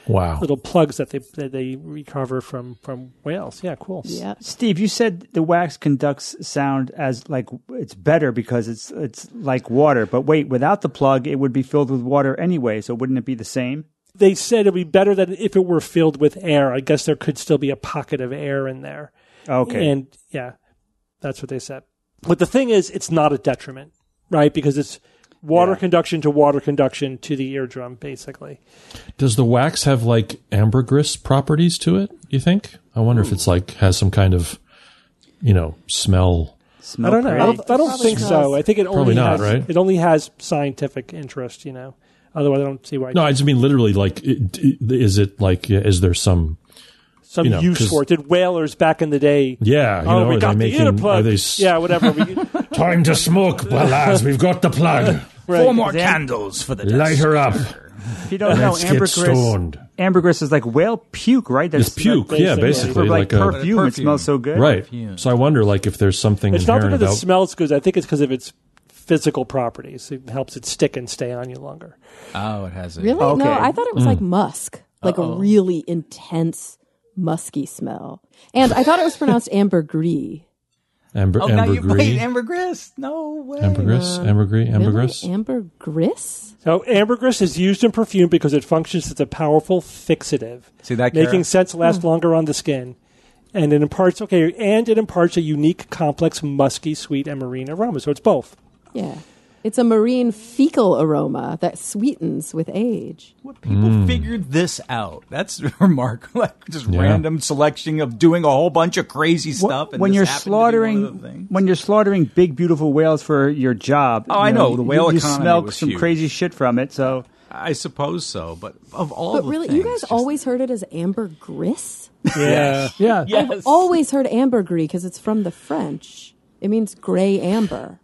Wow. little plugs that they that they recover from from whales. Yeah, cool. Yeah. Steve, you said the wax conducts sound as like it's better because it's it's like water. But wait, without the plug, it would be filled with water anyway. So wouldn't it be the same? They said it'd be better than if it were filled with air. I guess there could still be a pocket of air in there. Okay. And yeah, that's what they said. But the thing is, it's not a detriment, right? Because it's water Yeah. conduction to water conduction to the eardrum, basically. Does the wax have like ambergris properties to it, you think? I wonder if it's like has some kind of, you know, smell. Smell I don't know. I pretty. don't, I don't think so. I think it Probably only not, has, right? it only has scientific interest, you know. Otherwise, I don't see why. No, I just mean literally like, it, is it like, is there some, some you know, use 'cause- for it. Did whalers back in the day? yeah, you oh, know, we are got they the making, earplug. are they, s- Yeah, whatever. We, time to smoke, well, lads, we've got the plug. right. Four more candles for the Light her up. If you don't know, Let's get ambergris. stoned. Ambergris is like whale puke, right? It's puke, basically. yeah, For basically. like, like a, perfume, it Perfume. smells so good. right. Perfume. So I wonder like if there's something It's not inherent because it about, smells good. I think it's because of its physical properties. It helps it stick and stay on you longer. Oh, it has a Really? Okay. No, I thought it was Mm. like musk, like a really intense musky smell. And I thought it was pronounced ambergris. amber, Oh, now you played ambergris, ambergris. No way. ambergris, ambergris, ambergris. Really? Ambergris? So ambergris is used in perfume because it functions as a powerful fixative, See that, Kara? making scents last longer on the skin. And it imparts okay, and it imparts a unique, complex, musky, sweet, and marine aroma. So it's both. Yeah. It's a marine fecal aroma that sweetens with age. What people figured this out. That's remarkable. Like just Yeah. random selection of doing a whole bunch of crazy stuff. And when this you're happened to be one of the slaughtering, things. when you're slaughtering big, beautiful whales for your job. Oh, I you know, the whale you, you economy smell was some huge. crazy shit from it. So I suppose so, but of all But the really, things, you guys just- always heard it as ambergris? Yeah. Yeah. I've always heard ambergris because it's from the French. It means gray amber.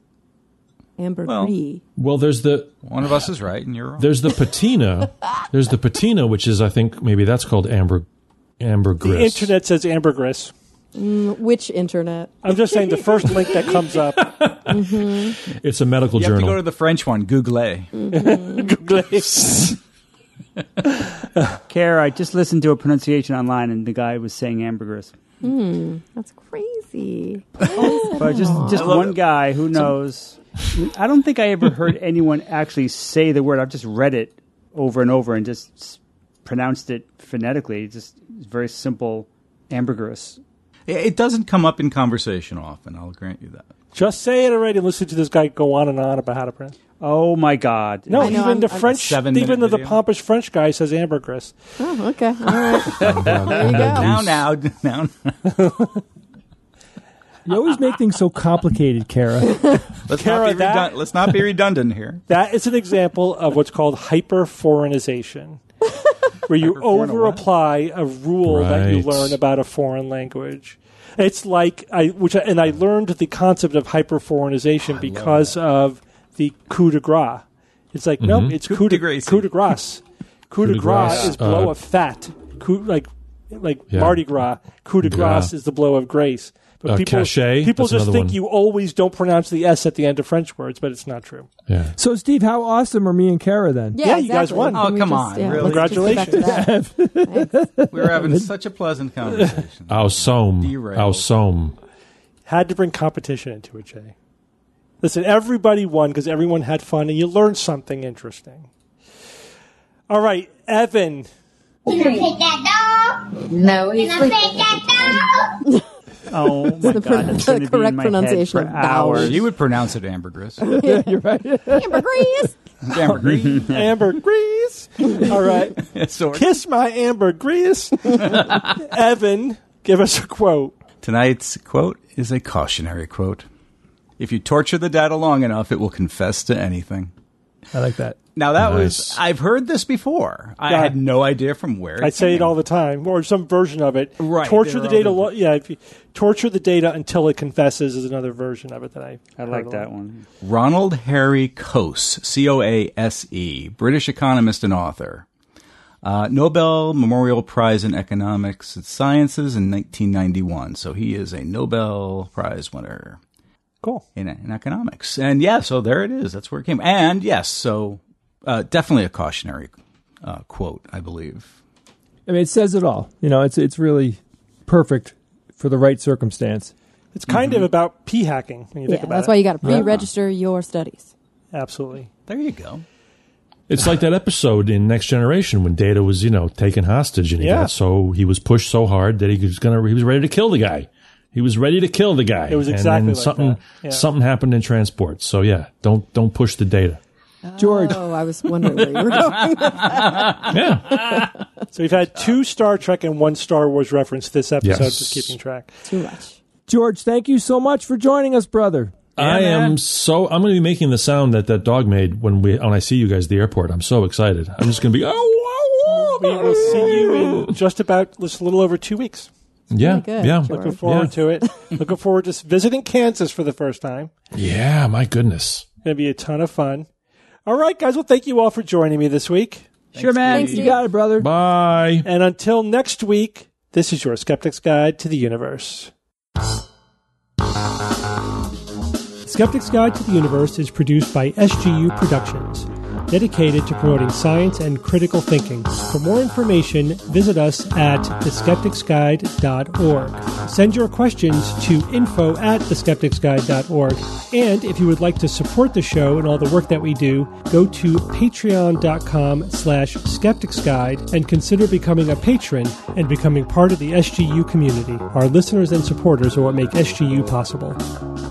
Ambergris. Well, there's the one of us is right and you're wrong. there's the patina, there's the patina, which is I think maybe that's called amber, ambergris. The internet says ambergris. Which internet? I'm just saying the first link that comes up. It's a medical You have to journal. go to the French one, Google. Google Kara, I just listened to a pronunciation online, and the guy was saying ambergris. That's crazy. But just just one guy who knows. I don't think I ever heard anyone actually say the word. I've just read it over and over and just s- pronounced it phonetically. Just very simple ambergris. It doesn't come up in conversation often, I'll grant you that. Just say it already and listen to this guy go on and on about how to pronounce. Oh my God! No, I know, even I'm- the I'm- French, Seven even minute the video. pompous French guy says ambergris. Oh, okay. All right. There you go. Now, now, now. You always make things so complicated, Kara. Let's, Kara, not be that- redund- let's not be redundant here. That is an example of what's called hyper-foreignization, where you over-apply a rule that you Right. learn about a foreign language. It's like I, which I, and I learned the concept of hyper-foreignization because of the coup de grace. It's like no, it's coup de, de grace. coup de grace. Coup de de grace grace, is blow uh, of fat. Coup, like like Yeah. Mardi Gras. Coup de grace Gras. is the blow of grace. But Uh, people, cachet, people that's just another think one. you always don't pronounce the S at the end of French words, but it's not true. Yeah. So, Steve, how awesome are me and Kara then? Yeah, Yeah, you guys exactly. won. Oh, Can we come just- on, yeah, really? let's just get back to that. We were having such a pleasant conversation. Au somme. Derailed. Au somme. Had to bring competition into it, Jay. Listen, everybody won because everyone had fun and you learned something interesting. All right, Evan. Can I take that dog? No, he's Can I take that dog? Oh my the God! pro- That's the gonna be in correct my head pronunciation for of dog. hours. You would pronounce it ambergris. Ambergris. Ambergris. Ambergris. All right. Sort of. Kiss my ambergris. Evan, give us a quote. Tonight's quote is a cautionary quote. If you torture the data long enough, it will confess to anything. I like that. Now that Nice. was, I've heard this before. I Yeah. had no idea from where it I say it came. all the time, or some version of it. Right, Torture they're the data. all Lo- yeah, if you torture the data until it confesses is another version of it that I. I heard like a that lot. one. Ronald Harry Coase, C O A S E, British economist and author. Uh, Nobel Memorial Prize in Economics and Sciences in nineteen ninety-one. So he is a Nobel Prize winner Cool. in, in economics. And yeah, so there it is. That's where it came. And yes, so uh, definitely a cautionary uh, quote, I believe. I mean, it says it all. You know, it's it's really perfect for the right circumstance. It's kind Mm-hmm. of about p hacking when you Yeah, think about that's it. why you got to pre-register your studies. Absolutely. There you go. It's like that episode in Next Generation when Data was, you know, taken hostage, and he Yeah. got so he was pushed so hard that he was gonna he was ready to kill the guy. He was ready to kill the guy. It was and exactly then like something that. Yeah. something happened in transport. So yeah, don't don't push the Data. George. Oh, I was wondering where you were going. Yeah, So we've had two Star Trek and one Star Wars reference this episode, Yes. just keeping track. Too much. George, thank you so much for joining us, brother. I man. am so I'm going to be making the sound that that dog made when we when I see you guys at the airport. I'm so excited. I'm just going to be oh We will see you in just about just a little over two weeks. yeah good, yeah George. Looking forward to it. Looking forward to visiting Kansas for the first time. yeah. My goodness. Going to be a ton of fun. All right, guys. Well, thank you all for joining me this week. Sure, man. Thanks, You Steve. got it, brother. Bye. And until next week, this is your Skeptic's Guide to the Universe. Skeptic's Guide to the Universe is produced by S G U Productions, dedicated to promoting science and critical thinking. For more information, visit us at the skeptics guide dot org. Send your questions to info at the skeptics guide dot org. And if you would like to support the show and all the work that we do, go to patreon.com slash skepticsguide and consider becoming a patron and becoming part of the S G U community. Our listeners and supporters are what make S G U possible.